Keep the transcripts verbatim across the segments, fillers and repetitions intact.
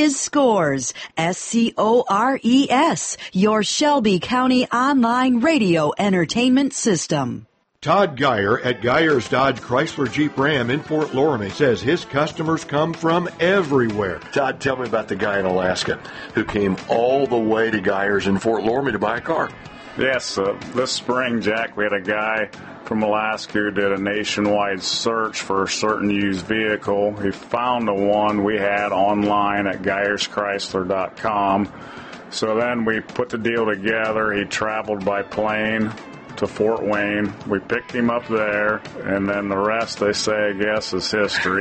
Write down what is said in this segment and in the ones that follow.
is Scores, S C O R E S, your Shelby County online radio entertainment system. Todd Geyer at Geyer's Dodge Chrysler Jeep Ram in Fort Loramie says his customers come from everywhere. Todd, tell me about the guy in Alaska who came all the way to Geyer's in Fort Loramie to buy a car. Yes, uh, this spring, Jack, we had a guy from Alaska who did a nationwide search for a certain used vehicle. He found the one we had online at Geyers Chrysler dot com. So then we put the deal together. He traveled by plane to Fort Wayne. We picked him up there, and then the rest, they say, I guess, is history.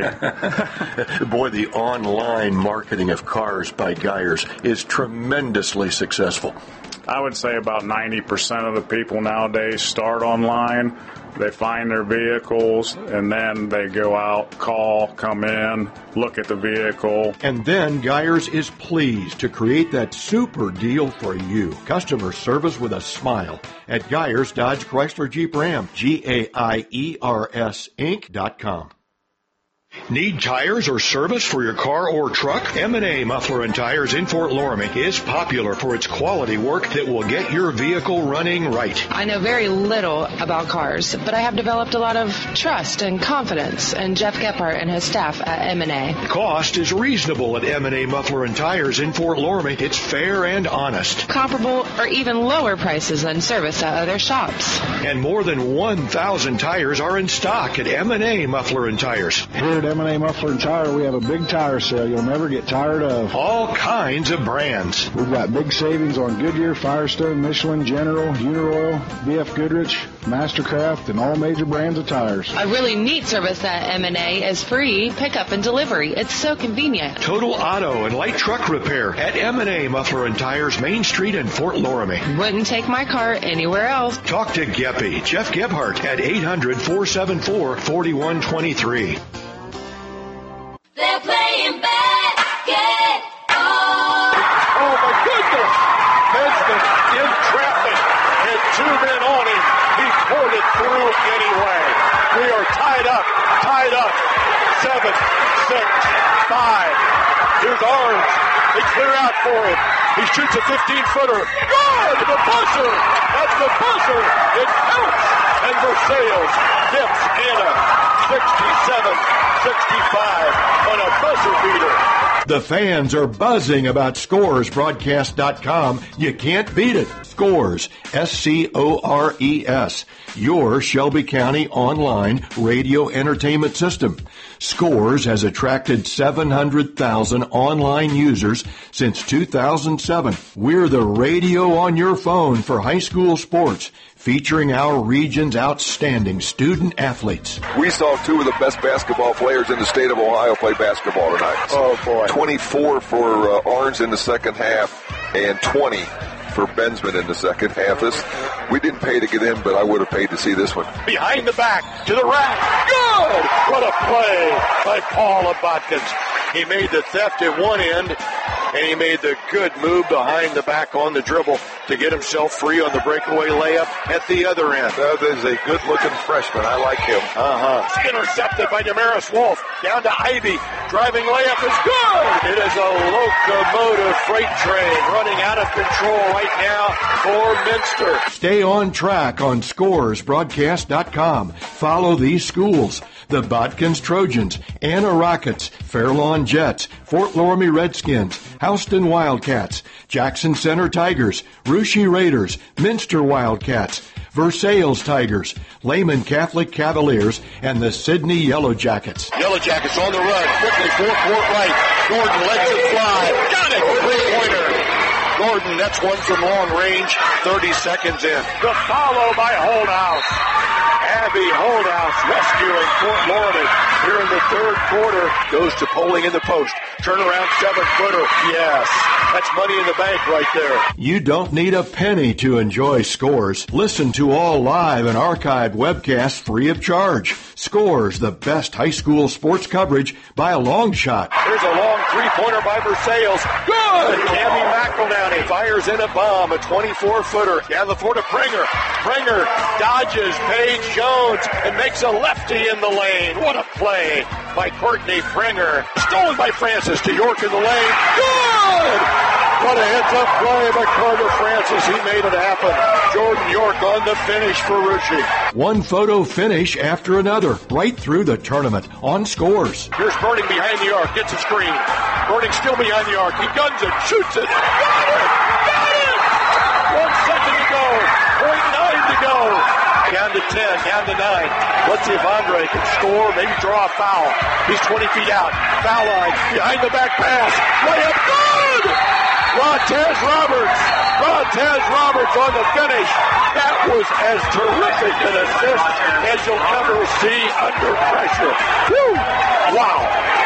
Boy, the online marketing of cars by Geyers is tremendously successful. I would say about ninety percent of the people nowadays start online. They find their vehicles, and then they go out, call, come in, look at the vehicle. And then Geyers is pleased to create that super deal for you. Customer service with a smile at Geyers Dodge Chrysler Jeep Ram, G A I E R S Inc dot com. Need tires or service for your car or truck? M and A Muffler and Tires in Fort Loramie is popular for its quality work that will get your vehicle running right. I know very little about cars, but I have developed a lot of trust and confidence in Jeff Gephardt and his staff at M and A. Cost is reasonable at M and A Muffler and Tires in Fort Loramie. It's fair and honest. Comparable or even lower prices than service at other shops. And more than one thousand tires are in stock at M and A Muffler and Tires. Here at M and A Muffler and Tire, we have a big tire sale you'll never get tired of. All kinds of brands. We've got big savings on Goodyear, Firestone, Michelin, General, Uniroyal, B F Goodrich, Mastercraft, and all major brands of tires. A really neat service at M and A is free pickup and delivery. It's so convenient. Total auto and light truck repair at M and A Muffler and Tires, Main Street in Fort Loramie. Wouldn't take my car anywhere else. Talk to Geppy, Jeff Gebhardt at eight hundred, four seven four, four one two three. They're playing basketball. Oh, my goodness. Benson in traffic. And two men on him. He poured it through anyway. We are tied up. Tied up. Seven, six, five. Here's Arms. They clear out for him. He shoots a fifteen-footer. Good! The buzzer! That's the buzzer! It counts! And Versailles dips in a sixty-seven sixty-five on a buzzer beater. The fans are buzzing about Scores Broadcast dot com. You can't beat it. Scores, S C O R E S, your Shelby County online radio entertainment system. Scores has attracted seven hundred thousand online users since two thousand seven. We're the radio on your phone for high school sports, featuring our region's outstanding student athletes. We saw two of the best basketball players in the state of Ohio play basketball tonight. Oh, boy. twenty-four for uh, Arns in the second half and twenty for Bensman in the second half. This, we didn't pay to get in, but I would have paid to see this one. Behind the back to the rack. Good! What a play by Paul Abotkins. He made the theft at one end, and he made the good move behind the back on the dribble to get himself free on the breakaway layup at the other end. That is a good-looking freshman. I like him. Uh-huh. Intercepted by Damaris Wolf. Down to Ivy. Driving layup is good. It is a locomotive freight train running out of control right now for Minster. Stay on track on Scores Broadcast dot com. Follow these schools: the Bodkins Trojans, Anna Rockets, Fairlawn Jets, Fort Loramie Redskins, Houston Wildcats, Jackson Center Tigers, Russia Raiders, Minster Wildcats, Versailles Tigers, Lehman Catholic Cavaliers, and the Sydney Yellow Jackets. Yellow Jackets on the run. Quickly, four-court right. Gordon lets it fly. Got it. Three-pointer. Gordon, that's one from long range. thirty seconds in. The follow by Holdhouse. Abby Holdhouse rescuing Fort Loramie here in the third quarter. Goes to Poling in the post. Turnaround seven-footer. Yes. That's money in the bank right there. You don't need a penny to enjoy Scores. Listen to all live and archived webcasts free of charge. Scores, the best high school sports coverage by a long shot. Here's a long three-pointer by Versailles. Good! Cammie Mack McEldowney fires in a bomb, a twenty-four-footer. Down the floor to Pringer. Pringer dodges Paige Jones and makes a lefty in the lane. What a play by Courtney Pringer. Stolen by Francis to York in the lane. Good! What a heads-up play by Carter Francis. He made it happen. Jordan York on the finish for Russia. One photo finish after another, right through the tournament on Scores. Here's Burning behind the arc, gets a screen. Burning still behind the arc. He guns it, shoots it. Got it! Got it! One second to go. point nine to go. Down to ten, down to nine. Let's see if Andre can score, maybe draw a foul. He's twenty feet out. Foul line, behind the back pass. Layup, good! Rontez Roberts. Rontez Roberts on the finish. That was as terrific an assist as you'll ever see under pressure. Woo! Wow.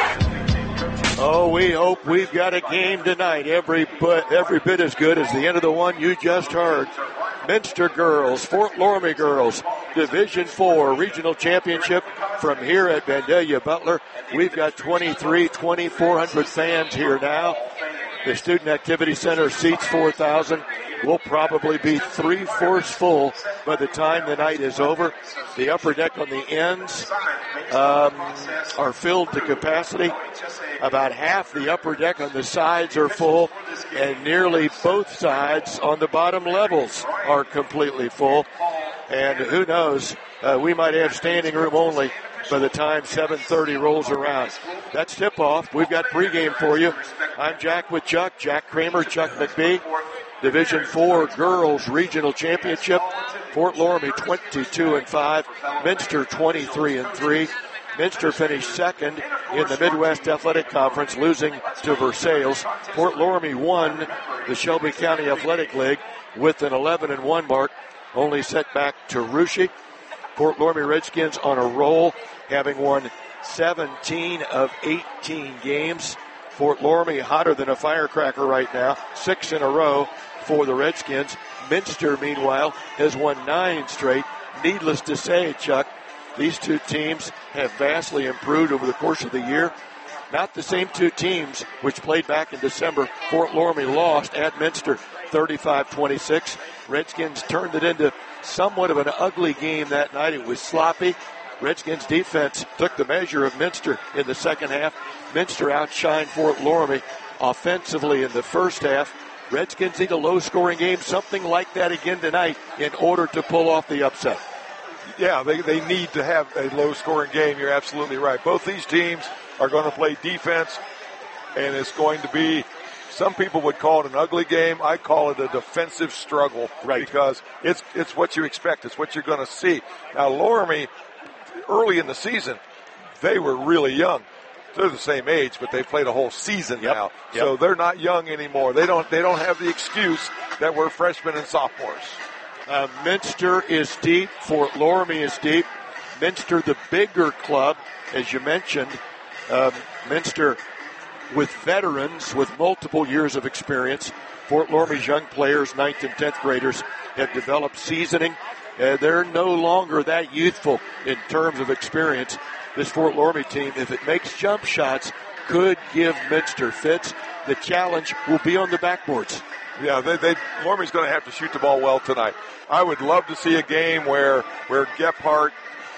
Oh, we hope we've got a game tonight. Every bit, every bit as good as the end of the one you just heard. Minster girls, Fort Loramie girls, Division Four regional championship from here at Vandalia Butler. We've got twenty-three, twenty-four hundred fans here now. The Student Activity Center seats four thousand. Will probably be three-fourths full by the time the night is over. The upper deck on the ends um, are filled to capacity. About half the upper deck on the sides are full, and nearly both sides on the bottom levels are completely full. And who knows, uh, we might have standing room only by the time seven thirty rolls around. That's tip-off. We've got pregame for you. I'm Jack with Chuck, Jack Kramer, Chuck McBee. Division Four Girls Regional Championship. Fort Loramie twenty-two and five, Minster twenty-three and three. Minster finished second in the Midwest Athletic Conference, losing to Versailles. Fort Loramie won the Shelby County Athletic League with an eleven and one mark, only set back to Russia. Fort Loramie Redskins on a roll, having won seventeen of eighteen games. Fort Loramie hotter than a firecracker right now, six in a row for the Redskins. Minster, meanwhile, has won nine straight. Needless to say, Chuck, these two teams have vastly improved over the course of the year. Not the same two teams which played back in December. Fort Loramie lost at Minster thirty-five twenty-six. Redskins turned it into somewhat of an ugly game that night. It was sloppy. Redskins defense took the measure of Minster in the second half. Minster outshined Fort Loramie offensively in the first half. Redskins need a low-scoring game, something like that again tonight, in order to pull off the upset. Yeah, they, they need to have a low-scoring game. You're absolutely right. Both these teams are going to play defense, and it's going to be, some people would call it an ugly game. I call it a defensive struggle, right? Because it's it's what you expect. It's what you're going to see. Now, Loramie, early in the season, they were really young. They're the same age, but they played a whole season yep. now. Yep. So they're not young anymore. They don't they don't have the excuse that we're freshmen and sophomores. Uh, Minster is deep. Fort Loramie is deep. Minster, the bigger club, as you mentioned. Um, Minster with veterans with multiple years of experience. Fort Loramie's young players, ninth and tenth graders, have developed seasoning. Uh, they're no longer that youthful in terms of experience. This Fort Loramie team, if it makes jump shots, could give Minster fits. The challenge will be on the backboards. Yeah, they, they, Loramie's going to have to shoot the ball well tonight. I would love to see a game where where Gephardt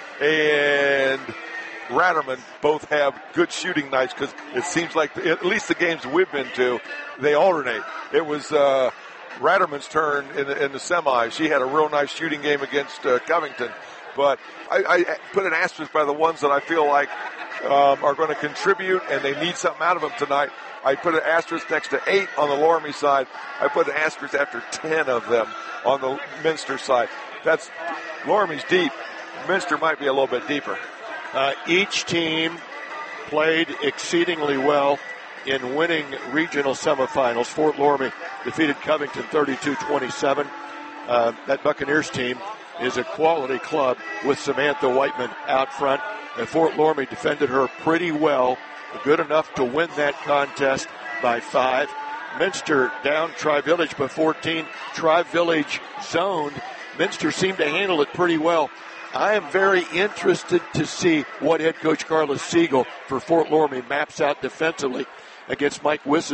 and Ratterman both have good shooting nights, because it seems like, the, at least the games we've been to, they alternate. It was uh, Ratterman's turn in the, in the semis. She had a real nice shooting game against uh, Covington. But I, I put an asterisk by the ones that I feel like um, are going to contribute and they need something out of them tonight. I put an asterisk next to eight on the Loramie side. I put an asterisk after ten of them on the Minster side. That's Loramie's deep. Minster might be a little bit deeper. Uh, each team played exceedingly well in winning regional semifinals. Fort Loramie defeated Covington thirty-two twenty-seven. Uh, that Buccaneers team is a quality club with Samantha Whiteman out front. And Fort Loramie defended her pretty well, good enough to win that contest by five. Minster down Tri-Village by fourteen. Tri-Village zoned. Minster seemed to handle it pretty well. I am very interested to see what head coach Carla Siegel for Fort Loramie maps out defensively against Mike Wiss's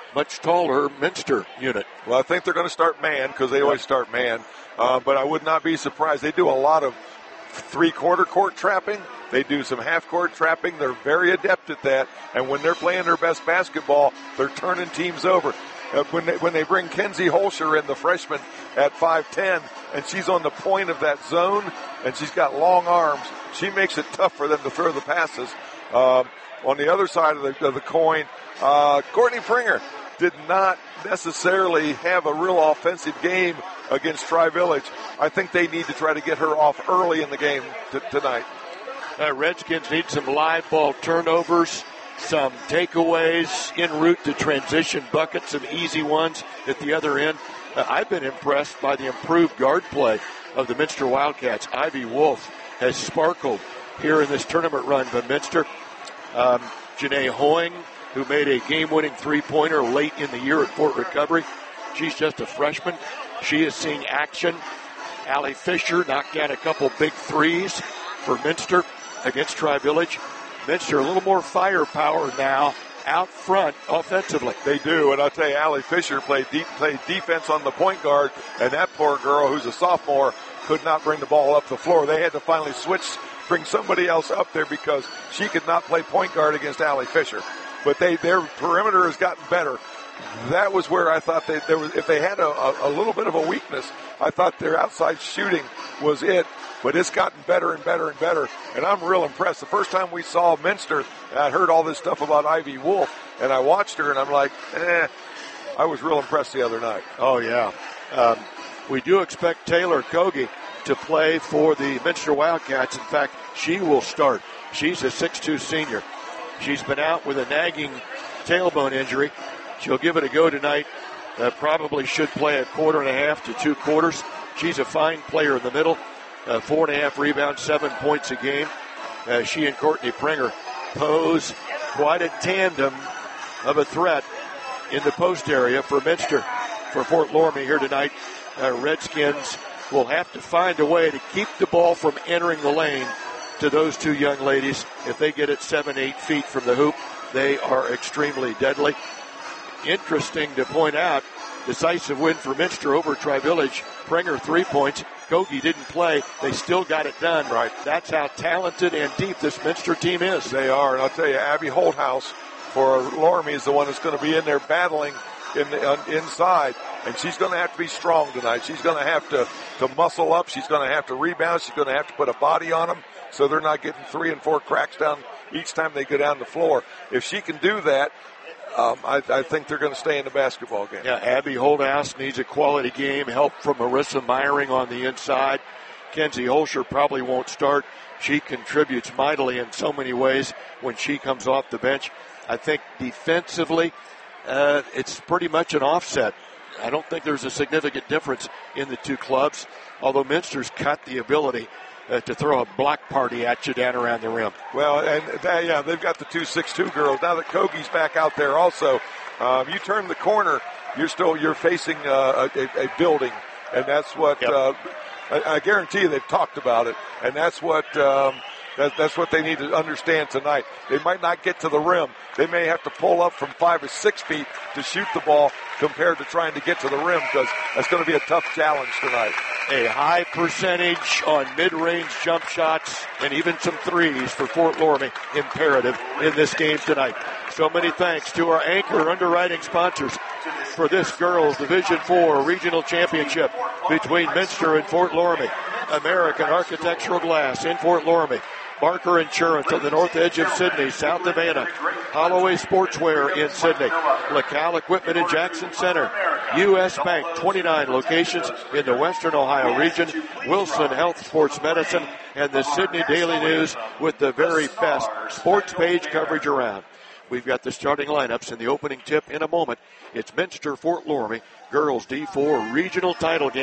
much taller Minster unit. Well, I think they're going to start man because they always start man. Uh, but I would not be surprised. They do a lot of three-quarter court trapping. They do some half-court trapping. They're very adept at that. And when they're playing their best basketball, they're turning teams over. Uh, when they when they bring Kenzie Holscher in, the freshman, at five ten, and she's on the point of that zone, and she's got long arms, she makes it tough for them to throw the passes. Um, on the other side of the, of the coin, uh, Courtney Pringer did not necessarily have a real offensive game against Tri-Village. I think they need to try to get her off early in the game t- tonight. Uh, Redskins need some live ball turnovers, some takeaways, en route to transition buckets, some easy ones at the other end. Uh, I've been impressed by the improved guard play of the Minster Wildcats. Ivy Wolf has sparkled here in this tournament run for Minster. Um, Janae Hoying, who made a game-winning three-pointer late in the year at Fort Recovery. She's just a freshman. She is seeing action. Allie Fisher knocked down a couple big threes for Minster against Tri-Village. Minster a little more firepower now out front offensively. They do, and I'll tell you, Allie Fisher played deep, played defense on the point guard, and that poor girl, who's a sophomore, could not bring the ball up the floor. They had to finally switch, bring somebody else up there because she could not play point guard against Allie Fisher. But they, their perimeter has gotten better. That was where I thought they, there was, if they had a, a, a little bit of a weakness, I thought their outside shooting was it. But it's gotten better and better and better, and I'm real impressed. The first time we saw Minster, I heard all this stuff about Ivy Wolf, and I watched her, and I'm like, eh. I was real impressed the other night. Oh, yeah. Um, we do expect Taylor Kogi to play for the Minster Wildcats. In fact, she will start. She's a six two senior. She's been out with a nagging tailbone injury. She'll give it a go tonight. Uh, probably should play a quarter and a half to two quarters. She's a fine player in the middle. Uh, four and a half rebounds, seven points a game. Uh, she and Courtney Pringer pose quite a tandem of a threat in the post area for Minster. For Fort Loramie here tonight, uh, Redskins will have to find a way to keep the ball from entering the lane to those two young ladies. If they get it seven, eight feet from the hoop, they are extremely deadly. Interesting to point out, decisive win for Minster over Tri-Village. Pringer three points. Kogi didn't play. They still got it done. Right. That's how talented and deep this Minster team is. They are, and I'll tell you, Abby Holthouse for Loramie is the one that's going to be in there battling in the, uh, inside, and she's going to have to be strong tonight. She's going to have to, to muscle up. She's going to have to rebound. She's going to have to put a body on them so they're not getting three and four cracks down each time they go down the floor. If she can do that, Um, I, I think they're going to stay in the basketball game. Yeah, Abby Holdhouse needs a quality game. Help from Marissa Meyering on the inside. Kenzie Holscher probably won't start. She contributes mightily in so many ways when she comes off the bench. I think defensively, uh, it's pretty much an offset. I don't think there's a significant difference in the two clubs, although Minster's got the ability Uh, to throw a block party at you down around the rim. Well, and that, yeah, they've got the two six two girls. Now that Kogi's back out there also, um, you turn the corner, you're still you're facing uh, a, a building, and that's what yep. uh, I, I guarantee you they've talked about it, and that's what um, that, that's what they need to understand tonight. They might not get to the rim. They may have to pull up from five or six feet to shoot the ball compared to trying to get to the rim, because that's going to be a tough challenge tonight. A high percentage on mid-range jump shots and even some threes for Fort Loramie, imperative in this game tonight. So many thanks to our anchor underwriting sponsors for this girls Division four regional championship between Minster and Fort Loramie. American Architectural Glass in Fort Loramie. Barker Insurance on the north edge of Sydney, South Savannah. Holloway Sportswear in Sydney. LaCal Equipment in Jackson Center. U S Bank, twenty-nine locations in the Western Ohio region. Wilson Health Sports Medicine and the Sydney Daily News with the very best sports page coverage around. We've got the starting lineups in the opening tip in a moment. It's Minster Fort Loramie girls D four regional title game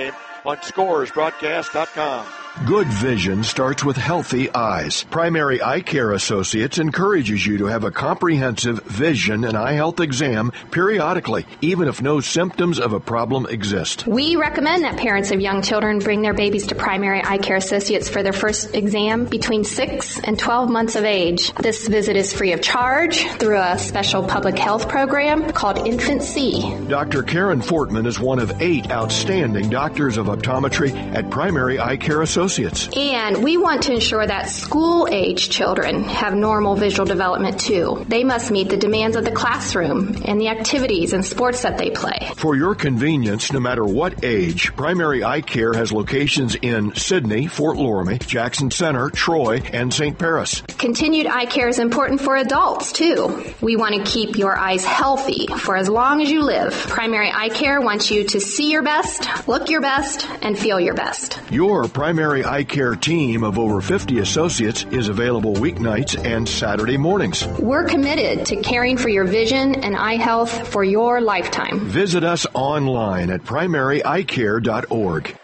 on scores broadcast dot com. Good vision starts with healthy eyes. Primary Eye Care Associates encourages you to have a comprehensive vision and eye health exam periodically, even if no symptoms of a problem exist. We recommend that parents of young children bring their babies to Primary Eye Care Associates for their first exam between six and twelve months of age. This visit is free of charge through a special public health program called Infant C. Doctor Karen Fortman is one of eight outstanding doctors of optometry at Primary Eye Care Associates. And we want to ensure that school-age children have normal visual development too. They must meet the demands of the classroom and the activities and sports that they play. For your convenience, no matter what age, Primary Eye Care has locations in Sydney, Fort Loramie, Jackson Center, Troy, and Saint Paris. Continued eye care is important for adults too. We want to keep your eyes healthy for as long as you live. Primary Eye Care wants you to see your best, look your best, and feel your best. Your Primary Eye Care team of over fifty associates is available weeknights and Saturday mornings. We're committed to caring for your vision and eye health for your lifetime. Visit us online at primary eye care dot org.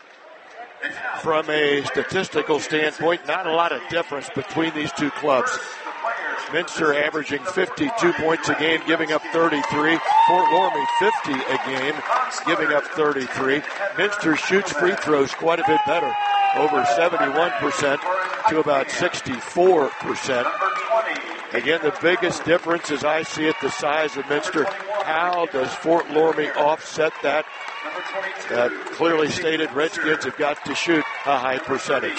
From a statistical standpoint, not a lot of difference between these two clubs. Minster averaging fifty-two points a game, giving up thirty-three. Fort Loramie fifty a game, giving up thirty-three. Minster shoots free throws quite a bit better, over seventy-one percent to about sixty-four percent. Again, the biggest difference as I see it, the size of Minster. How does Fort Loramie offset that? That clearly stated Redskins have got to shoot a high percentage.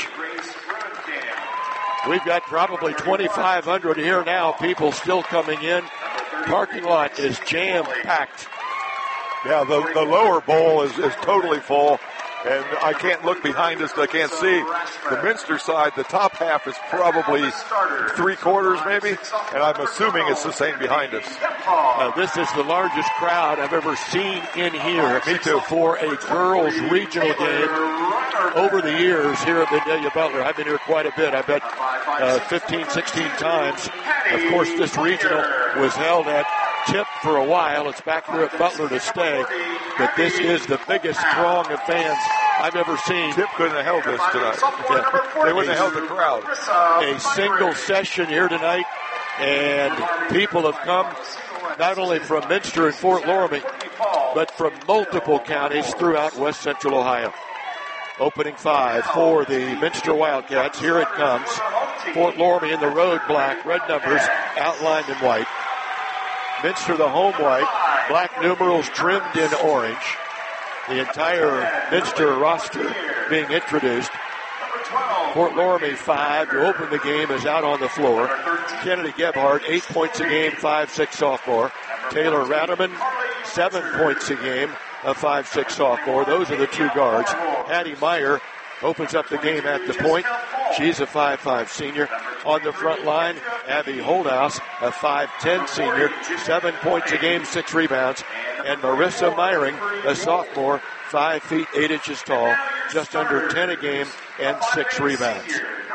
We've got probably twenty-five hundred here now, people still coming in. Parking lot is jam-packed. Yeah, the, the lower bowl is, is totally full, and I can't look behind us. I can't see. The Minster side, the top half is probably three quarters maybe, and I'm assuming it's the same behind us. Uh, this is the largest crowd I've ever seen in here. Me too. For a girls' regional game. Over the years here at Vandalia Butler, I've been here quite a bit. I bet uh, fifteen, sixteen times. Of course, this regional was held at Tip for a while. It's back here at Butler to stay. But this is the biggest throng of fans I've ever seen. Tip couldn't have held this tonight. Yeah. They wouldn't have held the crowd. A single session here tonight, and people have come not only from Minster and Fort Loramie, but from multiple counties throughout West Central Ohio. Opening five for the Minster Wildcats. Here it comes. Fort Loramie in the road black, red numbers outlined in white. Minster the home white, black numerals trimmed in orange. The entire Minster roster being introduced. Fort Loramie five to open the game is out on the floor. Kennedy Gebhardt, eight points a game, five six sophomore. Taylor Ratterman, seven points a game, a five six sophomore. Those are the two guards. Hattie Meyer opens up the game at the point. She's a five five senior. On the front line, Abby Holdhouse, a five ten senior, seven points a game, six rebounds. And Marissa Meyering, a sophomore, five feet, eight inches tall, just under ten a game, and six rebounds.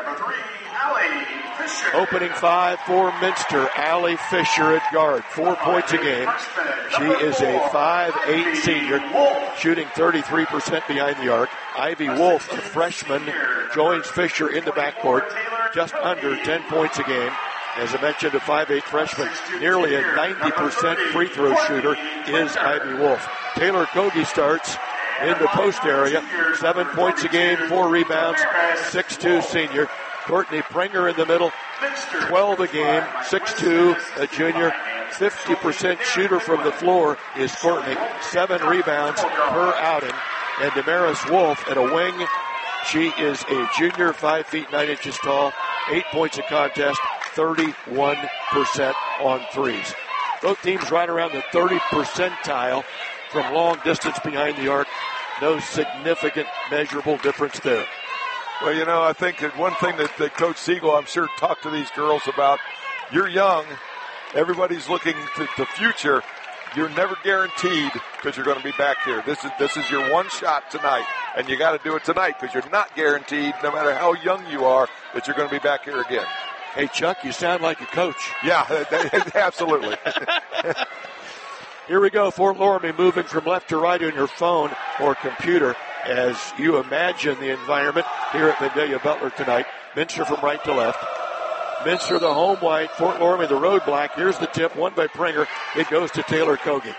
Opening five for Minster, Allie Fisher at guard, four points a game. She is a five eight senior, shooting thirty-three percent behind the arc. Ivy Wolf, a freshman, joins Fisher in the backcourt, just under ten points a game. As I mentioned, a five eight freshman, nearly a ninety percent free throw shooter is Ivy Wolf. Taylor Kogi starts in the post area, seven points a game, four rebounds, six two senior. Courtney Prenger in the middle, twelve a game, six two, a junior. fifty percent shooter from the floor is Courtney, seven rebounds per outing. And Damaris Wolf at a wing, she is a junior, five feet, nine inches tall, eight points a contest, thirty-one percent on threes. Both teams right around the thirty percentile from long distance behind the arc. No significant measurable difference there. Well, you know, I think that one thing that, that Coach Siegel, I'm sure, talked to these girls about, you're young, everybody's looking to the future. You're never guaranteed because you're going to be back here. This is this is your one shot tonight, and you got to do it tonight because you're not guaranteed, no matter how young you are, that you're going to be back here again. Hey, Chuck, you sound like a coach. Yeah, absolutely. Here we go, Fort Loramie moving from left to right on your phone or computer. as you imagine the environment here at Vandalia Butler tonight. Minster from right to left. Minster the home white, Fort Loramie the road black. Here's the tip, won by Pringer. It goes to Taylor Kogi.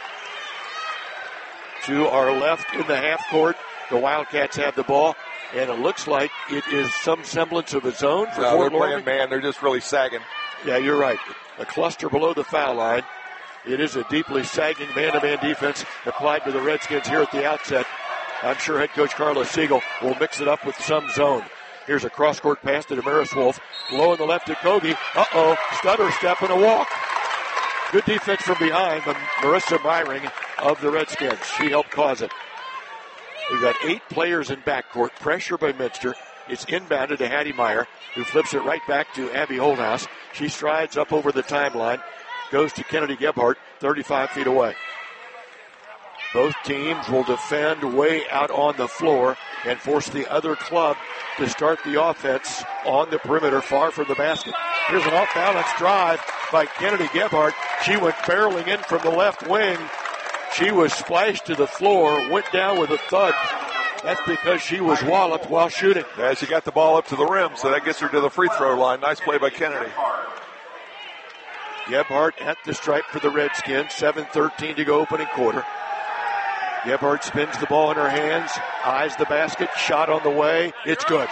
To our left in the half court, the Wildcats have the ball, and it looks like it is some semblance of a zone for no, Fort they're Loramie. playing man. They're just really sagging. Yeah, you're right. A cluster below the foul line. It is a deeply sagging man-to-man defense applied to the Redskins here at the outset. I'm sure head coach Carlos Siegel will mix it up with some zone. Here's a cross-court pass to Damaris Wolf. Low in the left to Kogi. Uh-oh, stutter step and a walk. Good defense from behind by Marissa Myring of the Redskins. She helped cause it. We've got eight players in backcourt. Pressure by Minster. It's inbounded to Hattie Meyer, who flips it right back to Abby Holdhouse. She strides up over the timeline. Goes to Kennedy Gebhardt, thirty-five feet away. Both teams will defend way out on the floor and force the other club to start the offense on the perimeter far from the basket. Here's an off-balance drive by Kennedy Gebhardt. She went barreling in from the left wing. She was splashed to the floor, went down with a thud. That's because she was walloped while shooting. Yeah, she got the ball up to the rim, so that gets her to the free throw line. Nice play by Kennedy. Gebhardt at the stripe for the Redskins. seven thirteen to go opening quarter. Gebhardt spins the ball in her hands, eyes the basket, shot on the way. It's good.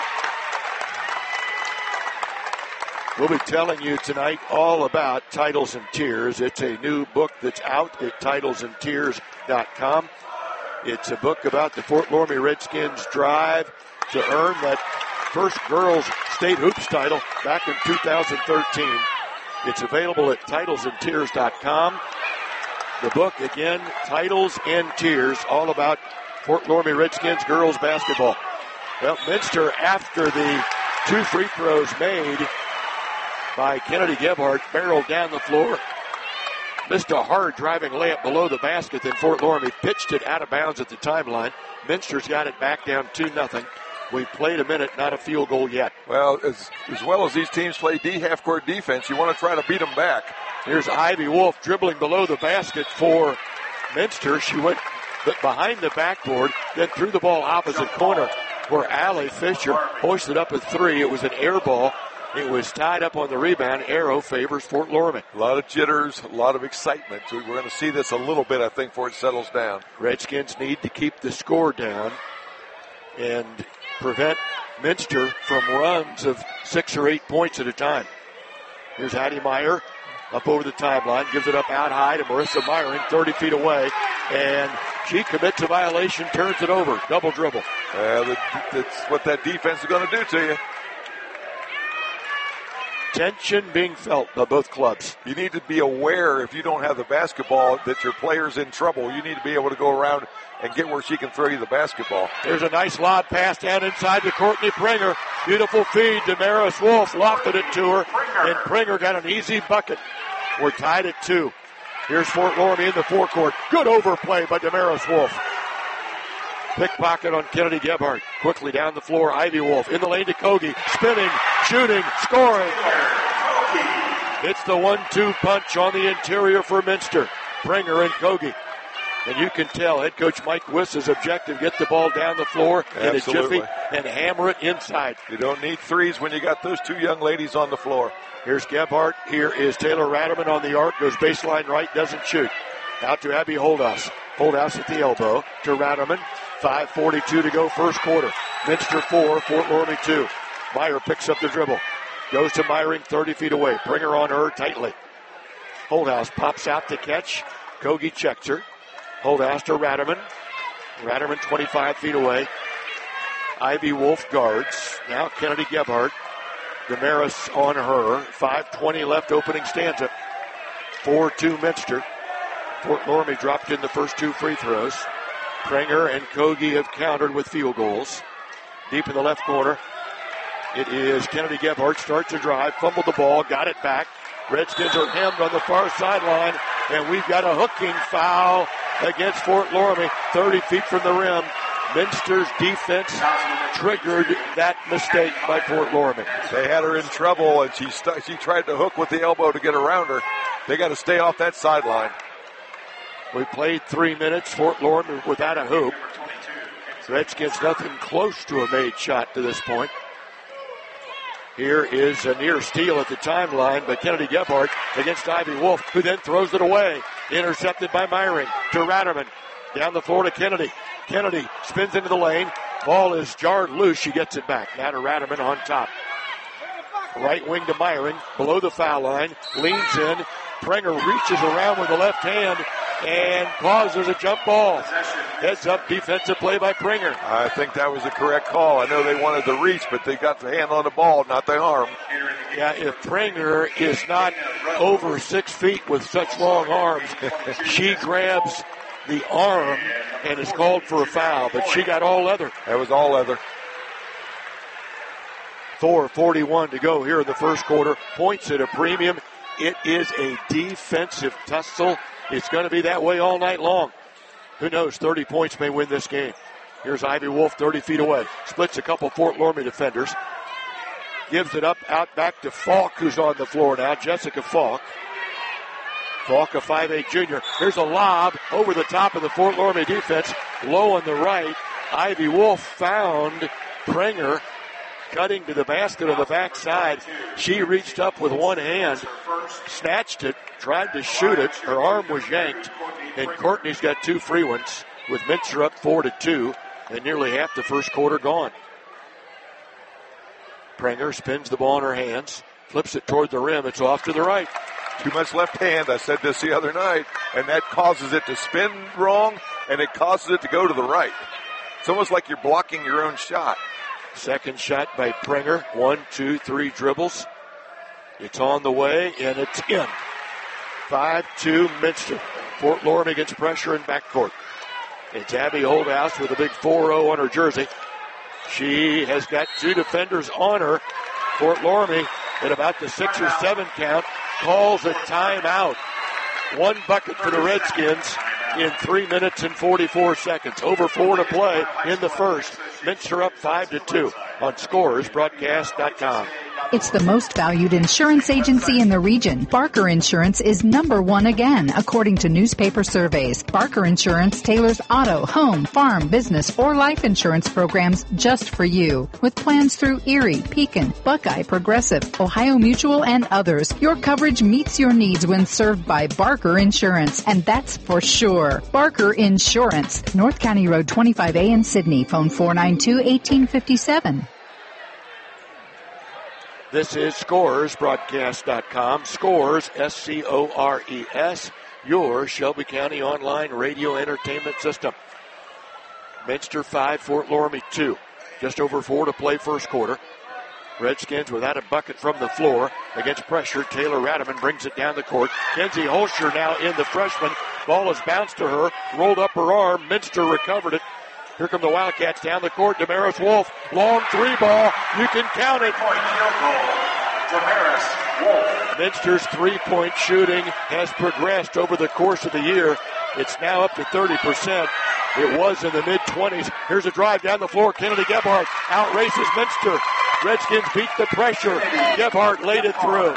We'll be telling you tonight all about Titles and Tiers. It's a new book that's out at titles and tiers dot com. It's a book about the Fort Loramie Redskins' drive to earn that first girls state hoops title back in two thousand thirteen. It's available at titles and tiers dot com. The book, again, Titles and Tiers, all about Fort Loramie Redskins girls basketball. Well, Minster, after the two free throws made by Kennedy Gebhardt, barreled down the floor, missed a hard driving layup below the basket, then Fort Loramie pitched it out of bounds at the timeline. Minster's got it back down two nothing. We played a minute, not a field goal yet. Well, as, as well as these teams play D half-court defense, you want to try to beat them back. Here's Ivy Wolf dribbling below the basket for Minster. She went behind the backboard, then threw the ball opposite corner where Allie Fisher hoisted up a three. It was an air ball. It was tied up on the rebound. Arrow favors Fort Loramie. A lot of jitters, a lot of excitement. We're going to see this a little bit, I think, before it settles down. Redskins need to keep the score down and prevent Minster from runs of six or eight points at a time. Here's Hattie Meyer up over the timeline, gives it up out high to Marissa Myring, thirty feet away, and she commits a violation, turns it over, double dribble. Uh, that's what that defense is going to do to you. Tension being felt by both clubs. You need to be aware, if you don't have the basketball, that your player's in trouble. You need to be able to go around and get where she can throw you the basketball. There's a nice lob pass down inside to Courtney Pringer. Beautiful feed. Damaris Wolf lofted it to her, and Pringer got an easy bucket. We're tied at two. Here's Fort Loramie in the forecourt. Good overplay by Damaris Wolf. Pickpocket on Kennedy Gebhardt. Quickly down the floor, Ivy Wolf in the lane to Kogi. Spinning, shooting, scoring. It's the one two punch on the interior for Minster. Pringer and Kogi. And you can tell head coach Mike Wiss's objective, get the ball down the floor in a jiffy and hammer it inside. You don't need threes when you got those two young ladies on the floor. Here's Gebhardt. Here is Taylor Ratterman on the arc. Goes baseline right, doesn't shoot. Out to Abby Holdhouse. Holdhouse at the elbow to Ratterman. five forty-two to go first quarter. Minster four, Fort Loramie two. Meyer picks up the dribble. Goes to Myring thirty feet away. Pringer on her tightly. Holdhouse pops out to catch. Kogi checks her. Holdhouse to Ratterman. Ratterman twenty-five feet away. Ivy Wolf guards. Now Kennedy Gebhardt. Damaris on her. five twenty left opening stanza. four two Minster. Fort Loramie dropped in the first two free throws. Pringer and Kogi have countered with field goals. Deep in the left corner. It is Kennedy Gebhardt. Starts to drive. Fumbled the ball. Got it back. Redskins are hemmed on the far sideline. And we've got a hooking foul against Fort Loramie. thirty feet from the rim. Minster's defense triggered that mistake by Fort Loramie. They had her in trouble, and she st- she tried to hook with the elbow to get around her. They got to stay off that sideline. We played three minutes. Fort Loramie without a hoop. Redskins nothing close to a made shot to this point. Here is a near steal at the timeline by Kennedy Gebhardt against Ivy Wolf, who then throws it away. Intercepted by Myring to Ratterman. Down the floor to Kennedy. Kennedy spins into the lane. Ball is jarred loose. She gets it back. Now to Ratterman on top. Right wing to Myring. Below the foul line. Leans in. Prenger reaches around with the left hand and causes a jump ball. Heads up defensive play by Prenger. I think that was the correct call. I know they wanted the reach, but they got the hand on the ball, not the arm. Yeah, if Prenger is not over six feet with such long arms, she grabs the arm and is called for a foul, but she got all leather. That was all leather. four forty-one to go here in the first quarter. Points at a premium. It is a defensive tussle. It's going to be that way all night long. Who knows, thirty points may win this game. Here's Ivy Wolf thirty feet away. Splits a couple Fort Loramie defenders. Gives it up out back to Falk, who's on the floor now. Jessica Falk. Falk, a five eight junior. Here's a lob over the top of the Fort Loramie defense. Low on the right. Ivy Wolf found Prenger cutting to the basket on the backside. She reached up with one hand, snatched it, tried to shoot it. Her arm was yanked, and Courtney's got two free ones with Minster up four to two, and nearly half the first quarter gone. Prenger spins the ball in her hands, flips it toward the rim. It's off to the right. Too much left hand. I said this the other night, and that causes it to spin wrong, and it causes it to go to the right. It's almost like you're blocking your own shot. Second shot by Prenger. One, two, three dribbles. It's on the way, and it's in. five two Minster. Fort Loramie gets pressure in backcourt. It's Abby Holdhouse with a big four oh on her jersey. She has got two defenders on her. Fort Loramie, at about the six or seven count, calls a timeout. One bucket for the Redskins in three minutes and forty-four seconds. Over four to play in the first. Minster up five to two on Scores Broadcast dot com. It's the most valued insurance agency in the region. Barker Insurance is number one again, according to newspaper surveys. Barker Insurance tailors auto, home, farm, business, or life insurance programs just for you. With plans through Erie, Pekin, Buckeye, Progressive, Ohio Mutual, and others, your coverage meets your needs when served by Barker Insurance, and that's for sure. Barker Insurance, North County Road twenty-five A in Sydney. Phone four nine two, one eight five seven. This is Scores Broadcast dot com. Scores, S C O R E S, your Shelby County online radio entertainment system. Minster five, Fort Loramie two. Just over four to play first quarter. Redskins without a bucket from the floor. Against pressure, Taylor Ratterman brings it down the court. Kenzie Holscher now in, the freshman. Ball is bounced to her, rolled up her arm. Minster recovered it. Here come the Wildcats down the court. Damaris Wolf, long three ball. You can count it. Damaris Wolf. Minster's three-point shooting has progressed over the course of the year. It's now up to thirty percent. It was in the mid-twenties. Here's a drive down the floor. Kennedy Gebhardt outraces Minster. Redskins beat the pressure. Gebhardt laid it through.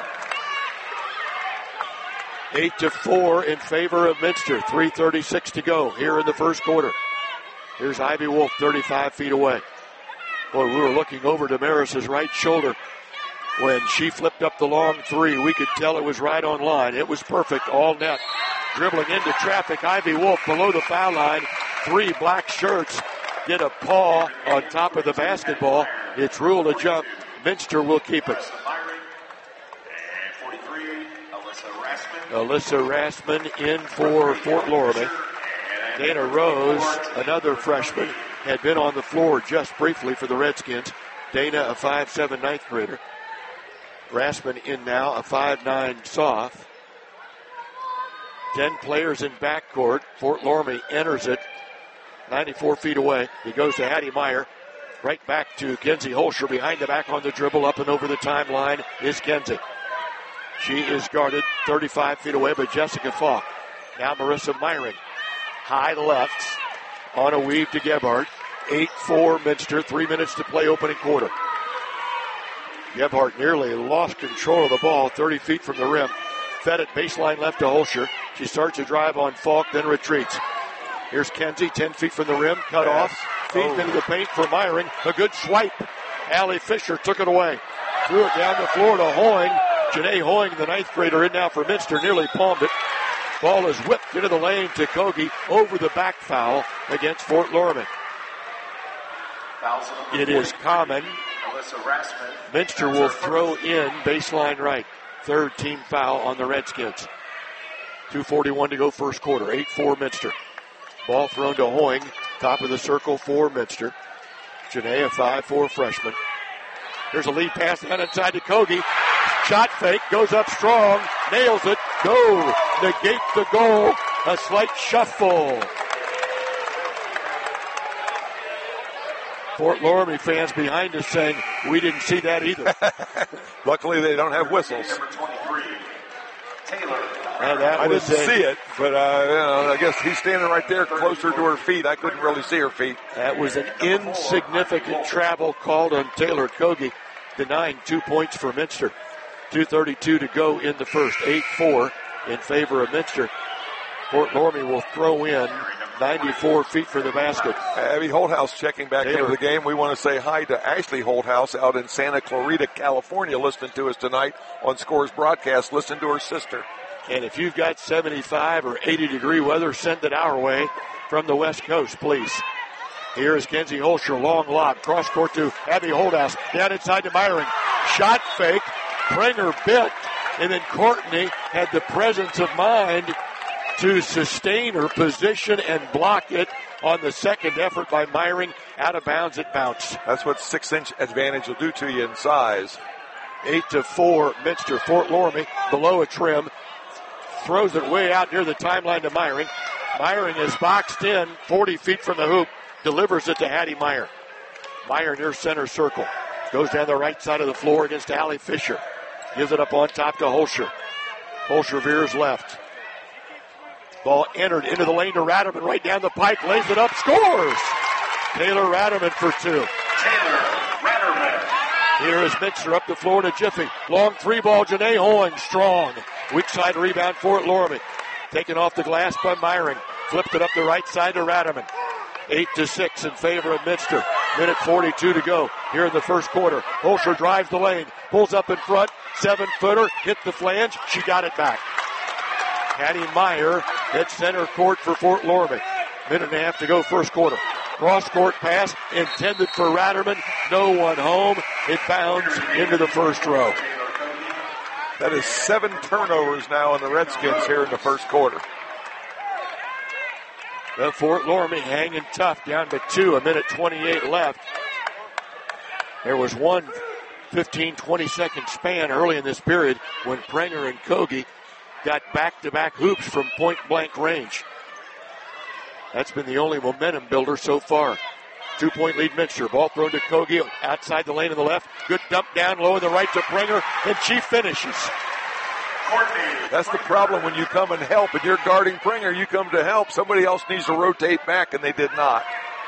Eight to four in favor of Minster. three thirty-six to go here in the first quarter. Here's Ivy Wolf, thirty-five feet away. Boy, we were looking over Damaris's right shoulder when she flipped up the long three. We could tell it was right on line. It was perfect, all net. Dribbling into traffic, Ivy Wolf below the foul line. Three black shirts get a paw on top of the basketball. It's ruled a jump. Minster will keep it. Alyssa Rassman in for Fort Loramie. Dana Rose, another freshman, had been on the floor just briefly for the Redskins. Dana, a five seven ninth grader. Rassman in now, a five nine soft. Ten players in backcourt. Fort Loramie enters it ninety-four feet away. He goes to Hattie Meyer. Right back to Kenzie Holscher. Behind the back on the dribble, up and over the timeline is Kenzie. She is guarded thirty-five feet away by Jessica Falk. Now Marissa Myring. High left on a weave to Gebhardt. eight four Minster. Three minutes to play opening quarter. Gebhardt nearly lost control of the ball thirty feet from the rim. Fed it baseline left to Holscher. She starts a drive on Falk, then retreats. Here's Kenzie, ten feet from the rim, cut off. Feeds Oh. into the paint for Myring. A good swipe. Allie Fisher took it away. Threw it down the floor to Hoying. Janae Hoying, the ninth grader, in now for Minster, nearly palmed it. Ball is whipped into the lane to Kogi over the back foul against Fort Loramie. It is common. Minster will throw in baseline right. Third team foul on the Redskins. two forty-one to go first quarter. eight four Minster. Ball thrown to Hoying. Top of the circle for Minster. Janae, a five four freshman. Here's a lead pass down inside to Kogi. Shot fake, goes up strong, nails it, go, negate the goal, a slight shuffle. Fort Loramie fans behind us saying, we didn't see that either. Luckily, they don't have whistles. And that I was didn't a, see it, but uh, you know, I guess he's standing right there closer to her feet. I couldn't really see her feet. That was an insignificant travel called on Taylor Kogi, denying two points for Minster. two thirty-two to go in the first. eight four in favor of Minster. Fort Loramie will throw in ninety-four feet for the basket. Abby Holthouse checking back Taylor. into the game. We want to say hi to Ashley Holthouse out in Santa Clarita, California, listening to us tonight on Scores Broadcast. Listen to her sister. And if you've got seventy-five or eighty degree weather, send it our way from the West Coast, please. Here is Kenzie Holscher, long lob, cross court to Abby Holthouse, down inside to Myring. Shot fake, Pringer bit, and then Courtney had the presence of mind to sustain her position and block it on the second effort by Myring. Out of bounds, it bounced. That's what six-inch advantage will do to you in size. Eight to four, Minster. Fort Loramie below a trim. Throws it way out near the timeline to Myring. Myring is boxed in forty feet from the hoop. Delivers it to Hattie Meyer. Meyer near center circle. Goes down the right side of the floor against Allie Fisher. Gives it up on top to Holscher. Holscher veers left. Ball entered into the lane to Ratterman. Right down the pike. Lays it up. Scores! Taylor Ratterman for two. Taylor Ratterman. Here is Minster up the floor to Jiffy. Long three ball. Janae Hoying strong. Weak side rebound for Loramie. Taken off the glass by Myring. Flipped it up the right side to Ratterman. Eight to six in favor of Minster. Minute forty-two to go here in the first quarter. Holscher drives the lane. Pulls up in front. Seven footer. Hit the flange. She got it back. Hattie Meyer at center court for Fort Loramie. Minute and a half to go first quarter. Cross court pass intended for Ratterman. No one home. It bounds into the first row. That is seven turnovers now on the Redskins here in the first quarter. The Fort Loramie hanging tough down to two. A minute twenty-eight left. There was one fifteen, twenty second span early in this period when Prenger and Kogi got back-to-back hoops from point-blank range. That's been the only momentum builder so far. Two-point lead Minster. Ball thrown to Kogi outside the lane on the left. Good dump down low on the right to Prenger, and she finishes. That's the problem when you come and help and you're guarding Pringer. You come to help. Somebody else needs to rotate back, and they did not.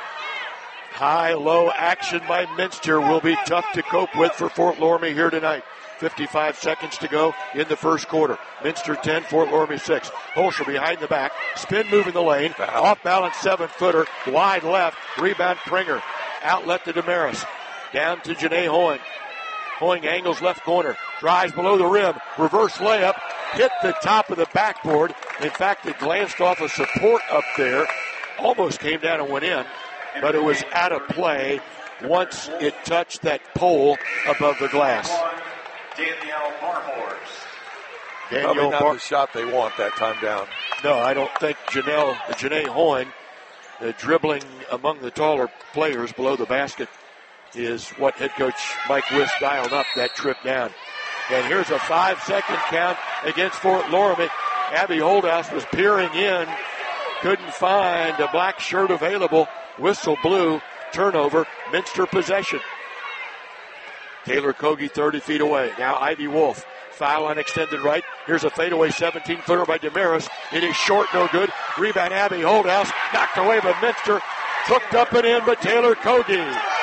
High-low action by Minster will be tough to cope with for Fort Loramie here tonight. fifty-five seconds to go in the first quarter. Minster ten, Fort Loramie six. Holscher behind the back. Spin move in the lane. Off balance seven-footer. Wide left. Rebound Pringer. Outlet to Damaris. Down to Janae Hoying. Hoying angles left corner. Drives below the rim. Reverse layup. Hit the top of the backboard. In fact, it glanced off a support up there. Almost came down and went in. But it was out of play once it touched that pole above the glass. Danielle Barmores. Danielle Probably not Bar- the shot they want that time down. No, I don't think Janelle, Janae Hoying, uh, dribbling among the taller players below the basket is what head coach Mike Wiss dialed up that trip down. And here's a five-second count against Fort Loramie. Abby Holthouse was peering in, couldn't find a black shirt available. Whistle blew, turnover, Minster possession. Taylor Kogi thirty feet away. Now Ivy Wolf. Foul line extended right. Here's a fadeaway seventeen-footer by Damaris. It is short, no good. Rebound Abby Holthouse. Knocked away by Minster. Hooked up and in by Taylor Kogi.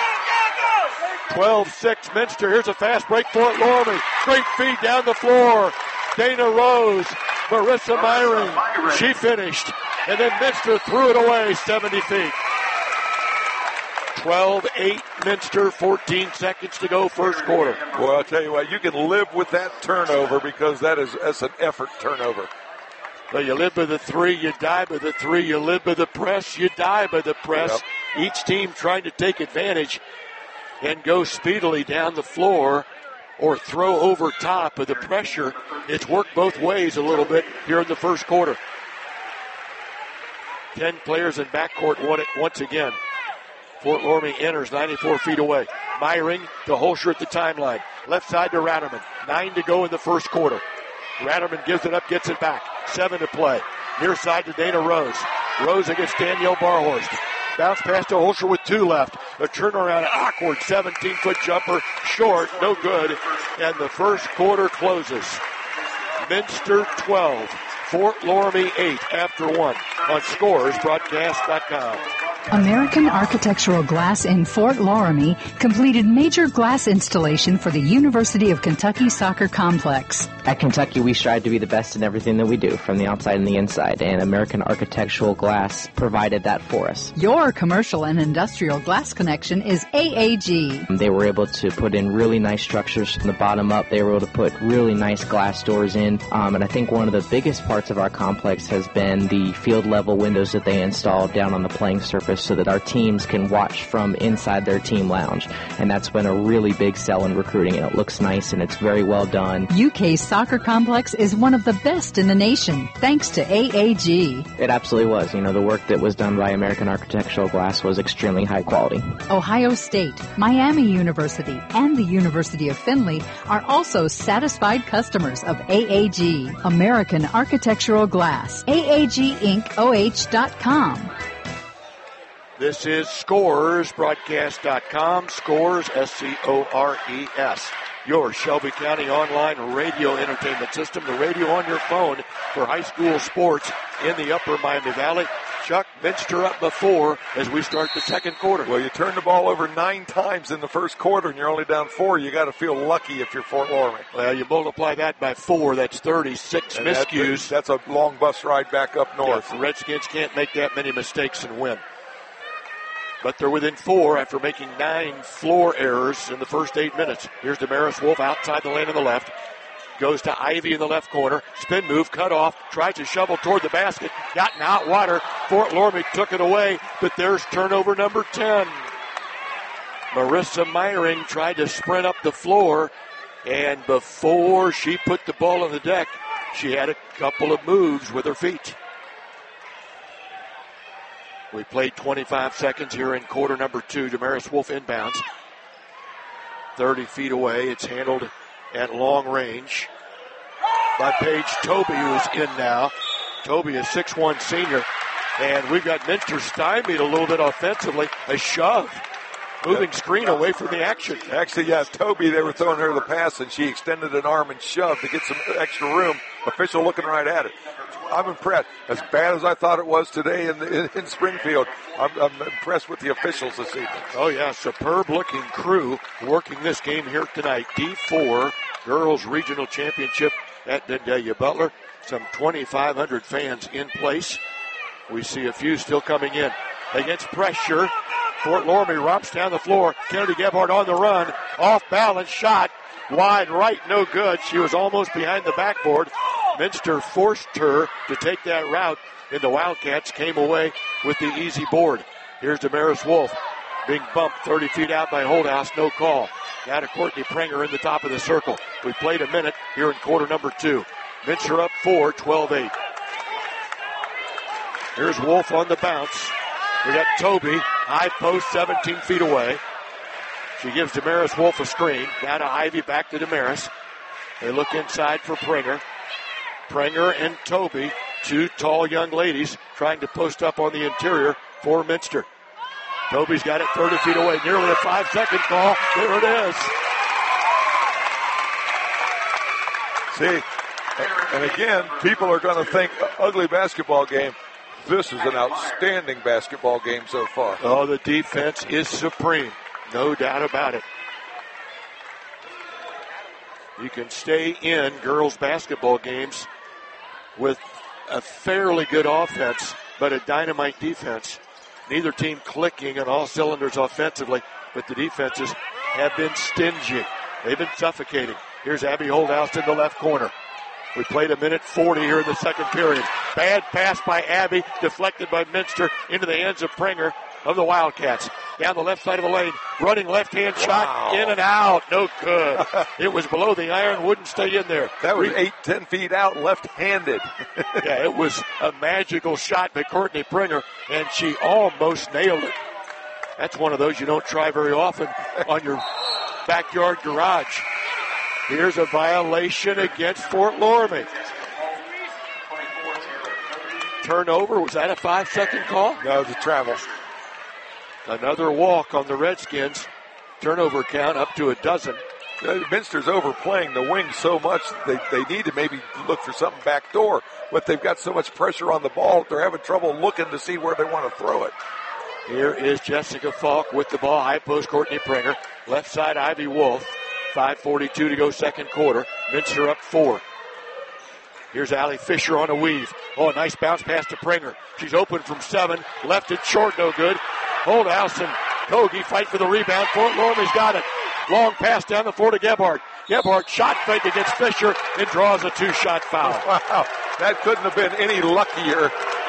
twelve six Minster. Here's a fast break for Fort Loramie. Great feed down the floor. Dana Rose. Marissa Myring. She finished. And then Minster threw it away seventy feet. twelve eight Minster, fourteen seconds to go, first quarter. Well, I'll tell you what, you can live with that turnover because that is that's an effort turnover. Well, you live by the three, you die by the three. You live by the press, you die by the press. Yep. Each team trying to take advantage and go speedily down the floor or throw over top of the pressure. It's worked both ways a little bit here in the first quarter. Ten players in backcourt won it once again. Fort Loramie enters ninety-four feet away. Myring to Holscher at the timeline. Left side to Ratterman. Nine to go in the first quarter. Ratterman gives it up, gets it back. Seven to play. Near side to Dana Rose. Rose against Danielle Barhorst. Bounce pass to Holscher with two left. A turnaround, awkward seventeen-foot jumper. Short, no good. And the first quarter closes. Minster twelve. Fort Loramie eight after one on scores broadcast dot com. American Architectural Glass in Fort Loramie completed major glass installation for the University of Kentucky Soccer Complex. At Kentucky, we strive to be the best in everything that we do, from the outside and the inside, and American Architectural Glass provided that for us. Your commercial and industrial glass connection is A A G. They were able to put in really nice structures from the bottom up. They were able to put really nice glass doors in, um, and I think one of the biggest parts of our complex has been the field-level windows that they installed down on the playing surface so that our teams can watch from inside their team lounge, and that's been a really big sell in recruiting, and it looks nice and it's very well done. U K's soccer complex is one of the best in the nation, thanks to A A G. It absolutely was. You know, the work that was done by American Architectural Glass was extremely high quality. Ohio State, Miami University, and the University of Findlay are also satisfied customers of A A G, American Architectural Glass. A A G Inc O H dot com. This is scores broadcast dot com. Scores, S C O R E S. Your Shelby County online radio entertainment system. The radio on your phone for high school sports in the upper Miami Valley. Chuck, Minster up before as we start the second quarter. Well, you turned the ball over nine times in the first quarter and you're only down four. You got to feel lucky if you're Fort Loramie. Well, you multiply that by four. That's thirty-six and miscues. That, that's a long bus ride back up north. Yeah, the Redskins can't make that many mistakes and win. But they're within four after making nine floor errors in the first eight minutes. Here's Damaris Wolf outside the lane on the left. Goes to Ivy in the left corner. Spin move, cut off. Tries to shovel toward the basket. Got in hot water. Fort Loramie took it away, but there's turnover number ten. Marissa Myring tried to sprint up the floor, and before she put the ball on the deck, she had a couple of moves with her feet. We played twenty-five seconds here in quarter number two. Damaris Wolf inbounds. thirty feet away. It's handled at long range by Paige Toby, who's in now. Toby is six one senior. And we've got Minster stymied a little bit offensively. A shove. Moving screen away from the action. Actually, yeah, Toby, they were throwing her the pass, and she extended an arm and shoved to get some extra room. Official looking right at it. I'm impressed. As bad as I thought it was today in, in, in Springfield, I'm, I'm impressed with the officials this evening. Oh, yeah, superb-looking crew working this game here tonight. D four Girls Regional Championship at Vandalia Butler. Some twenty-five hundred fans in place. We see a few still coming in. Against pressure, Fort Loramie romps down the floor. Kennedy Gebhardt on the run. Off balance shot. Wide right, no good. She was almost behind the backboard. Minster forced her to take that route, and the Wildcats came away with the easy board. Here's Damaris Wolf being bumped thirty feet out by Holdhouse, no call. Now to Courtney Prenger in the top of the circle. We played a minute here in quarter number two. Minster up four, twelve eight. Here's Wolf on the bounce. We got Toby, high post, seventeen feet away. She gives Damaris Wolf a screen. Now to Ivy, back to Damaris. They look inside for Prenger. Prenger and Toby, two tall young ladies, trying to post up on the interior for Minster. Toby's got it thirty feet away, nearly a five-second call. There it is. See, and again, people are going to think ugly basketball game. This is an outstanding basketball game so far. Oh, the defense is supreme. No doubt about it. You can stay in girls basketball games with a fairly good offense, but a dynamite defense. neither team clicking on all cylinders offensively, but the defenses have been stingy. They've been suffocating. Here's Abby Holdhouse in the left corner. We played a minute forty here in the second period. Bad pass by Abby, deflected by Minster into the hands of Pringer of the Wildcats. Down the left side of the lane, running left-hand shot, wow. In and out, no good. It was below the iron, wouldn't stay in there. That was eight, ten feet out, left-handed. Yeah, it was a magical shot by Courtney Pringer, and she almost nailed it. That's one of those you don't try very often on your backyard garage. Here's a violation against Fort Loramie. Turnover, was that a five-second call? No, it was a travel. Another walk on the Redskins. Turnover count up to a dozen. Uh, Minster's overplaying the wing so much they, they need to maybe look for something backdoor. But they've got so much pressure on the ball, they're having trouble looking to see where they want to throw it. Here is Jessica Falk with the ball. High post, Courtney Pringer. Left side, Ivy Wolf. five forty-two to go second quarter. Minster up four. Here's Allie Fisher on a weave. Oh, a nice bounce pass to Pringer. She's open from seven. Left it short, no good. Holdhouse and Kogi fight for the rebound. Fort Loramie's got it. Long pass down the floor to Gebhardt. Gebhardt shot fake against Fisher and draws a two-shot foul. Wow, that couldn't have been any luckier.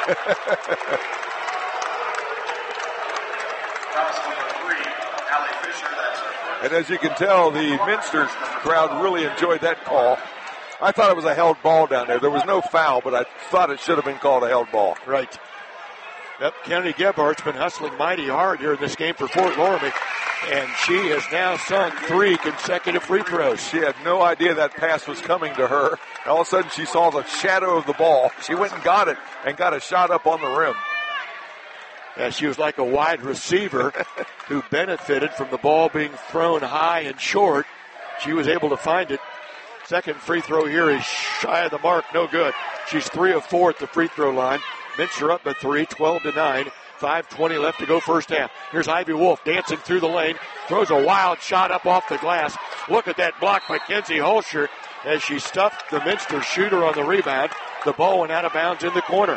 And as you can tell, the Minster crowd really enjoyed that call. I thought it was a held ball down there. There was no foul, but I thought it should have been called a held ball. Right. Yep, Kennedy Gebhardt's been hustling mighty hard here in this game for Fort Loramie, and she has now sunk three consecutive free throws. She had no idea that pass was coming to her. All of a sudden, she saw the shadow of the ball. She went and got it and got a shot up on the rim. Yeah, she was like a wide receiver who benefited from the ball being thrown high and short. She was able to find it. Second free throw here is shy of the mark, no good. She's three of four at the free throw line. Minster up at three, twelve to nine. five twenty left to go first half. Here's Ivy Wolf dancing through the lane. Throws a wild shot up off the glass. Look at that block by Kenzie Holscher as she stuffed the Minster shooter on the rebound. The ball went out of bounds in the corner.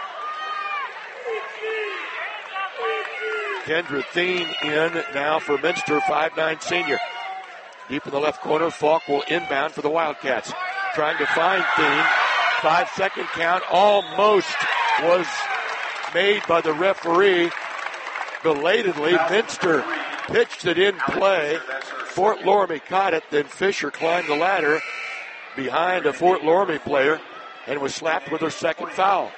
Kendra Thien in now for Minster, five nine senior. Deep in the left corner, Falk will inbound for the Wildcats. Trying to find Thien. Five-second count almost was made by the referee. Belatedly, Minster pitched it in play. Fort Loramie caught it. Then Fisher climbed the ladder behind a Fort Loramie player and was slapped with her second foul.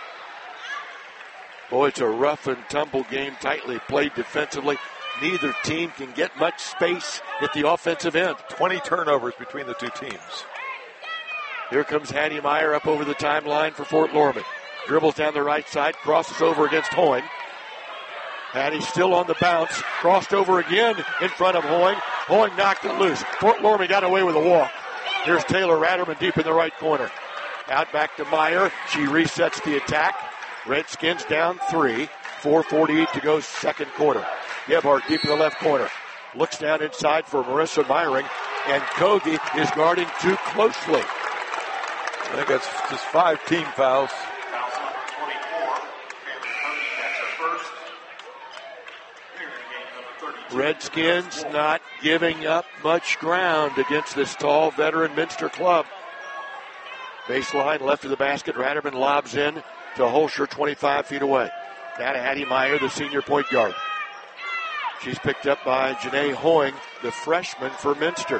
Boy, it's a rough and tumble game, tightly played defensively. Neither team can get much space at the offensive end. twenty turnovers between the two teams. Here comes Hattie Meyer up over the timeline for Fort Loramie. Dribbles down the right side, crosses over against Hoying. Hattie still on the bounce, crossed over again in front of Hoying. Hoying knocked it loose. Fort Loramie got away with a walk. Here's Taylor Ratterman deep in the right corner. Out back to Meyer. She resets the attack. Redskins down three. four forty-eight to go second quarter. Gebhardt deep in the left corner. Looks down inside for Marissa Meyering. And Kogi is guarding too closely. I think that's just five team fouls. Redskins not giving up much ground against this tall veteran Minster club. Baseline left of the basket. Ratterman lobs in to Holscher twenty-five feet away. Now to Hattie Meyer, the senior point guard. She's picked up by Janae Hoying, the freshman for Minster.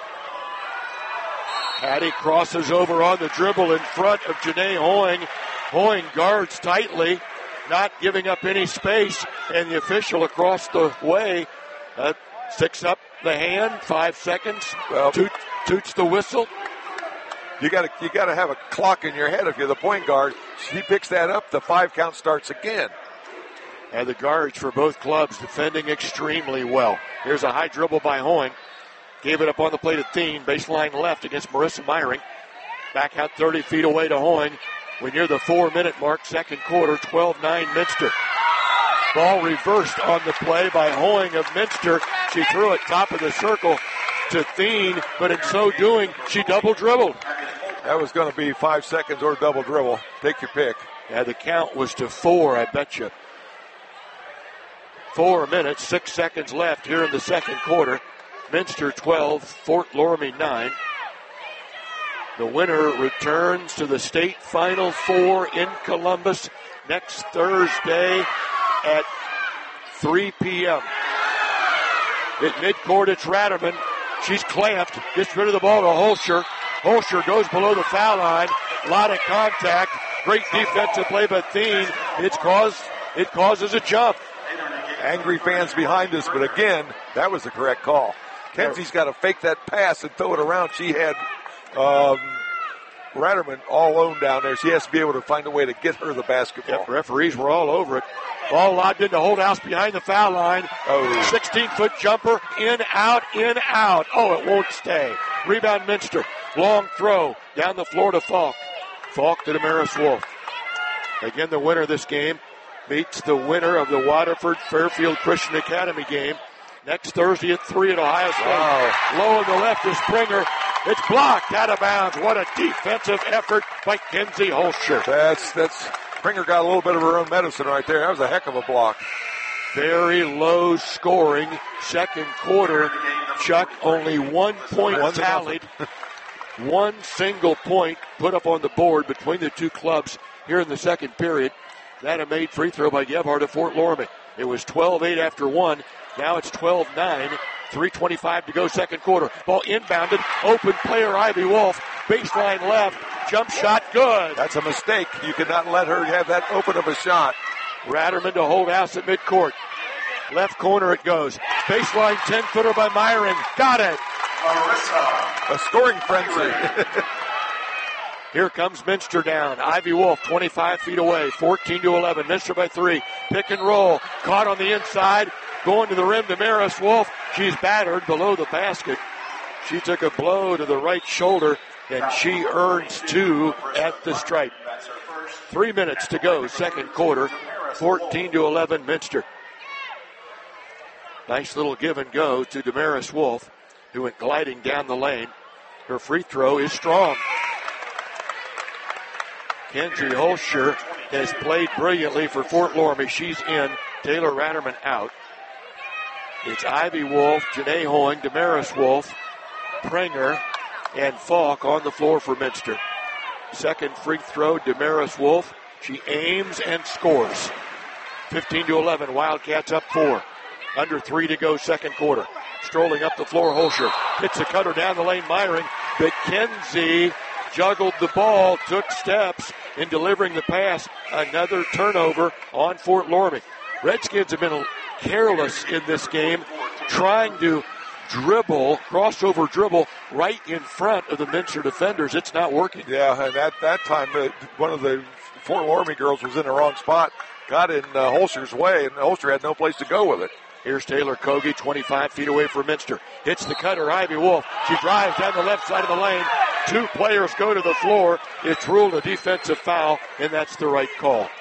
Hattie crosses over on the dribble in front of Janae Hoying. Hoying guards tightly, not giving up any space, and the official across the way uh, sticks up the hand, five seconds, well, toot, toots the whistle. You got to you got to have a clock in your head if you're the point guard. She picks that up, the five count starts again. And the guards for both clubs defending extremely well. Here's a high dribble by Hoying. Gave it up on the plate of Thien. Baseline left against Marissa Meyering. Back out thirty feet away to Hoying. We're near the four-minute mark, second quarter, twelve nine Minster. Ball reversed on the play by Hoying of Minster. She threw it top of the circle to Thien, but in so doing, she double dribbled. That was going to be five seconds or double dribble. Take your pick. Yeah, the count was to four, I bet you. Four minutes, six seconds left here in the second quarter. Minster twelve, Fort Loramie nine. The winner returns to the state Final Four in Columbus next Thursday at three p.m. At midcourt, it's Ratterman. She's clamped, gets rid of the ball to Holscher. Holscher goes below the foul line. A lot of contact. Great defensive play by Thien. It's caused, it causes a jump. Angry fans behind us, but again, that was the correct call. Kenzie's got to fake that pass and throw it around. She had um, Ratterman all alone down there. She has to be able to find a way to get her the basketball. Yep, referees were all over it. Ball lobbed into Holdhouse behind the foul line. Oh. sixteen-foot jumper. In, out, in, out. Oh, it won't stay. Rebound Minster. Long throw down the floor to Falk. Falk to Damaris Wolf. Again, the winner of this game meets the winner of the Waterford Fairfield Christian Academy game next Thursday at three at Ohio State. Wow. Low on the left is Springer. It's blocked out of bounds. What a defensive effort by Kenzie Holscher. That's, that's, Springer got a little bit of her own medicine right there. That was a heck of a block. Very low scoring second quarter. Chuck, only one point one tallied. One single point put up on the board between the two clubs here in the second period. That a made free throw by Gebhardt of Fort Loramie. It was twelve eight after one. Now it's twelve nine. three twenty-five to go second quarter. Ball inbounded. Open player Ivy Wolf. Baseline left. Jump shot good. That's a mistake. You cannot let her have that open of a shot. Ratterman to Holdhouse at midcourt. Left corner it goes. Baseline ten-footer by Myron. Got it. A scoring frenzy. Here comes Minster down. Ivy Wolf, twenty-five feet away, fourteen to eleven. Minster by three. Pick and roll. Caught on the inside. Going to the rim, Damaris Wolf. She's battered below the basket. She took a blow to the right shoulder, and she earns two at the stripe. Three minutes to go, second quarter. fourteen to eleven, Minster. Nice little give and go to Damaris Wolf, who went gliding down the lane. Her free throw is strong. Kenzie Holscher has played brilliantly for Fort Loramie. She's in. Taylor Ratterman out. It's Ivy Wolf, Janae Hoing, Damaris Wolf, Pringer, and Falk on the floor for Minster. Second free throw, Damaris Wolf. She aims and scores. fifteen to eleven, Wildcats up four. Under three to go, second quarter. Strolling up the floor, Holscher hits a cutter down the lane, Myring. But Kenzie juggled the ball, took steps in delivering the pass. Another turnover on Fort Loramie. Redskins have been careless in this game, trying to dribble, crossover dribble, right in front of the Minster defenders. It's not working. Yeah, and at that time, uh, one of the Fort Loramie girls was in the wrong spot, got in uh, Holscher's way, and Holscher had no place to go with it. Here's Taylor Kogi, twenty-five feet away from Minster. Hits the cutter, Ivy Wolf. She drives down the left side of the lane. Two players go to the floor. It's ruled a defensive foul, and that's the right call.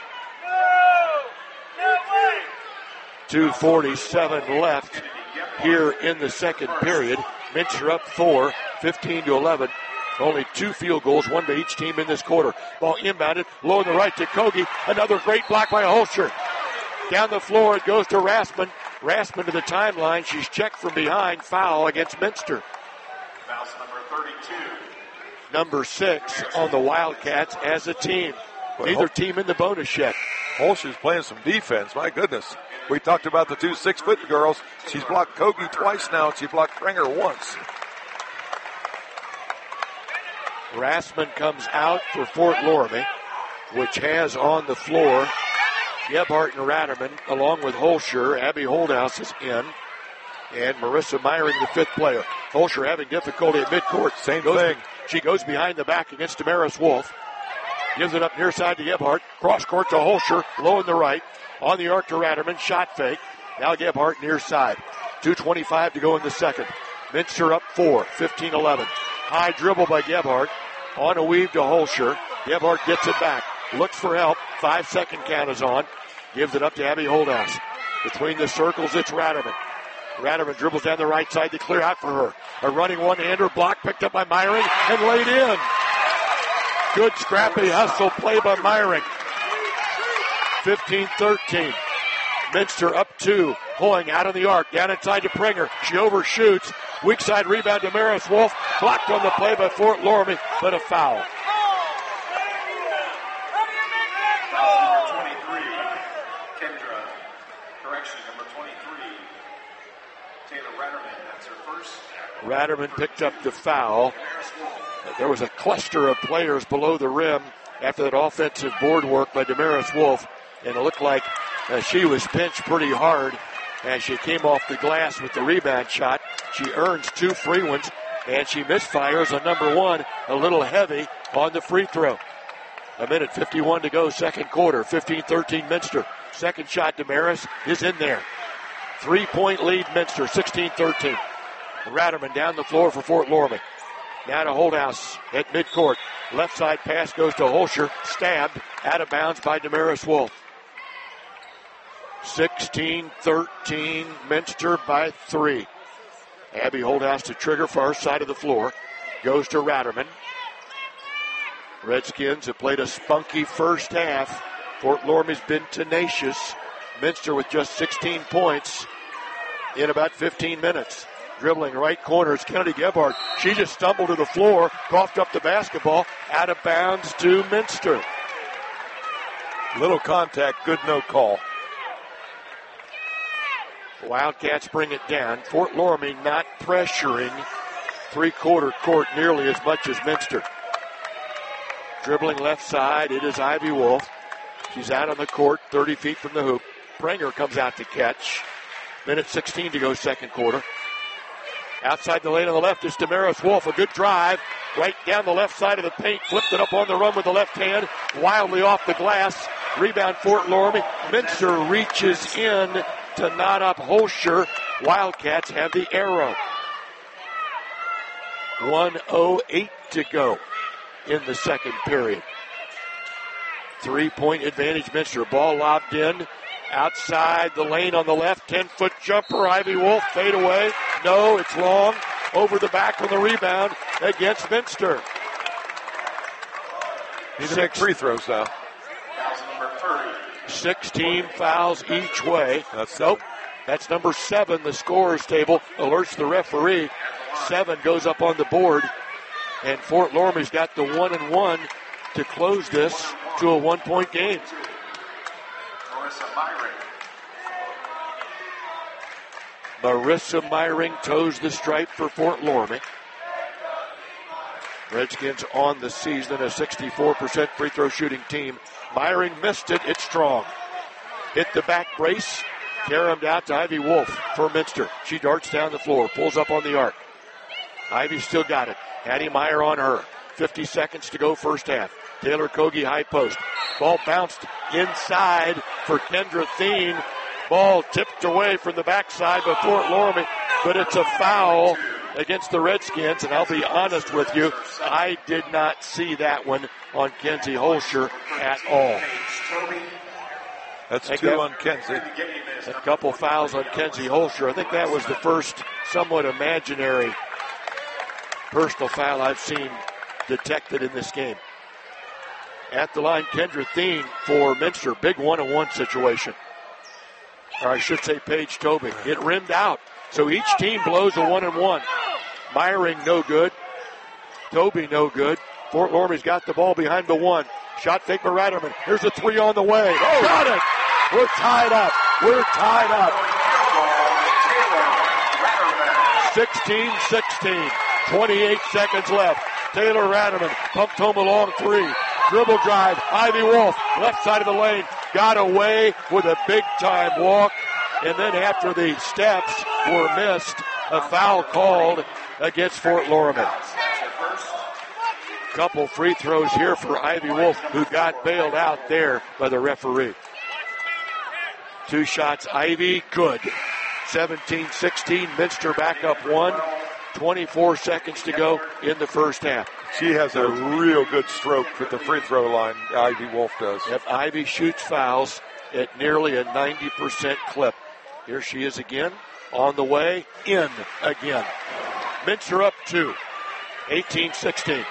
two forty-seven left here in the second period. Minster up four, fifteen to eleven. Only two field goals, one by each team in this quarter. Ball inbounded, low on the right to Kogi. Another great block by Holscher. Down the floor, it goes to Rassman. Rassman to the timeline. She's checked from behind. Foul against Minster. Foul's number thirty-two. Number six on the Wildcats as a team. Neither team in the bonus yet. Holscher's playing some defense. My goodness. We talked about the two six-foot girls. She's blocked Kogi twice now, and she blocked Springer once. Rassman comes out for Fort Loramie, which has on the floor Gebhardt and Ratterman, along with Holscher. Abby Holdhouse is in, and Marissa Myring, the fifth player. Holscher having difficulty at midcourt. Same goes, thing. She goes behind the back against Damaris Wolf. Gives it up near side to Gebhardt. Cross court to Holscher, low in the right. On the arc to Ratterman, shot fake. Now Gebhardt near side. two twenty-five to go in the second. Minster up four, fifteen eleven. High dribble by Gebhardt. On a weave to Holscher. Gebhardt gets it back. Looks for help. Five second count is on. Gives it up to Abby Holdhouse. Between the circles, it's Ratterman. Ratterman dribbles down the right side to clear out for her. A running one-hander, block picked up by Myring and laid in. Good scrappy hustle play by Myring. fifteen thirteen. Minster up two. Hoying out of the arc. Down inside to Pringer. She overshoots. Weak side rebound to Maris Wolf. Blocked on the play by Fort Loramie, but a foul. Ratterman picked up the foul. There was a cluster of players below the rim after that offensive board work by Damaris Wolf, and it looked like uh, she was pinched pretty hard as she came off the glass with the rebound shot. She earns two free ones, and she misfires on number one, a little heavy on the free throw. A minute fifty-one to go, second quarter, fifteen thirteen Minster. Second shot, Damaris is in there. Three-point lead, Minster, sixteen thirteen. Ratterman down the floor for Fort Loramie. Now to Holdhouse at midcourt. Left side pass goes to Holscher. Stabbed out of bounds by Damaris Wolf. sixteen thirteen, Minster by three. Abby Holdhouse to trigger far side of the floor. Goes to Ratterman. Redskins have played a spunky first half. Fort Loramie's been tenacious. Minster with just sixteen points in about fifteen minutes. Dribbling right corner is Kennedy Gebhardt. She just stumbled to the floor, coughed up the basketball, out of bounds to Minster. Little contact, good no call. Wildcats bring it down. Fort Loramie not pressuring three-quarter court nearly as much as Minster. Dribbling left side, it is Ivy Wolf. She's out on the court, thirty feet from the hoop. Pringer comes out to catch. Minute sixteen to go, second quarter. Outside the lane on the left is Damaris Wolf. A good drive right down the left side of the paint. Flipped it up on the run with the left hand. Wildly off the glass. Rebound Fort Loramie. Minster reaches in to knot up Holscher. Wildcats have the arrow. one oh eight to go in the second period. Three-point advantage Minster. Ball lobbed in. Outside the lane on the left, ten-foot jumper. Ivy Wolf, fade away. No, it's long. Over the back on the rebound against Minster. These are free throws now. sixteen fouls each way. That's nope. That's number seven. The scorer's table alerts the referee. Seven goes up on the board. And Fort Loramie's got the one and one to close this to a one-point game. Marissa Meyring toes the stripe for Fort Loramie. Redskins on the season, a sixty-four percent free throw shooting team. Meyring missed it. It's strong. Hit the back brace. Caromed out to Ivy Wolf for Minster. She darts down the floor, pulls up on the arc. Ivy still got it. Addie Meyer on her. fifty seconds to go first half. Taylor Kogi high post. Ball bounced inside for Kendra Thien. Ball tipped away from the backside by Fort Loramie, but it's a foul against the Redskins, and I'll be honest with you, I did not see that one on Kenzie Holscher at all. That's two on Kenzie. A couple fouls on Kenzie Holscher. I think that was the first somewhat imaginary personal foul I've seen detected in this game. At the line, Kendra Thien for Minster. Big one-on-one situation. Or I should say Paige Tobey. It rimmed out. So each team blows a one-and-one. Meyring no good. Tobey no good. Fort Loramie's got the ball behind the one. Shot fake by Ratterman. Here's a three on the way. Oh, got it. We're tied up. We're tied up. sixteen sixteen. twenty-eight seconds left. Taylor Ratterman pumped home a long three. Dribble drive. Ivy Wolf, left side of the lane. Got away with a big-time walk. And then after the steps were missed, a foul called against Fort Loramie. Couple free throws here for Ivy Wolf, who got bailed out there by the referee. Two shots, Ivy, good. seventeen sixteen, Minster back up one. twenty-four seconds to go in the first half. She has a real good stroke with the free throw line, Ivy Wolf does. Yep, Ivy shoots fouls at nearly a ninety percent clip. Here she is again, on the way, in again. Minster up two, eighteen sixteen.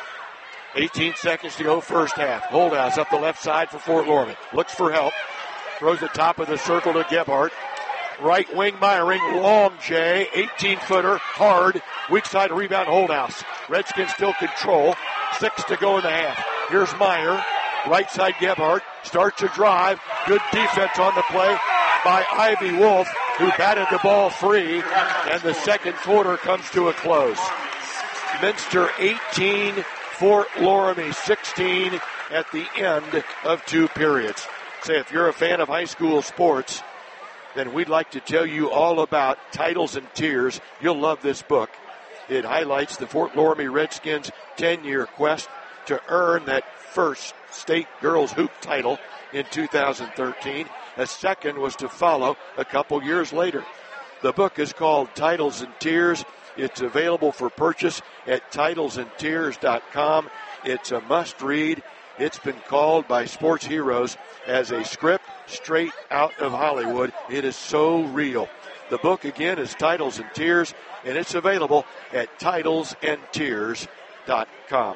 eighteen seconds to go first half. Holdhouse up the left side for Fort Loramie. Looks for help. Throws the top of the circle to Gebhardt. Right wing Meyering, long J, eighteen-footer, hard, weak side rebound Holdhouse. Redskins still control, six to go in the half. Here's Meyer, right side Gebhardt, starts to drive, good defense on the play by Ivy Wolf, who batted the ball free, and the second quarter comes to a close. Minster eighteen, Fort Loramie sixteen at the end of two periods. Say, if you're a fan of high school sports, then we'd like to tell you all about Titles and Tiers. You'll love this book. It highlights the Fort Loramie Redskins' ten-year quest to earn that first state girls hoop title in two thousand thirteen. A second was to follow a couple years later. The book is called Titles and Tiers. It's available for purchase at titles and tiers dot com. It's a must-read. It's been called by sports heroes as a script straight out of Hollywood. It is so real. The book, again, is Titles and Tiers, and it's available at titles and tiers dot com.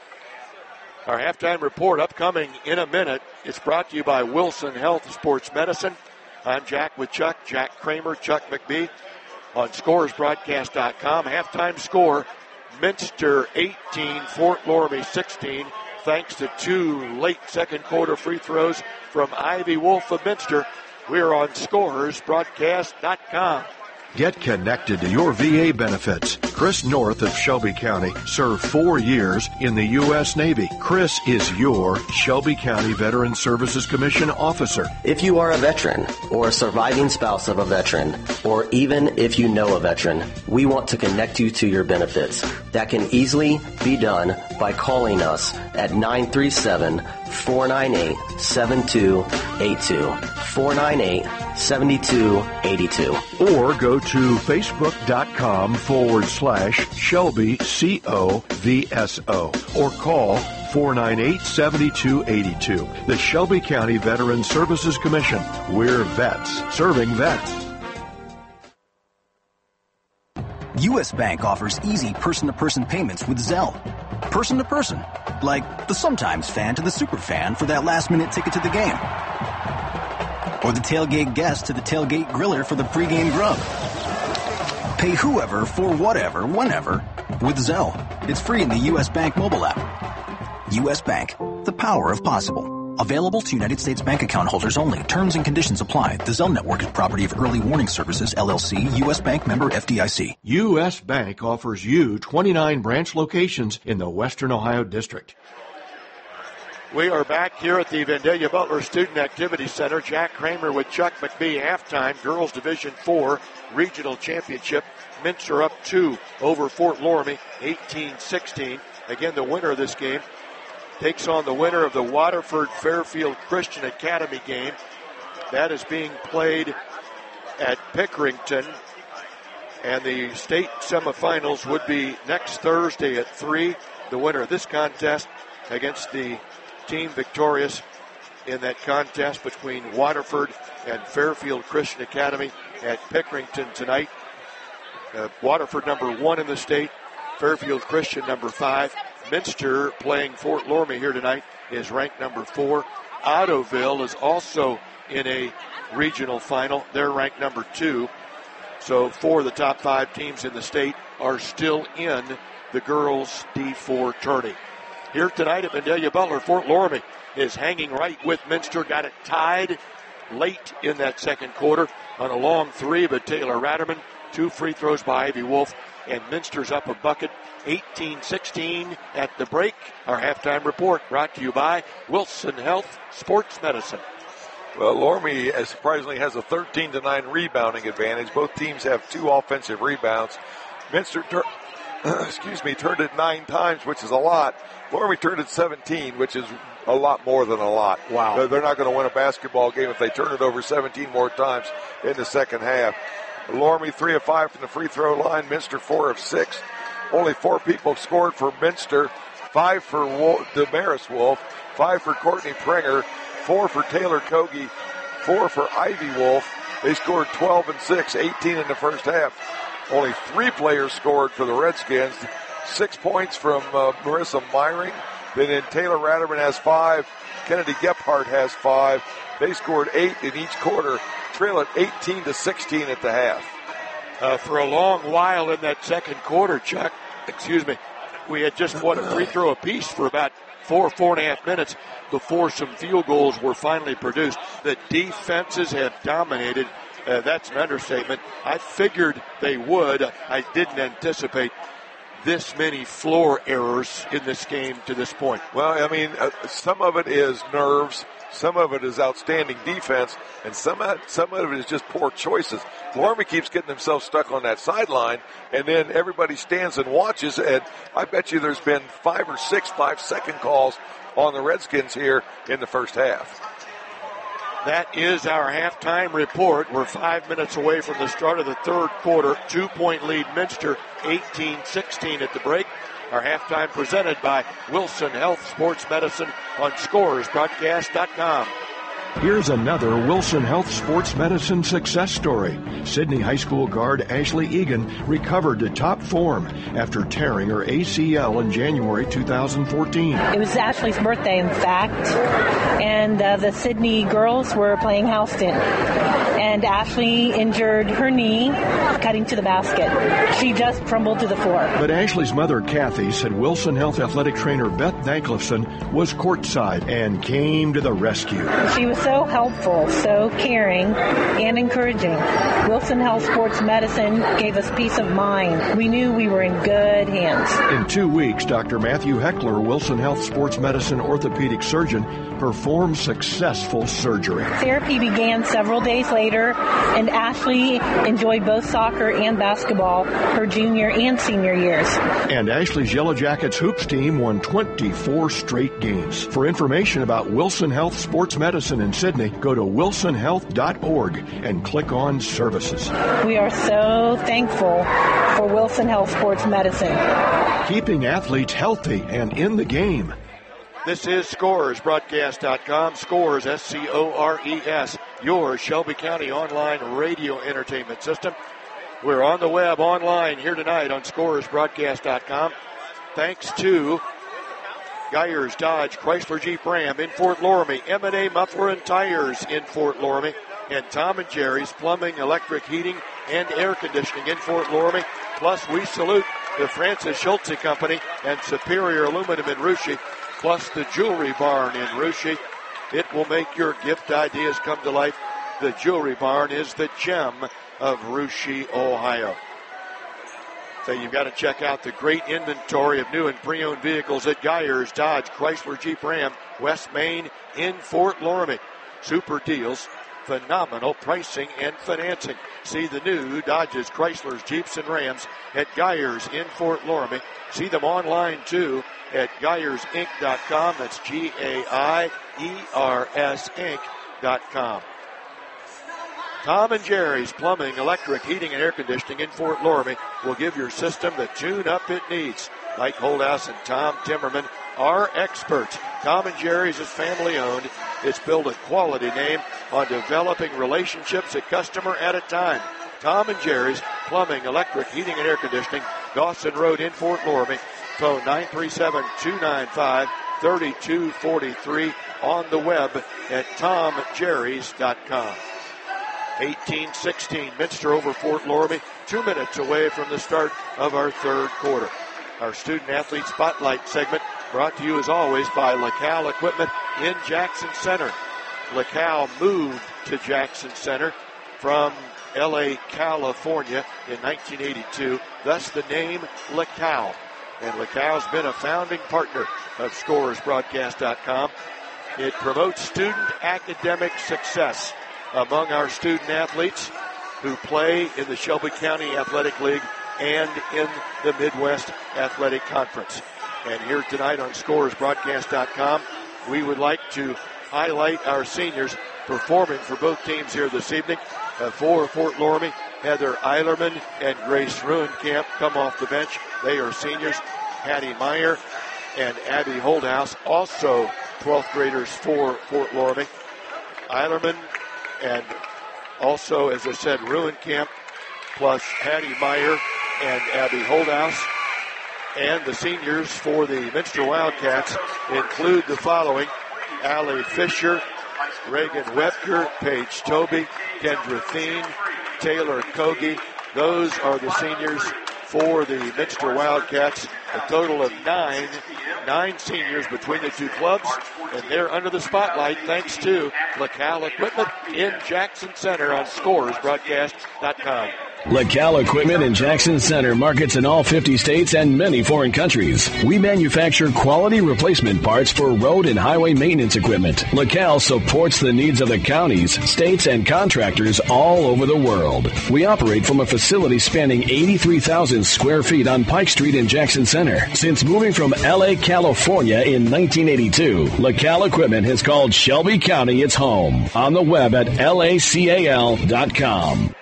Our halftime report upcoming in a minute. It's brought to you by Wilson Health Sports Medicine. I'm Jack with Chuck, Jack Kramer, Chuck McBee on scores broadcast dot com. Halftime score, Minster eighteen, Fort Loramie sixteen. Thanks to two late second quarter free throws from Ivy Wolf of Minster. We're on scores broadcast dot com. Get connected to your V A benefits. Chris North of Shelby County served four years in the U S Navy. Chris is your Shelby County Veteran Services Commission officer. If you are a veteran or a surviving spouse of a veteran, or even if you know a veteran, we want to connect you to your benefits. That can easily be done by calling us at nine three seven, four nine eight, seven two eight two. four nine eight, seven two eight two. Or go to facebook.com forward slash Shelby C O V S O or call four nine eight, seven two eight two. The Shelby County Veteran Services Commission. We're vets serving vets. U S. Bank offers easy person-to-person payments with Zelle. Person-to-person, like the sometimes fan to the super fan for that last-minute ticket to the game. Or the tailgate guest to the tailgate griller for the pregame grub. Pay whoever for whatever, whenever, with Zelle. It's free in the U S. Bank mobile app. U S. Bank, the power of possible. Available to United States bank account holders only. Terms and conditions apply. The Zelle network is property of Early Warning Services, L L C, U S. Bank member F D I C. U S. Bank offers you twenty-nine branch locations in the Western Ohio District. We are back here at the Vandalia Butler Student Activity Center. Jack Kramer with Chuck McBee. Halftime, Girls Division four Regional Championship. Minster up two over Fort Loramie, eighteen sixteen. Again, the winner of this game takes on the winner of the Waterford-Fairfield Christian Academy game. That is being played at Pickerington. And the state semifinals would be next Thursday at three. The winner of this contest against the team victorious in that contest between Waterford and Fairfield Christian Academy at Pickerington tonight. Uh, Waterford number one in the state, Fairfield Christian number five. Minster playing Fort Loramie here tonight is ranked number four. Ottoville is also in a regional final. They're ranked number two. So four of the top five teams in the state are still in the girls' D four tourney. Here tonight at Vandalia Butler, Fort Loramie is hanging right with Minster. Got it tied late in that second quarter on a long three by Taylor Ratterman. Two free throws by Ivy Wolf, and Minster's up a bucket, eighteen sixteen at the break. Our halftime report brought to you by Wilson Health Sports Medicine. Well, Loramie uh, surprisingly has a thirteen to nine rebounding advantage. Both teams have two offensive rebounds. Minster, tur- excuse me, turned it nine times, which is a lot. Loramie turned it seventeen, which is a lot more than a lot. Wow. They're not going to win a basketball game if they turn it over seventeen more times in the second half. Loramie three of five from the free throw line. Minster four of six. Only four people scored for Minster. Five for Wolf, Damaris Wolf. Five for Courtney Prenger. Four for Taylor Kogi. Four for Ivy Wolf. They scored twelve and six, eighteen in the first half. Only three players scored for the Redskins. Six points from uh, Marissa Meyering. Then, then Taylor Ratterman has five. Kennedy Gephardt has five. They scored eight in each quarter, trailing eighteen to sixteen at the half. Uh, for a long while in that second quarter, Chuck, excuse me, we had just won a free throw apiece for about four, four and a half minutes before some field goals were finally produced. The defenses have dominated. Uh, that's an understatement. I figured they would. I didn't anticipate this many floor errors in this game to this point. Well, I mean, uh, some of it is nerves. Some of it is outstanding defense, and some of, some of it is just poor choices. Loramie keeps getting himself stuck on that sideline, and then everybody stands and watches, and I bet you there's been five or six five-second calls on the Redskins here in the first half. That is our halftime report. We're five minutes away from the start of the third quarter. Two-point lead Minster, eighteen sixteen at the break. Our halftime presented by Wilson Health Sports Medicine on Scores Broadcast dot com. Here's another Wilson Health Sports Medicine success story. Sydney High School guard Ashley Egan recovered to top form after tearing her A C L in January two thousand fourteen. It was Ashley's birthday, in fact, and uh, the Sydney girls were playing Houston. And Ashley injured her knee cutting to the basket. She just crumbled to the floor. But Ashley's mother, Kathy, said Wilson Health athletic trainer Beth Thanklifson was courtside and came to the rescue. She was so helpful, so caring, and encouraging. Wilson Health Sports Medicine gave us peace of mind. We knew we were in good hands. In two weeks, Doctor Matthew Heckler, Wilson Health Sports Medicine orthopedic surgeon, performed successful surgery. Therapy began several days later, and Ashley enjoyed both soccer and basketball her junior and senior years. And Ashley's Yellow Jackets hoops team won twenty-four straight games. For information about Wilson Health Sports Medicine in Sydney, go to wilson health dot org and click on Services. We are so thankful for Wilson Health Sports Medicine. Keeping athletes healthy and in the game. This is Scores Broadcast dot com. Scores, S C O R E S, your Shelby County online radio entertainment system. We're on the web online here tonight on Scores Broadcast dot com. Thanks to Geyers Dodge Chrysler Jeep Ram in Fort Loramie, M and A Muffler and Tires in Fort Loramie, and Tom and Jerry's Plumbing, Electric, Heating, and Air Conditioning in Fort Loramie. Plus, we salute the Francis Schultze Company and Superior Aluminum in Russia, plus the Jewelry Barn in Russia. It will make your gift ideas come to life. The Jewelry Barn is the gem of Russia, Ohio. So you've got to check out the great inventory of new and pre-owned vehicles at Geyers Dodge Chrysler Jeep Ram, West Main in Fort Loramie. Super deals, phenomenal pricing and financing. See the new Dodges, Chryslers, Jeeps, and Rams at Geyers in Fort Loramie. See them online, too, at Geyers Inc dot com. That's G A I E R S Inc dot com. Tom and Jerry's Plumbing, Electric, Heating, and Air Conditioning in Fort Loramie will give your system the tune-up it needs. Mike Holdhouse and Tom Timmerman are experts. Tom and Jerry's is family-owned. It's built a quality name on developing relationships a customer at a time. Tom and Jerry's Plumbing, Electric, Heating, and Air Conditioning, Dawson Road in Fort Loramie. Phone nine three seven, two nine five, three two four three, on the web at tom jerrys dot com. eighteen sixteen, Minster over Fort Loramie, two minutes away from the start of our third quarter. Our Student Athlete Spotlight segment brought to you as always by LaCal Equipment in Jackson Center. LaCal moved to Jackson Center from L A, California in nineteen eighty-two, thus the name LaCal. And LaCal's been a founding partner of Scores Broadcast dot com. It promotes student academic success among our student athletes who play in the Shelby County Athletic League and in the Midwest Athletic Conference. And here tonight on Scores Broadcast dot com, we would like to highlight our seniors performing for both teams here this evening. Uh, for Fort Loramie, Heather Eilerman and Grace Ruenkamp come off the bench. They are seniors. Hattie Meyer and Abby Holdhouse, also twelfth graders for Fort Loramie. Eilerman and also, as I said, Ruenkamp, plus Hattie Meyer and Abby Holdhouse. And the seniors for the Minster Wildcats include the following: Allie Fisher, Reagan Webker, Paige Toby, Kendra Thien, Taylor Kogi. Those are the seniors for the Minster Wildcats. A total of nine, nine seniors between the two clubs, and they're under the spotlight thanks to LaCal Equipment in Jackson Center on Scores Broadcast dot com. LaCal Equipment in Jackson Center markets in all fifty states and many foreign countries. We manufacture quality replacement parts for road and highway maintenance equipment. LaCal supports the needs of the counties, states, and contractors all over the world. We operate from a facility spanning eighty-three thousand square feet on Pike Street in Jackson Center. Since moving from L A, California in nineteen eighty-two, LaCal Equipment has called Shelby County its home. On the web at L A C A L dot com.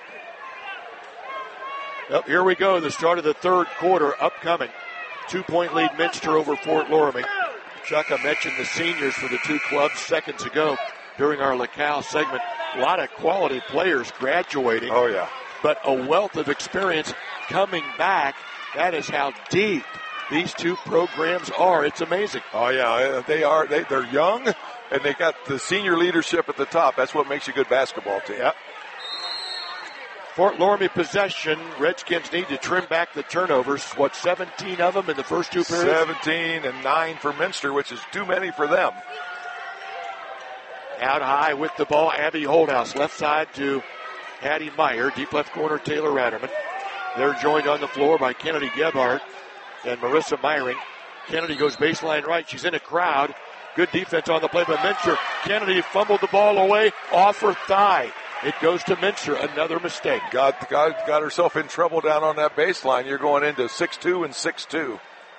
Well, here we go, the start of the third quarter upcoming. Two-point lead Minster over Fort Loramie. Chuck, I mentioned the seniors for the two clubs seconds ago during our LaCal segment. A lot of quality players graduating. Oh, yeah. But a wealth of experience coming back. That is how deep these two programs are. It's amazing. Oh, yeah, they are. They, they're young, and they got the senior leadership at the top. That's what makes you a good basketball team. Yep. Fort Loramie possession. Redskins need to trim back the turnovers. What, seventeen of them in the first two periods? seventeen and nine for Minster, which is too many for them. Out high with the ball, Abby Holdhouse. Left side to Hattie Meyer. Deep left corner, Taylor Ratterman. They're joined on the floor by Kennedy Gebhardt and Marissa Meyering. Kennedy goes baseline right. She's in a crowd. Good defense on the play by Minster. Kennedy fumbled the ball away off her thigh. It goes to Minster. Another mistake. Got, got, got herself in trouble down on that baseline. You're going into six two and six two.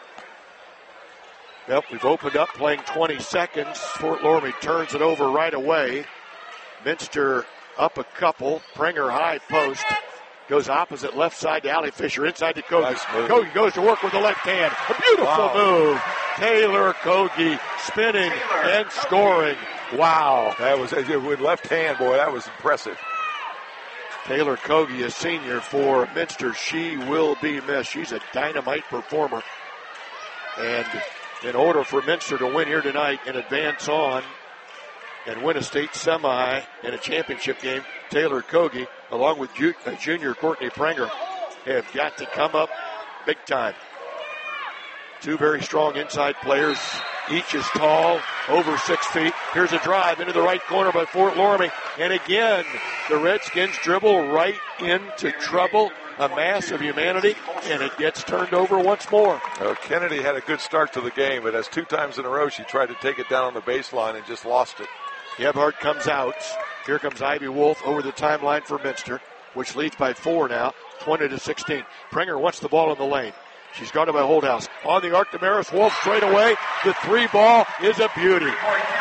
Yep, we've opened up playing twenty seconds. Fort Loramie turns it over right away. Minster up a couple. Prenger high post. Goes opposite left side to Allie Fisher. Inside to Kogi. Nice move. Kogi goes to work with the left hand. A beautiful Wow. move. Taylor Kogi spinning and scoring. Wow. That was, with left hand, boy, that was impressive. Taylor Kogi, a senior for Minster. She will be missed. She's a dynamite performer. And in order for Minster to win here tonight and advance on and win a state semi in a championship game, Taylor Kogi, along with ju- uh, junior Courtney Prenger, have got to come up big time. Two very strong inside players. Each is tall, over six feet. Here's a drive into the right corner by Fort Loramie. And again, the Redskins dribble right into trouble. A mass of humanity, and it gets turned over once more. Uh, Kennedy had a good start to the game, but as two times in a row she tried to take it down on the baseline and just lost it. Gebhardt comes out. Here comes Ivy Wolf over the timeline for Minster, which leads by four now, twenty to sixteen. Prenger wants the ball in the lane. She's guarded by Holdhouse. On the arc, Damaris Wolf straight away. The three ball is a beauty.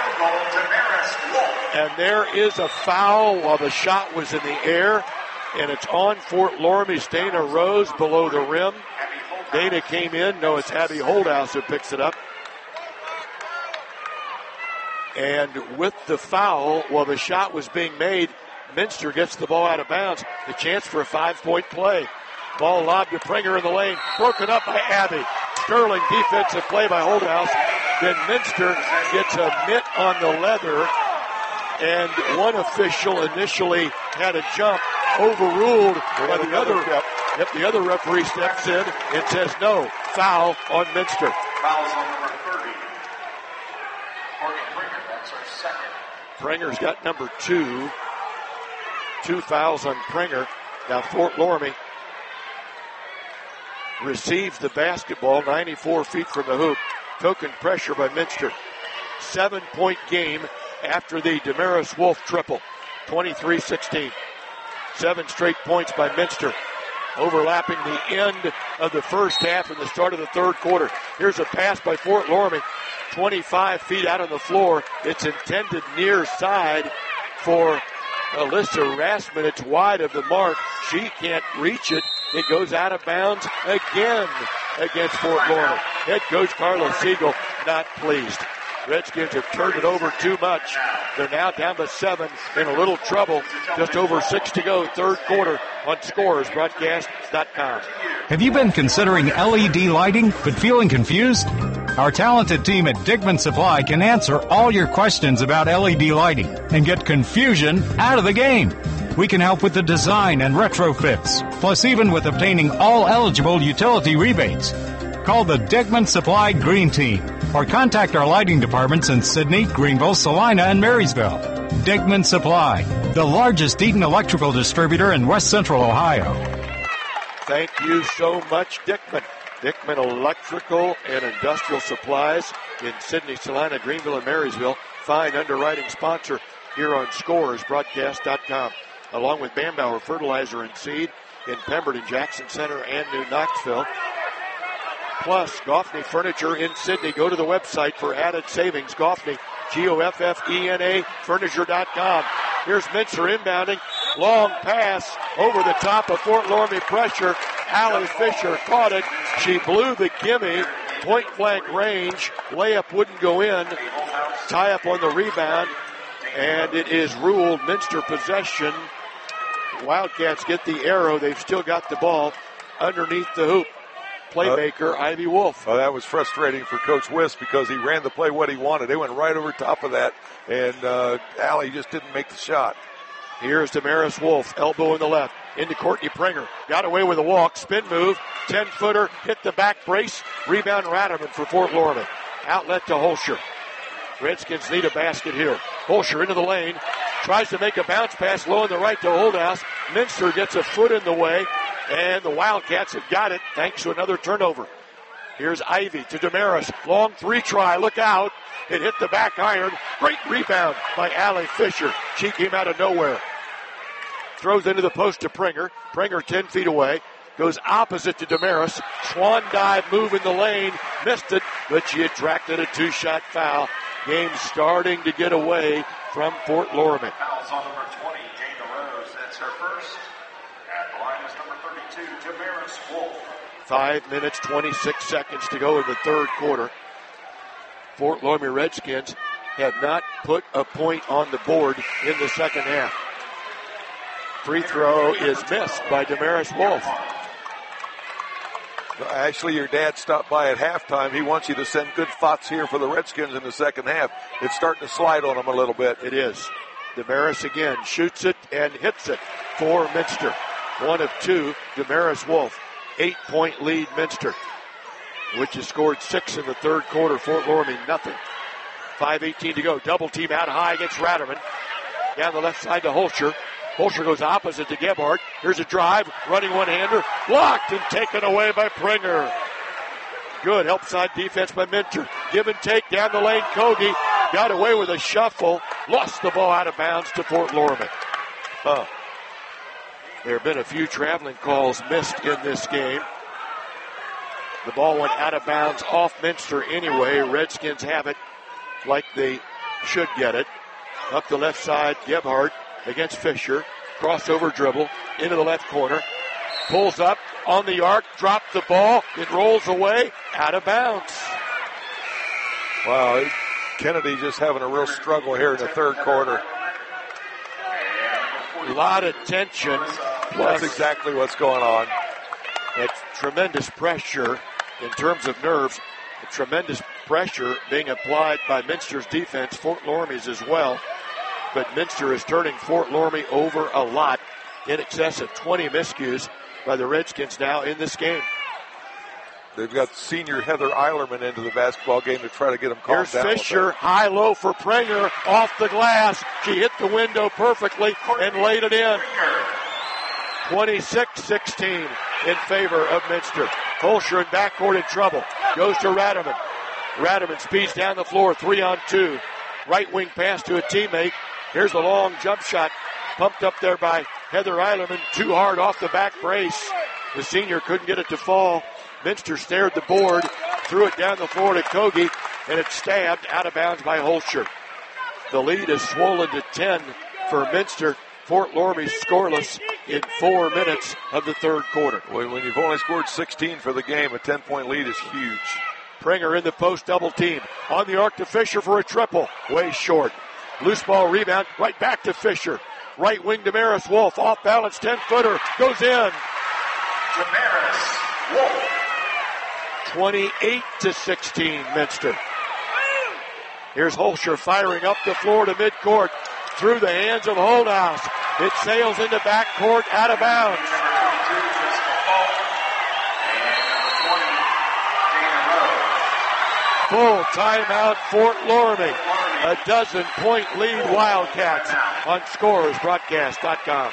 And there is a foul while the shot was in the air. And it's on Fort Loramie. Dana Rose below the rim. Dana came in. No, it's Abby Holdhouse who picks it up. And with the foul, while the shot was being made, Minster gets the ball out of bounds. The chance for a five-point play. Ball lobbed to Prenger in the lane. Broken up by Abby. Sterling defensive play by Holdhouse. Then Minster gets a mitt on the leather. And one official initially had a jump overruled by the other. Yep. Yep, the other referee steps in and says no, foul on Minster. Fouls on number thirty. Courtney Prenger, that's our second. Prenger's got number two. Two fouls on Prenger. Now Fort Loramie receives the basketball ninety-four feet from the hoop. Token pressure by Minster. Seven-point game after the Damaris Wolf triple. twenty-three sixteen. Seven straight points by Minster. Overlapping the end of the first half and the start of the third quarter. Here's a pass by Fort Loramie. twenty-five feet out on the floor. It's intended near side for Alyssa Rassman. It's wide of the mark. She can't reach it. It goes out of bounds again against Fort Loramie. Head coach Carla Siegel not pleased. Redskins have turned it over too much. They're now down to seven, in a little trouble. Just over six to go, third quarter on Scores Broadcast dot com. Have you been considering L E D lighting but feeling confused? Our talented team at Dickman Supply can answer all your questions about L E D lighting and get confusion out of the game. We can help with the design and retrofits, plus even with obtaining all eligible utility rebates. Call the Dickman Supply Green Team or contact our lighting departments in Sydney, Greenville, Salina, and Marysville. Dickman Supply, the largest Eaton electrical distributor in West Central Ohio. Thank you so much, Dickman. Dickman Electrical and Industrial Supplies in Sydney, Salina, Greenville, and Marysville. Fine underwriting sponsor here on Scores Broadcast dot com. Along with Bambauer Fertilizer and Seed in Pemberton, Jackson Center, and New Knoxville. Plus, Goffney Furniture in Sydney. Go to the website for added savings. Goffney, G O F F E N A, Furniture dot com. Here's Minster inbounding. Long pass over the top of Fort Loramie pressure. Allie Fisher caught it. She blew the gimme. Point blank range. Layup wouldn't go in. Tie up on the rebound. And it is ruled Minster possession. Wildcats get the arrow. They've still got the ball underneath the hoop. Playmaker, uh, Ivy Wolf. Well, that was frustrating for Coach Wiss because he ran the play what he wanted. They went right over top of that, and uh, Allie just didn't make the shot. Here's Damaris Wolf, elbow in the left, into Courtney Pringer. Got away with a walk, spin move, ten-footer, hit the back brace, rebound Ratterman for Fort Loramie. Outlet to Holscher. Redskins need a basket here. Holscher into the lane, tries to make a bounce pass low in the right to Oldhouse. Minster gets a foot in the way. And the Wildcats have got it thanks to another turnover. Here's Ivy to Damaris. Long three try. Look out. It hit the back iron. Great rebound by Allie Fisher. She came out of nowhere. Throws into the post to Pringer. Pringer ten feet away. Goes opposite to Damaris. Swan dive move in the lane. Missed it, but she attracted a two-shot foul. Game starting to get away from Fort Loramie. Fouls on number twenty, Jane Rose. That's her first. At the line is number thirty-two, Damaris Wolf. Five minutes, twenty-six seconds to go in the third quarter. Fort Loramie Redskins have not put a point on the board in the second half. Free throw is missed by Damaris Wolf. Actually, your dad stopped by at halftime. He wants you to send good thoughts here for the Redskins in the second half. It's starting to slide on them a little bit. It is. Damaris again shoots it and hits it for Minster. One of two, Damaris Wolf. Eight-point lead, Minster, which has scored six in the third quarter. Fort Loramie, nothing. five eighteen to go. Double team out high against Ratterman. Down the left side to Holscher. Holscher goes opposite to Gebhardt. Here's a drive, running one-hander. Blocked and taken away by Pringer. Good help side defense by Minter. Give and take down the lane. Kogi got away with a shuffle. Lost the ball out of bounds to Fort Loramie. Uh, there have been a few traveling calls missed in this game. The ball went out of bounds off Minster anyway. Redskins have it like they should get it. Up the left side, Gebhardt against Fisher. Crossover dribble into the left corner. Pulls up on the arc, dropped the ball. It rolls away, out of bounds. Wow, Kennedy just having a real struggle here in the third quarter. A lot of tension. That's exactly what's going on. It's tremendous pressure in terms of nerves. Tremendous pressure being applied by Minster's defense, Fort Loramie's as well. But Minster is turning Fort Loramie over a lot, in excess of twenty miscues by the Redskins now in this game. They've got senior Heather Eilerman into the basketball game to try to get them calmed Here's down. Here's Fisher, high-low for Pringer, off the glass. She hit the window perfectly and laid it in. twenty-six sixteen in favor of Minster. Holscher in backcourt in trouble. Goes to Ratterman. Ratterman speeds down the floor, three on two. Right wing pass to a teammate. Here's the long jump shot. Pumped up there by Heather Eilerman. Too hard off the back brace. The senior couldn't get it to fall. Minster stared the board, threw it down the floor to Kogi, and it's stabbed out of bounds by Holscher. The lead is swollen to ten for Minster. Fort Loramie scoreless in four minutes of the third quarter. When you've only scored sixteen for the game, a ten-point lead is huge. Pringer in the post double team. On the arc to Fisher for a triple. Way short. Loose ball rebound. Right back to Fisher. Right wing Damaris Wolf. Off balance ten-footer. Goes in. Damaris twenty-eight to sixteen, Minster. Here's Holscher firing up the floor to midcourt. Through the hands of Holdhouse. It sails into backcourt, out of bounds. Full timeout, Fort Loramie. A dozen point lead Wildcats on Scores Broadcast dot com.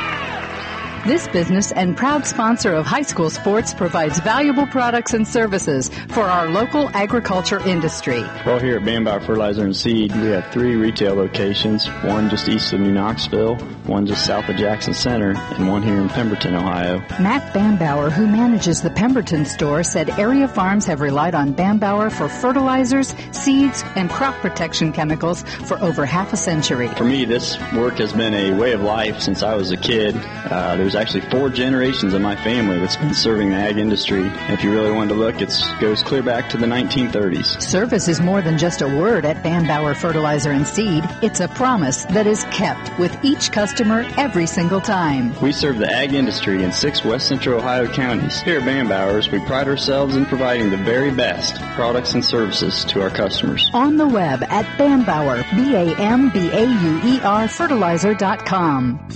This business and proud sponsor of high school sports provides valuable products and services for our local agriculture industry. Well, here at Bambauer Fertilizer and Seed, we have three retail locations, one just east of New Knoxville, one just south of Jackson Center, and one here in Pemberton, Ohio. Matt Bambauer, who manages the Pemberton store, said area farms have relied on Bambauer for fertilizers, seeds, and crop protection chemicals for over half a century. For me, this work has been a way of life since I was a kid. Uh, there's actually four generations of my family that's been serving the ag industry. If you really wanted to look, it goes clear back to the nineteen thirties. Service is more than just a word at Bambauer Fertilizer and Seed. It's a promise that is kept with each customer every single time. We serve the ag industry in six west central Ohio counties. Here at Bambauer's, we pride ourselves in providing the very best products and services to our customers. On the web at Bambauer, B A M B A U E R fertilizer dot com.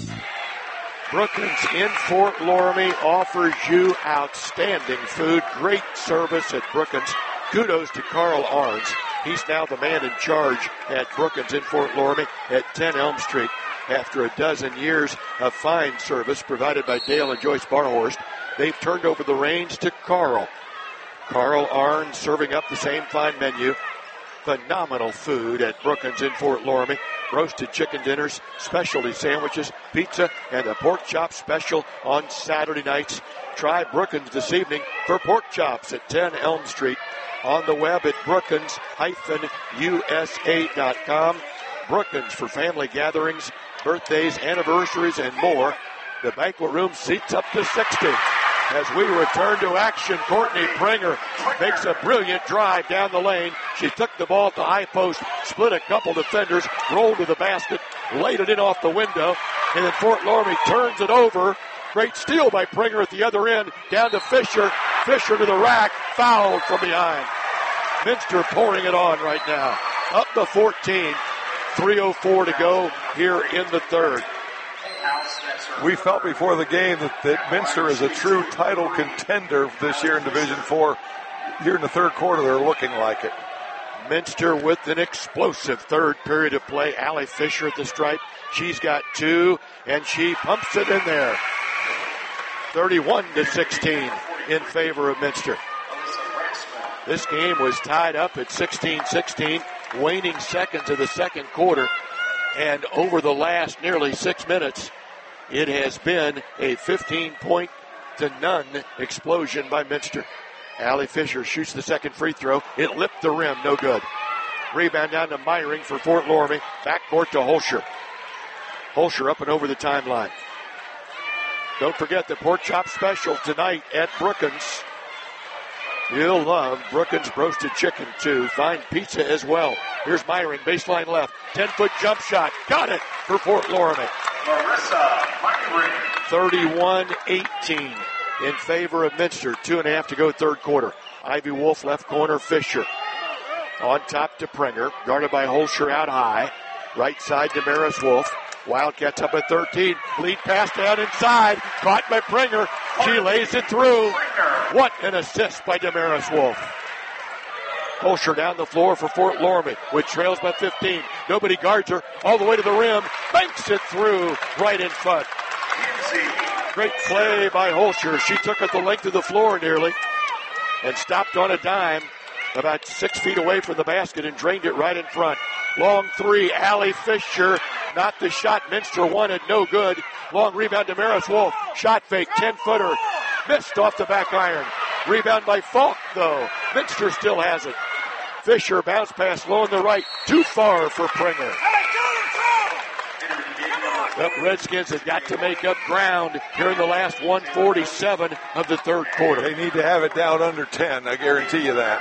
Brookins in Fort Loramie offers you outstanding food, great service at Brookins. Kudos to Carl Arns. He's now the man in charge at Brookins in Fort Loramie at ten Elm Street. After a dozen years of fine service provided by Dale and Joyce Barhorst, they've turned over the reins to Carl. Carl Arns serving up the same fine menu. Phenomenal food at Brookins in Fort Loramie. Roasted chicken dinners, specialty sandwiches, pizza, and a pork chop special on Saturday nights. Try Brookins this evening for pork chops at ten Elm Street. On the web at Brookins U S A dot com. Brookins for family gatherings, birthdays, anniversaries, and more. The banquet room seats up to sixty. As we return to action, Courtney Pringer makes a brilliant drive down the lane. She took the ball at the high post, split a couple defenders, rolled to the basket, laid it in off the window, and then Fort Loramie turns it over. Great steal by Pringer at the other end, down to Fisher. Fisher to the rack, fouled from behind. Minster pouring it on right now. Up to fourteen, three oh four to go here in the third. We felt before the game that, that Minster is a true title contender this year in Division Four. Here in the third quarter, they're looking like it. Minster with an explosive third period of play. Allie Fisher at the stripe. She's got two, and she pumps it in there. thirty-one to sixteen in favor of Minster. This game was tied up at sixteen sixteen, waning seconds of the second quarter. And over the last nearly six minutes, it has been a fifteen-point to none explosion by Minster. Allie Fisher shoots the second free throw. It lipped the rim, no good. Rebound down to Meyring for Fort Loramie. Backcourt to Holscher. Holscher up and over the timeline. Don't forget the pork chop special tonight at Brookins. You'll love Brookins roasted chicken, too. Fine pizza as well. Here's Meyring, baseline left. ten-foot jump shot. Got it for Fort Loramie. Marissa Meyring. thirty-one eighteen in favor of Minster. Two and a half to go third quarter. Ivy Wolf left corner, Fisher. On top to Pringer. Guarded by Holscher out high. Right side to Maris Wolf. Wildcats up at thirteen. Lead pass down inside. Caught by Pringer. She lays it through. What an assist by Damaris Wolf. Holscher down the floor for Fort Loramie, which trails by fifteen. Nobody guards her. All the way to the rim. Banks it through right in front. Great play by Holscher. She took it the length of the floor nearly and stopped on a dime about six feet away from the basket and drained it right in front. Long three, Allie Fisher. Not the shot Minster wanted, no good. Long rebound to Maris Wolf. Shot fake, ten-footer. Missed off the back iron. Rebound by Falk, though. Minster still has it. Fisher bounce pass low on the right. Too far for Pringer. The Redskins have got to make up ground here in the last one forty-seven of the third quarter. They need to have it down under ten, I guarantee you that.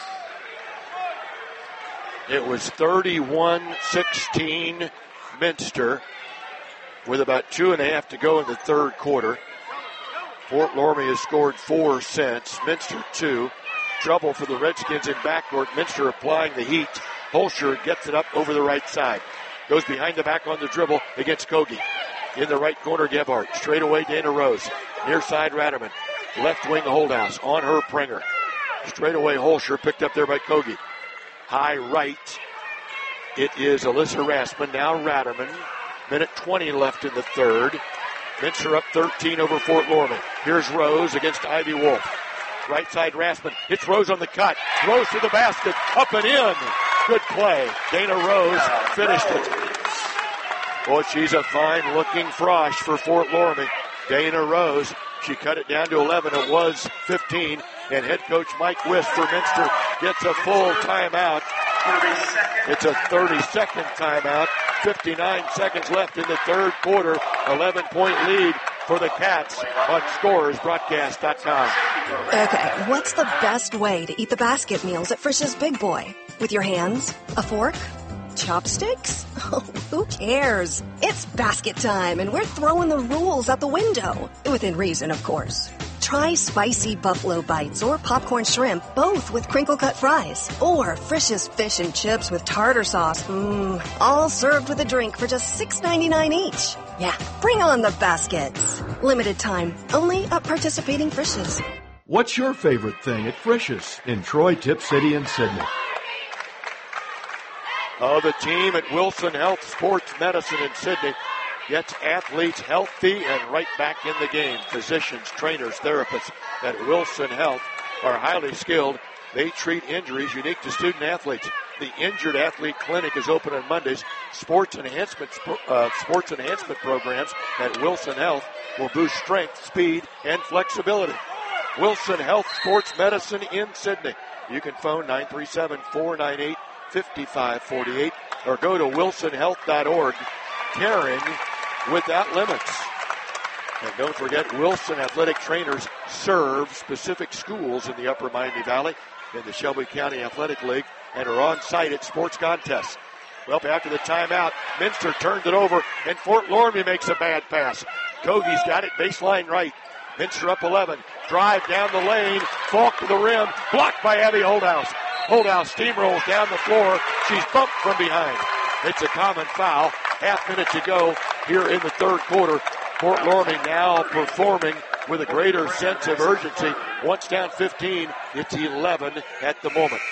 It was thirty-one sixteen Minster with about two and a half to go in the third quarter. Fort Loramie has scored four since. Minster two. Trouble for the Redskins in backcourt. Minster applying the heat. Holscher gets it up over the right side. Goes behind the back on the dribble against Kogi. In the right corner, Gebhardt. Straight away, Dana Rose. Near side, Ratterman. Left wing, Holdhouse. On her, Pringer. Straight away, Holscher picked up there by Kogi. High right. It is Alyssa Rassman. Now Ratterman. Minute twenty left in the third. Minster up thirteen over Fort Loramie. Here's Rose against Ivy Wolf. Right side, Rassman. Hits Rose on the cut. Rose to the basket. Up and in. Good play. Dana Rose finished it. Boy, she's a fine-looking frosh for Fort Loramie. Dana Rose, she cut it down to eleven. It was fifteen. And head coach Mike Wist for Minster gets a full timeout. It's a thirty-second timeout. fifty-nine seconds left in the third quarter. eleven-point lead for the Cats on Scores Broadcast dot com. Okay, what's the best way to eat the basket meals at Frisch's Big Boy? With your hands? A fork? Chopsticks? Oh, who cares? It's basket time, and we're throwing the rules out the window. Within reason, of course. Try spicy buffalo bites or popcorn shrimp, both with crinkle-cut fries. Or Frisch's fish and chips with tartar sauce. Mmm, all served with a drink for just six ninety-nine each. Yeah, bring on the baskets. Limited time, only at participating Frisch's. What's your favorite thing at Frisch's in Troy, Tip City, and Sydney? Oh, the team at Wilson Health Sports Medicine in Sydney gets athletes healthy and right back in the game. Physicians, trainers, therapists at Wilson Health are highly skilled. They treat injuries unique to student athletes. The Injured Athlete Clinic is open on Mondays. Sports enhancement, uh, sports enhancement programs at Wilson Health will boost strength, speed, and flexibility. Wilson Health Sports Medicine in Sydney. You can phone nine three seven, four nine eight, five five four eight or go to wilson health dot org. Caring without limits. And don't forget, Wilson athletic trainers serve specific schools in the Upper Miami Valley in the Shelby County Athletic League and are on site at sports contests. Well, after the timeout, Minster turned it over, and Fort Loramie makes a bad pass. Kogi's got it, baseline right. Minster up eleven. Drive down the lane. Falk to the rim. Blocked by Abby Holdhouse. Holdhouse steamrolls down the floor. She's bumped from behind. It's a common foul. Half minute to go here in the third quarter. Fort Loramie now performing with a greater sense of urgency. Once down fifteen, it's eleven at the moment.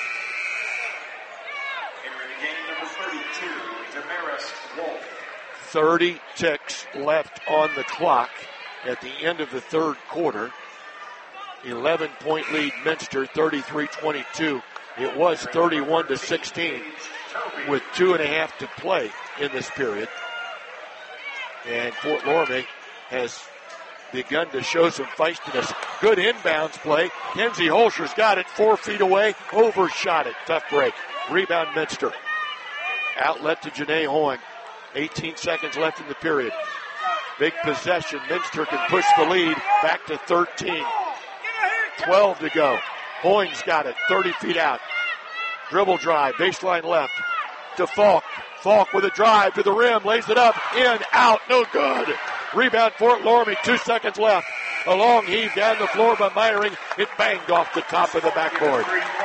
thirty ticks left on the clock at the end of the third quarter. eleven-point lead Minster, thirty-three twenty-two. It was thirty-one to sixteen with two and a half to play in this period. And Fort Loramie has begun to show some feistiness. Good inbounds play. Kenzie Holscher's got it four feet away. Overshot it. Tough break. Rebound Minster. Outlet to Janae Hoying. eighteen seconds left in the period. Big possession. Minster can push the lead back to thirteen. twelve to go. Hoying's got it. thirty feet out. Dribble drive. Baseline left to Falk. Falk with a drive to the rim. Lays it up. In. Out. No good. Rebound Fort Loramie. Two seconds left. A long heave down the floor by Meyering. It banged off the top of the backboard.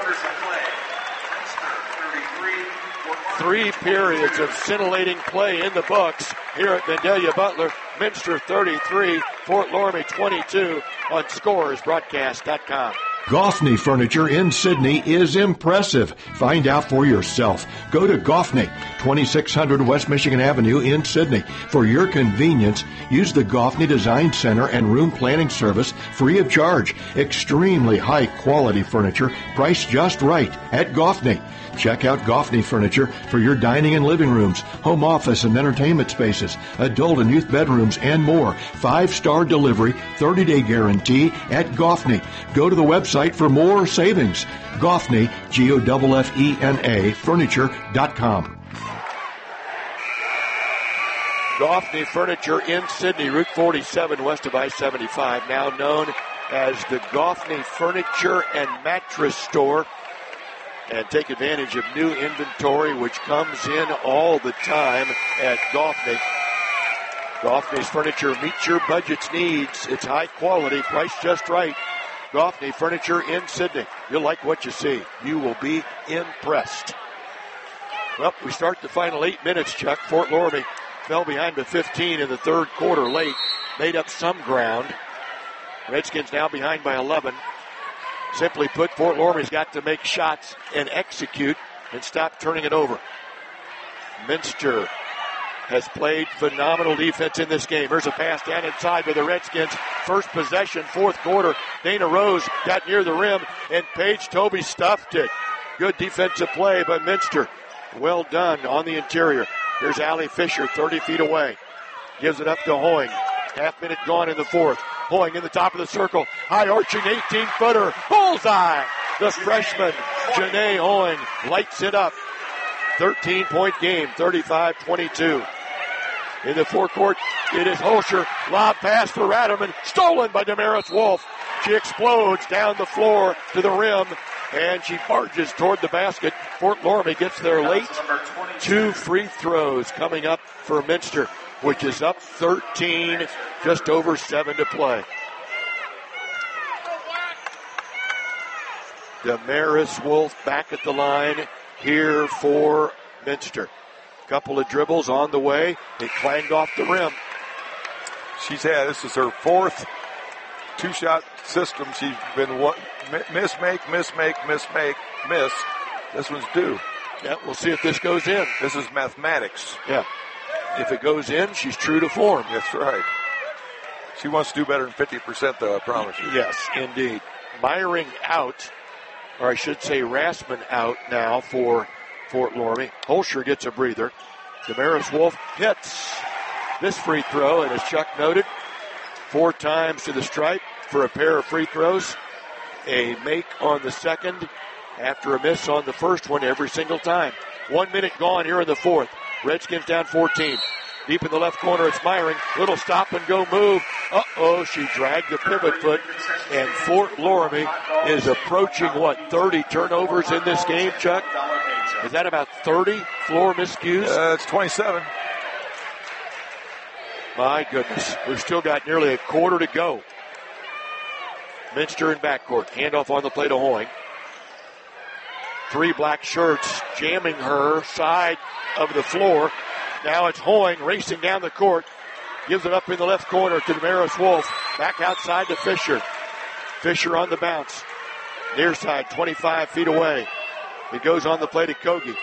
Three periods of scintillating play in the books here at Vandalia Butler. Minster thirty-three, Fort Loramie twenty-two on Scores Broadcast dot com. Goffney Furniture in Sydney is impressive. Find out for yourself. Go to Goffney, twenty-six hundred West Michigan Avenue in Sydney. For your convenience, use the Goffney Design Center and Room Planning Service free of charge. Extremely high quality furniture, priced just right at Goffney. Check out Goffney Furniture for your dining and living rooms, home office and entertainment spaces, adult and youth bedrooms, and more. Five-star delivery, thirty-day guarantee at Goffney. Go to the website for more savings. Goffney, G O F F E N A, furniture dot com. Goffney Furniture in Sydney, Route forty-seven west of I seventy-five, now known as the Goffney Furniture and Mattress Store. And take advantage of new inventory, which comes in all the time at Goffney. Goffney's Furniture meets your budget's needs. It's high quality, priced just right. Goffney Furniture in Sidney. You'll like what you see. You will be impressed. Well, we start the final eight minutes, Chuck. Fort Loramie fell behind by fifteen in the third quarter late. Made up some ground. Redskins now behind by eleven. Simply put, Fort Loramie's got to make shots and execute and stop turning it over. Minster has played phenomenal defense in this game. Here's a pass down inside by the Redskins. First possession, fourth quarter. Dana Rose got near the rim, and Paige Toby stuffed it. Good defensive play by Minster. Well done on the interior. Here's Allie Fisher, thirty feet away. Gives it up to Hoying. Half minute gone in the fourth. Hoying in the top of the circle. High arching eighteen-footer. Bullseye! The freshman, Janae Hoying, lights it up. thirteen-point game, thirty-five twenty-two. In the forecourt, it is Holscher. Lob pass for Ratterman. Stolen by Damaris Wolf. She explodes down the floor to the rim, and she barges toward the basket. Fort Loramie gets there late. Two free throws coming up for Minster, which is up thirteen, just over seven to play. Damaris Wolf back at the line here for Minster. Couple of dribbles on the way. It clanged off the rim. She's had, this is her fourth two-shot system. She's been one, miss, make, miss, make, miss, make, miss. This one's due. Yeah, we'll see if this goes in. This is mathematics. Yeah. If it goes in, she's true to form. That's right. She wants to do better than fifty percent, though, I promise you. Yes, indeed. Meyering out, or I should say Rassman out now for Fort Loramie. Holscher gets a breather. Damaris Wolf hits this free throw, and as Chuck noted, four times to the stripe for a pair of free throws. A make on the second after a miss on the first one every single time. One minute gone here in the fourth. Redskins down fourteen. Deep in the left corner, it's Meyering. Little stop and go move. Uh-oh, she dragged the pivot foot. And Fort Loramie is approaching, what, thirty turnovers in this game, Chuck? Is that about thirty floor miscues? Uh, it's twenty-seven. My goodness. We've still got nearly a quarter to go. Minster in backcourt. Handoff on the play to Hoying. Three black shirts jamming her side of the floor. Now it's Hoying racing down the court. Gives it up in the left corner to Damaris Wolf. Back outside to Fisher. Fisher on the bounce. Near side, twenty-five feet away. It goes on the play to Kogi.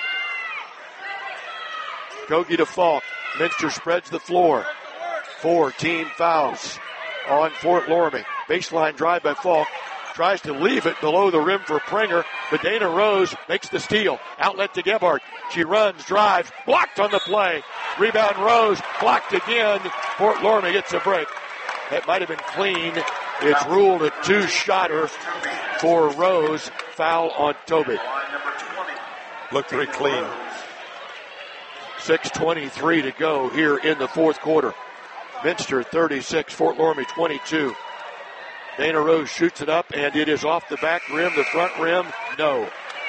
Kogi to Falk. Minster spreads the floor. Four team fouls on Fort Loramie. Baseline drive by Falk. Tries to leave it below the rim for Pringer, but Dana Rose makes the steal. Outlet to Gebhardt. She runs, drives, blocked on the play. Rebound Rose, blocked again. Fort Loramie gets a break. That might have been clean. It's ruled a two-shotter for Rose. Foul on Toby. Looked pretty clean. six twenty-three to go here in the fourth quarter. Minster thirty-six, Fort Loramie twenty-two. Dana Rose shoots it up, and it is off the back rim, the front rim, no.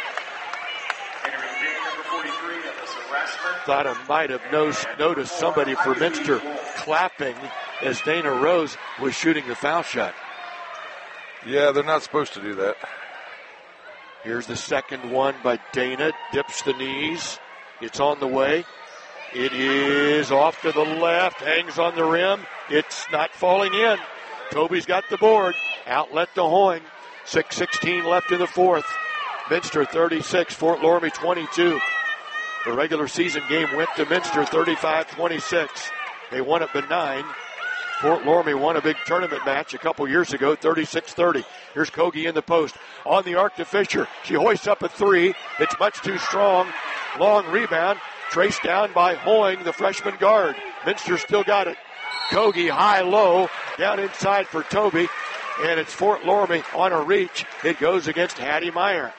Thought I might have noticed somebody for Minster clapping as Dana Rose was shooting the foul shot. Yeah, they're not supposed to do that. Here's the second one by Dana. Dips the knees. It's on the way. It is off to the left. Hangs on the rim. It's not falling in. Toby's got the board. Outlet to Hoying. six sixteen left in the fourth. Minster thirty-six, Fort Loramie twenty-two. The regular season game went to Minster thirty-five twenty-six. They won it by nine. Fort Loramie won a big tournament match a couple years ago, thirty-six thirty. Here's Kogi in the post. On the arc to Fisher. She hoists up a three. It's much too strong. Long rebound. Traced down by Hoying, the freshman guard. Minster still got it. Kogi high-low, down inside for Toby, and it's Fort Loramie on a reach. It goes against Hattie Meyer.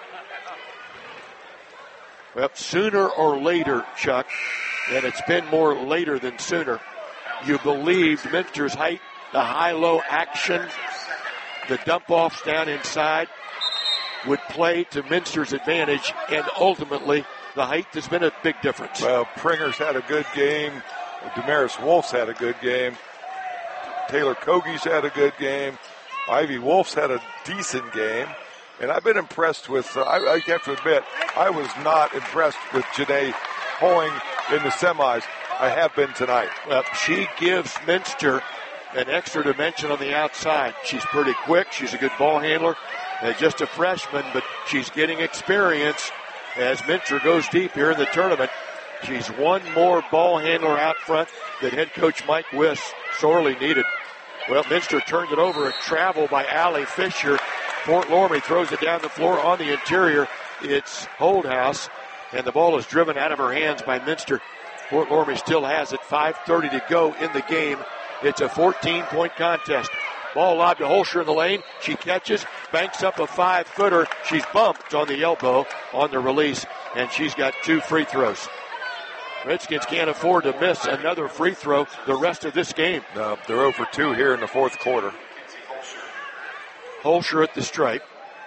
Well, sooner or later, Chuck, and it's been more later than sooner, you believed Minster's height, the high-low action, the dump-offs down inside would play to Minster's advantage, and ultimately the height has been a big difference. Well, Pringer's had a good game. Damaris Wolf's had a good game. Taylor Kogie's had a good game. Ivy Wolf's had a decent game. And I've been impressed with, uh, I, I have to admit, I was not impressed with Janae Hoing in the semis. I have been tonight. Well, she gives Minster an extra dimension on the outside. She's pretty quick. She's a good ball handler. Uh, just a freshman, but she's getting experience as Minster goes deep here in the tournament. She's one more ball handler out front that head coach Mike Wiss sorely needed. Well, Minster turns it over, a travel by Allie Fisher. Fort Loramie throws it down the floor on the interior. It's Holdhouse, and the ball is driven out of her hands by Minster. Fort Loramie still has it. five thirty to go in the game. It's a fourteen-point contest. Ball lobbed to Holscher in the lane. She catches, banks up a five-footer. She's bumped on the elbow on the release, and she's got two free throws. Redskins can't afford to miss another free throw the rest of this game. No, they're zero for two here in the fourth quarter. Holscher at the stripe.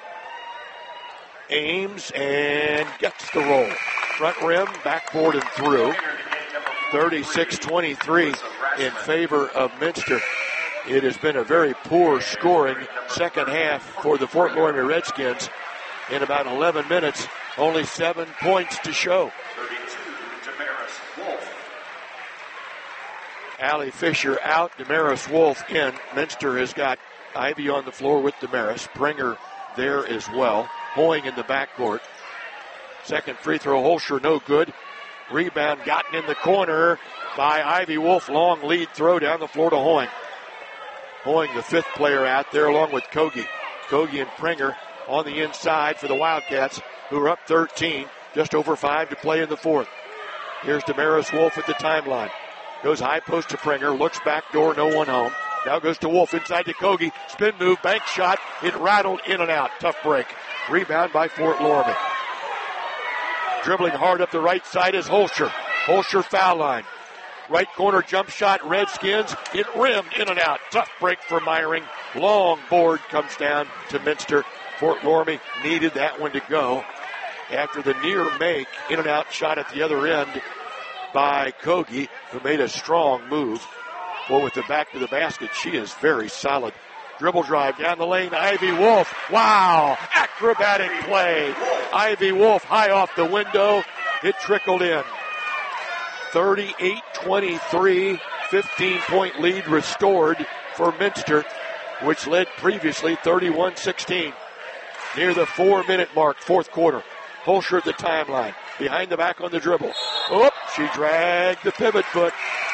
Aims and gets the roll. Front rim, backboard and through. thirty-six twenty-three in favor of Minster. It has been a very poor scoring second half for the Fort Loramie Redskins. In about eleven minutes, only seven points to show. Allie Fisher out, Damaris Wolf in. Minster has got Ivy on the floor with Damaris. Pringer there as well. Hoing in the backcourt. Second free throw, Holscher no good. Rebound gotten in the corner by Ivy Wolf. Long lead throw down the floor to Hoing. Hoing, the fifth player out there, along with Kogi. Kogi and Pringer on the inside for the Wildcats, who are up thirteen. Just over five to play in the fourth. Here's Damaris Wolf at the timeline. Goes high post to Pringer. Looks back door, no one home. Now goes to Wolf inside to Kogi. Spin move, bank shot. It rattled in and out. Tough break. Rebound by Fort Loramie. Dribbling hard up the right side is Holscher. Holscher foul line. Right corner jump shot, Redskins. It rimmed in and out. Tough break for Meyering. Long board comes down to Minster. Fort Loramie needed that one to go after the near make. In and out shot at the other end by Kogi, who made a strong move. Well, with the back to the basket, she is very solid. Dribble drive down the lane, Ivy Wolf. Wow, acrobatic play. Ivy Wolf high off the window. It trickled in. thirty-eight twenty-three, fifteen-point lead restored for Minster, which led previously thirty-one sixteen. Near the four-minute mark, fourth quarter. Holscher at the timeline. Behind the back on the dribble. Oop, she dragged the pivot foot.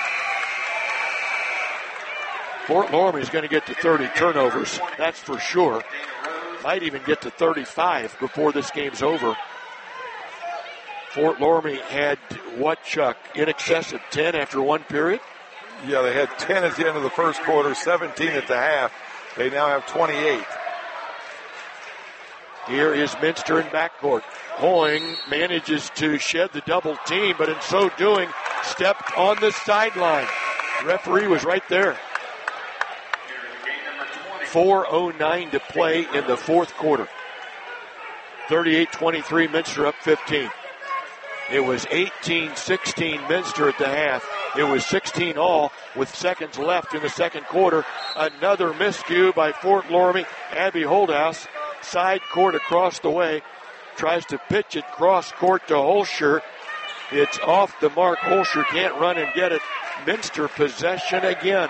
Fort Loramie is going to get to thirty turnovers, that's for sure. Might even get to thirty-five before this game's over. Fort Loramie had what, Chuck? In excess of ten after one period? Yeah, they had ten at the end of the first quarter, seventeen at the half. They now have twenty-eight. Here is Minster in backcourt. Hoing manages to shed the double team, but in so doing, stepped on the sideline. The referee was right there. four oh nine to play in the fourth quarter. thirty-eight twenty-three, Minster up fifteen. It was eighteen sixteen Minster at the half. It was sixteen all with seconds left in the second quarter. Another miscue by Fort Loramie. Abby Holdhouse, side court across the way, tries to pitch it cross court to Holscher. It's off the mark. Holscher can't run and get it. Minster possession again.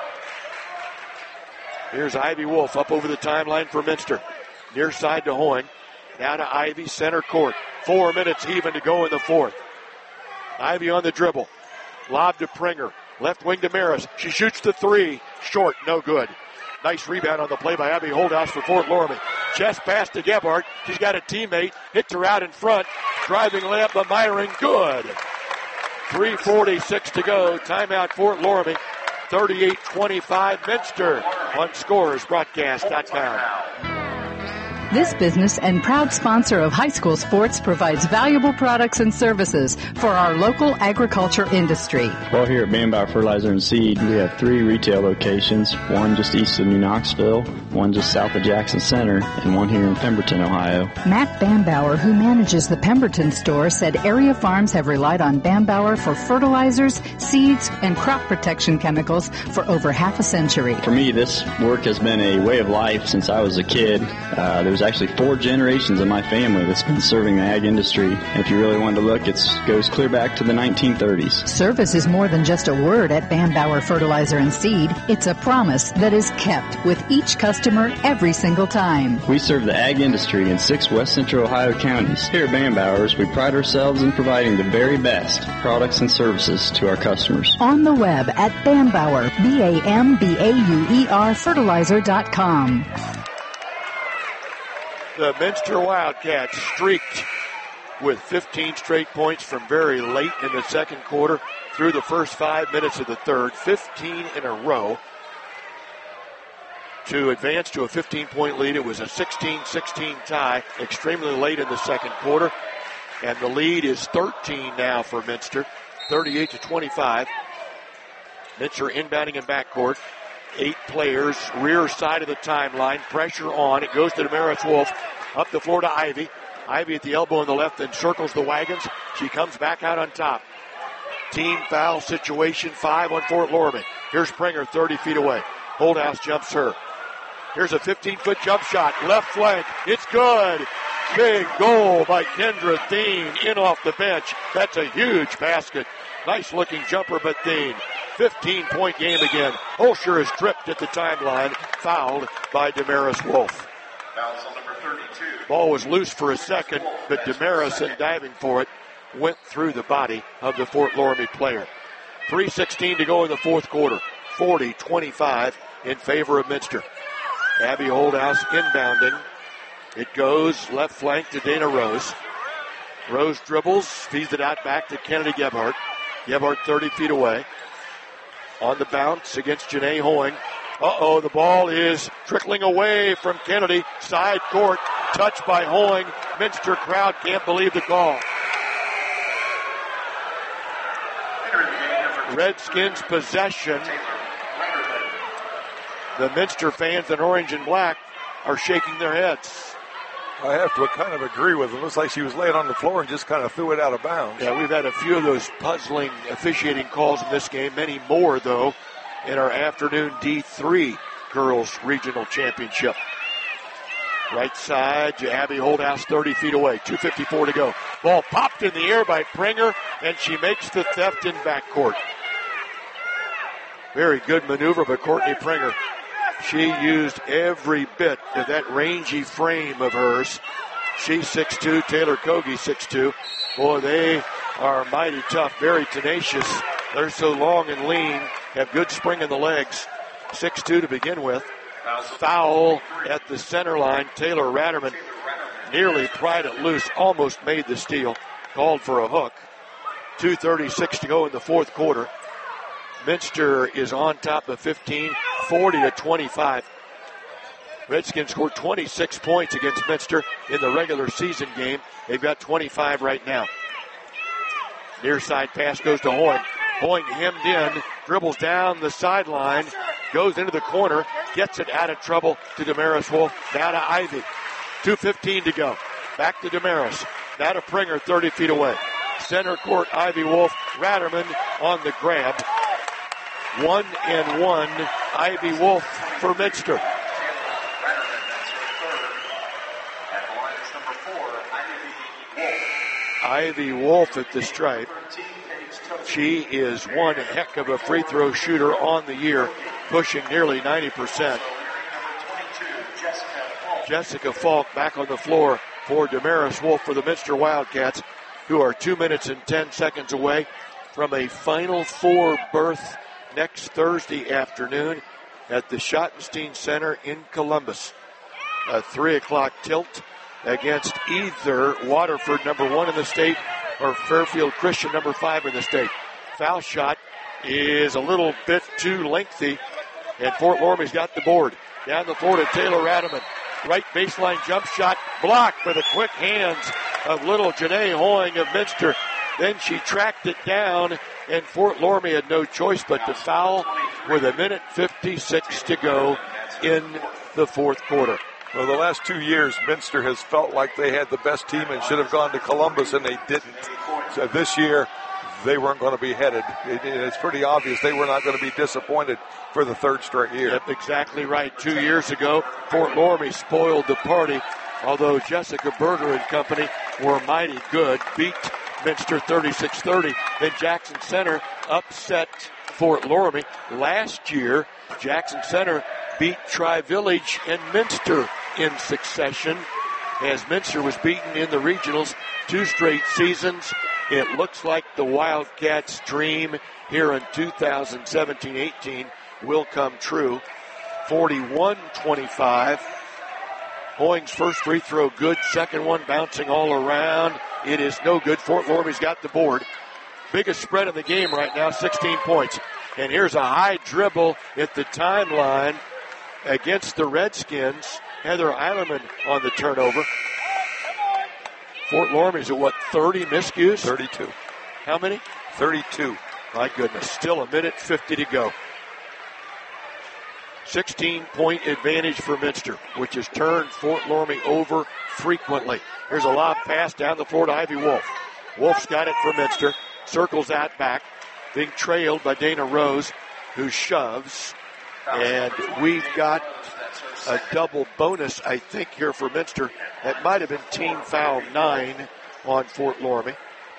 Here's Ivy Wolf up over the timeline for Minster. Near side to Hoing. Now to Ivy, center court. Four minutes even to go in the fourth. Ivy on the dribble. Lob to Pringer. Left wing to Maris. She shoots the three. Short, no good. Nice rebound on the play by Abby Holdhouse for Fort Loramie. Chest pass to Gebhardt. She's got a teammate. Hits her out in front. Driving layup by Meyering. Good. three forty-six to go. Timeout Fort Loramie. thirty-eight twenty-five Minster on Scores Broadcast dot com. This business and proud sponsor of high school sports provides valuable products and services for our local agriculture industry. Well, here at Bambauer Fertilizer and Seed, we have three retail locations, one just east of New Knoxville, one just south of Jackson Center, and one here in Pemberton, Ohio. Matt Bambauer, who manages the Pemberton store, said area farms have relied on Bambauer for fertilizers, seeds, and crop protection chemicals for over half a century. For me, this work has been a way of life since I was a kid. Uh, there's actually four generations of my family that's been serving the ag industry. And if you really want to look, it goes clear back to the nineteen thirties. Service is more than just a word at Bambauer Fertilizer and Seed. It's a promise that is kept with each customer every single time. We serve the ag industry in six west central Ohio counties. Here at Bambauer's, we pride ourselves in providing the very best products and services to our customers. On the web at Bambauer, B A M B A U E R fertilizer dot com. The Minster Wildcats streaked with fifteen straight points from very late in the second quarter through the first five minutes of the third, fifteen in a row to advance to a fifteen-point lead. It was a sixteen sixteen tie extremely late in the second quarter, and the lead is thirteen now for Minster, thirty-eight to twenty-five. Minster inbounding in backcourt. Eight players, rear side of the timeline, pressure on. It goes to Damaris Wolf, up the floor to Ivy. Ivy at the elbow on the left, then circles the wagons. She comes back out on top. Team foul situation, five on Fort Loramie. Here's Pringer, thirty feet away. Holdhouse jumps her. Here's a fifteen-foot jump shot, left flank. It's good. Big goal by Kendra Thien in off the bench. That's a huge basket. Nice-looking jumper, but Thien. fifteen-point game again. Holscher is tripped at the timeline, fouled by Damaris Wolf. Fouls on number thirty-two. Ball was loose for a second, but Damaris, in diving for it, went through the body of the Fort Loramie player. three sixteen to go in the fourth quarter. forty twenty-five in favor of Minster. Abby Holdhouse inbounding. It goes left flank to Dana Rose. Rose dribbles, feeds it out back to Kennedy Gebhardt. Gebhardt thirty feet away. On the bounce against Janae Hoing. Uh-oh, the ball is trickling away from Kennedy. Side court, touched by Hoing. Minster crowd can't believe the call. Redskins possession. The Minster fans in orange and black are shaking their heads. I have to kind of agree with him. Looks like she was laying on the floor and just kind of threw it out of bounds. Yeah, we've had a few of those puzzling officiating calls in this game. Many more, though, in our afternoon D three Girls Regional Championship. Right side to Abby Holdhouse, thirty feet away. two fifty-four to go. Ball popped in the air by Pringer, and she makes the theft in backcourt. Very good maneuver by Courtney Pringer. She used every bit of that rangy frame of hers. She's six two, Taylor Kogi six two. Boy, they are mighty tough, very tenacious. They're so long and lean, have good spring in the legs. six two to begin with. Foul at the center line. Taylor Ratterman nearly pried it loose, almost made the steal. Called for a hook. two thirty-six to go in the fourth quarter. Minster is on top of fifteen, forty to twenty-five. Redskins scored twenty-six points against Minster in the regular season game. They've got twenty-five right now. Near side pass goes to Hoing. Hoing hemmed in, dribbles down the sideline, goes into the corner, gets it out of trouble to Damaris Wolf. Now to Ivy. two fifteen to go. Back to Damaris. Now to Pringer, thirty feet away. Center court, Ivy Wolf. Ratterman on the grab. One and one, Ivy Wolf for Minster. Ivy Wolf at the stripe. She is one heck of a free throw shooter on the year, pushing nearly ninety percent. Jessica Falk back on the floor for Damaris Wolf for the Minster Wildcats, who are two minutes and ten seconds away from a Final Four berth next Thursday afternoon at the Schottenstein Center in Columbus. A three o'clock tilt against either Waterford, number one in the state, or Fairfield Christian, number five in the state. Foul shot is a little bit too lengthy, and Fort Loramie's got the board. Down the floor to Taylor Ratterman. Right baseline jump shot blocked by the quick hands of little Janae Hoying of Minster. Then she tracked it down, and Fort Loramie had no choice but to foul with a minute fifty-six to go in the fourth quarter. Well, the last two years, Minster has felt like they had the best team and should have gone to Columbus, and they didn't. So this year, they weren't going to be headed. It, it's pretty obvious they were not going to be disappointed for the third straight year. Yep, exactly right. Two years ago, Fort Loramie spoiled the party, although Jessica Berger and company were mighty good, beat Minster thirty-six thirty. Then Jackson Center upset Fort Loramie. Last year, Jackson Center beat Tri-Village and Minster in succession, as Minster was beaten in the regionals two straight seasons. It looks like the Wildcats' dream here in two thousand seventeen eighteen will come true. forty-one twenty-five. Hoying's first free throw good. Second one bouncing all around. It is no good. Fort Loramie's got the board. Biggest spread in the game right now, sixteen points. And here's a high dribble at the timeline against the Redskins. Heather Eilerman on the turnover. Fort Loramie's at what, thirty miscues? thirty-two. How many? thirty-two. My goodness, still a minute fifty to go. sixteen-point advantage for Minster, which has turned Fort Loramie over frequently. Here's a lob pass down the floor to Ivy Wolf. Wolf's got it for Minster. Circles that back. Being trailed by Dana Rose, who shoves. And we've got a double bonus, I think, here for Minster. That might have been team foul nine on Fort Loramie.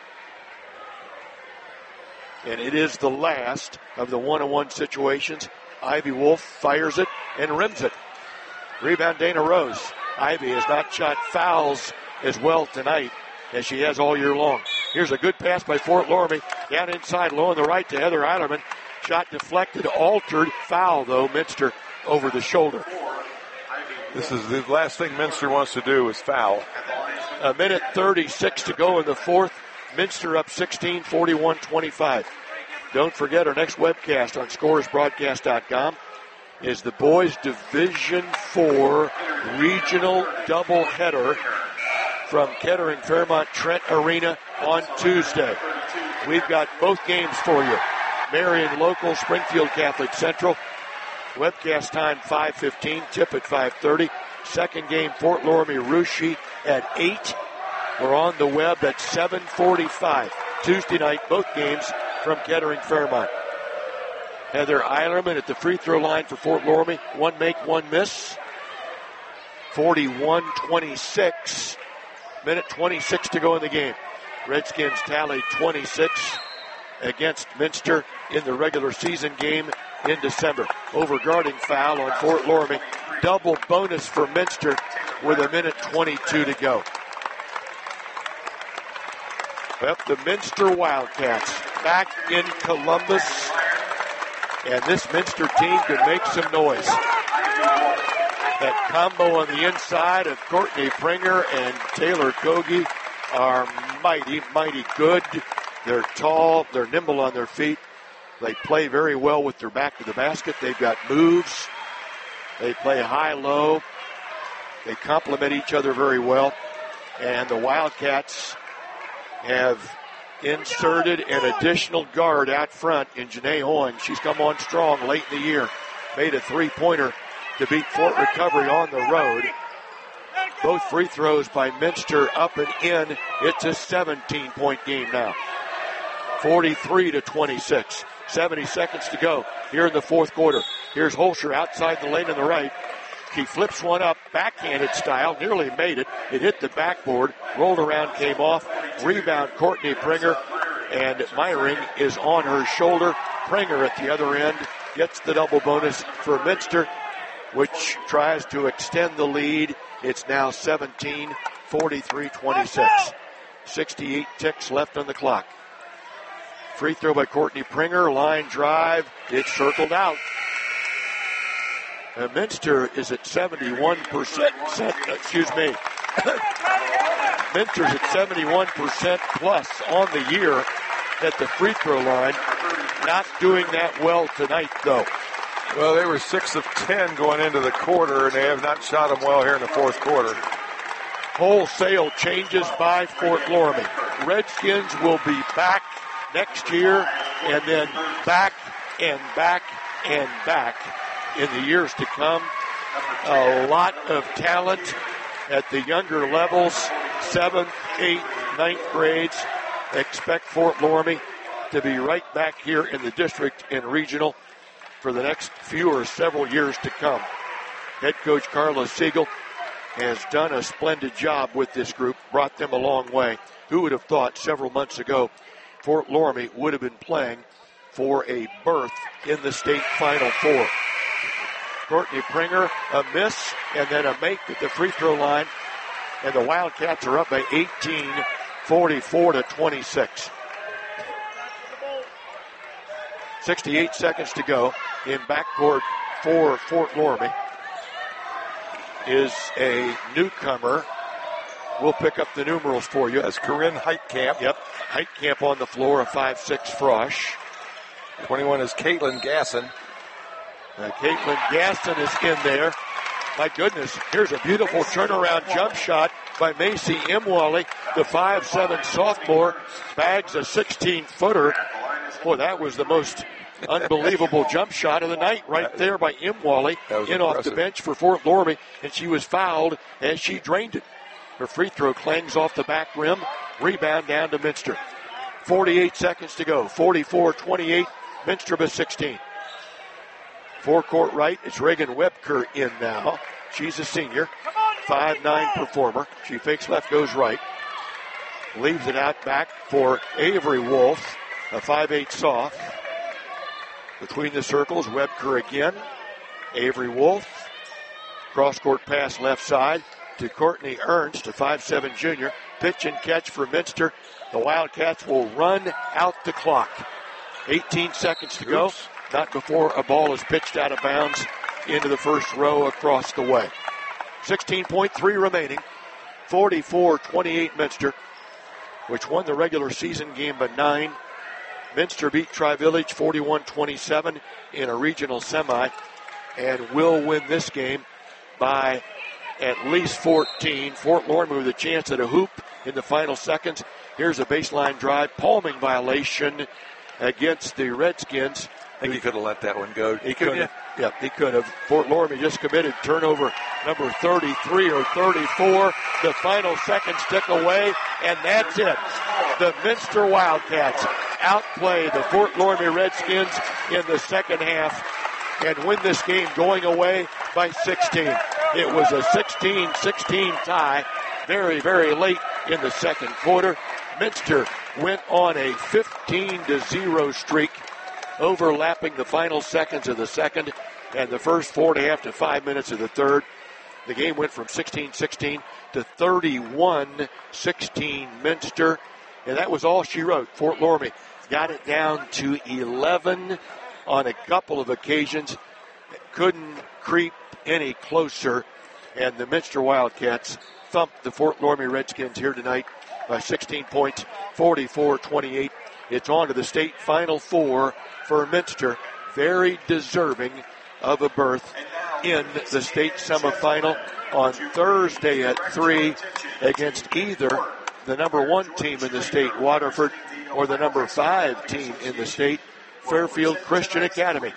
And it is the last of the one-on-one situations. Ivy Wolf fires it and rims it. Rebound Dana Rose. Ivy has not shot fouls as well tonight as she has all year long. Here's a good pass by Fort Loramie. Down inside, low on the right to Heather Eilerman. Shot deflected, altered. Foul, though, Minster over the shoulder. This is the last thing Minster wants to do is foul. A minute thirty-six to go in the fourth. Minster up sixteen, forty-one twenty-five. Don't forget our next webcast on scores broadcast dot com is the boys Division four regional doubleheader from Kettering Fairmont Trent Arena on Tuesday. We've got both games for you. Marion local, Springfield Catholic Central. Webcast time five fifteen, tip at five thirty. Second game, Fort Loramie Russia at eight. We're on the web at seven forty-five. Tuesday night, both games from Kettering Fairmont. Heather Eilerman at the free throw line for Fort Loramie. One make, one miss. forty-one twenty-six. Minute twenty-six to go in the game. Redskins tally twenty-six against Minster in the regular season game in December. Overguarding foul on Fort Loramie. Double bonus for Minster with a minute twenty-two to go. Well, the Minster Wildcats back in Columbus, and this Minster team could make some noise. That combo on the inside of Courtney Pringer and Taylor Kogi are mighty, mighty good. They're tall, they're nimble on their feet. They play very well with their back to the basket. They've got moves. They play high-low. They complement each other very well. And the Wildcats have inserted an additional guard out front in Janae Hoying. She's come on strong late in the year. Made a three-pointer to beat Fort Recovery on the road. Both free throws by Minster up and in. It's a seventeen-point game now. forty-three to twenty-six. seventy seconds to go here in the fourth quarter. Here's Holscher outside the lane on the right. She flips one up, backhanded style, nearly made it. It hit the backboard, rolled around, came off. Rebound, Courtney Pringer, and Myring is on her shoulder. Pringer at the other end gets the double bonus for Minster, which tries to extend the lead. It's now seventeen, forty-three twenty-six. sixty-eight ticks left on the clock. Free throw by Courtney Pringer, line drive, it's circled out. Uh, Minster is at seventy-one percent, excuse me. Minster's at seventy-one percent plus on the year at the free throw line. Not doing that well tonight, though. Well, they were six of ten going into the quarter, and they have not shot them well here in the fourth quarter. Wholesale changes by Fort Loramie. Redskins will be back next year, and then back and back and back in the years to come. A lot of talent at the younger levels, seventh, eighth, ninth grades. Expect Fort Loramie to be right back here in the district and regional for the next few or several years to come. Head coach Carlos Siegel has done a splendid job with this group, brought them a long way. Who would have thought several months ago Fort Loramie would have been playing for a berth in the state Final Four. Courtney Pringer, a miss, and then a make at the free throw line. And the Wildcats are up by eighteen, forty-four to twenty-six. sixty-eight seconds to go. In backcourt for Fort Loramie is a newcomer. We'll pick up the numerals for you. That's Corinne Heitkamp. Yep, Heitkamp on the floor, a five six Frosh. twenty-one is Caitlin Gasson. Uh, Caitlin Gaston is in there. My goodness, here's a beautiful turnaround jump shot by Macy Imwally, the five seven sophomore, bags a sixteen-footer. Boy, that was the most unbelievable jump shot of the night right there by Imwally, in off the bench for Fort Loramie, and she was fouled as she drained it. Her free throw clangs off the back rim, rebound down to Minster. forty-eight seconds to go, forty-four twenty-eight, Minster by sixteen. Forecourt right, it's Reagan Webker in now. She's a senior, five nine performer. She fakes left, goes right. Leaves it out back for Avery Wolf, a five eight soft. Between the circles, Webker again. Avery Wolf. Cross-court pass left side to Courtney Ernst, a five seven junior. Pitch and catch for Minster. The Wildcats will run out the clock. eighteen seconds to go. Oops. Not before a ball is pitched out of bounds into the first row across the way. sixteen point three remaining. forty-four twenty-eight Minster, which won the regular season game by nine. Minster beat Tri-Village forty-one twenty-seven in a regional semi and will win this game by at least fourteen. Fort Loramie with a chance at a hoop in the final seconds. Here's a baseline drive, palming violation against the Redskins. I think he could have let that one go. He could have. Yep, he could have. Fort Loramie just committed turnover number thirty-three or thirty-four. The final seconds tick away, and that's it. The Minster Wildcats outplay the Fort Loramie Redskins in the second half and win this game going away by sixteen. It was a sixteen sixteen tie very, very late in the second quarter. Minster went on a fifteen to zero streak, overlapping the final seconds of the second and the first four and a half to five minutes of the third. The game went from sixteen sixteen to thirty-one sixteen Minster, and that was all she wrote. Fort Loramie got it down to eleven on a couple of occasions, couldn't creep any closer, and the Minster Wildcats thumped the Fort Loramie Redskins here tonight by sixteen points, forty-four twenty-eight. It's on to the state Final Four for Minster, very deserving of a berth in the state semifinal on Thursday at three against either the number one team in the state, Waterford, or the number five team in the state, Fairfield Christian Academy.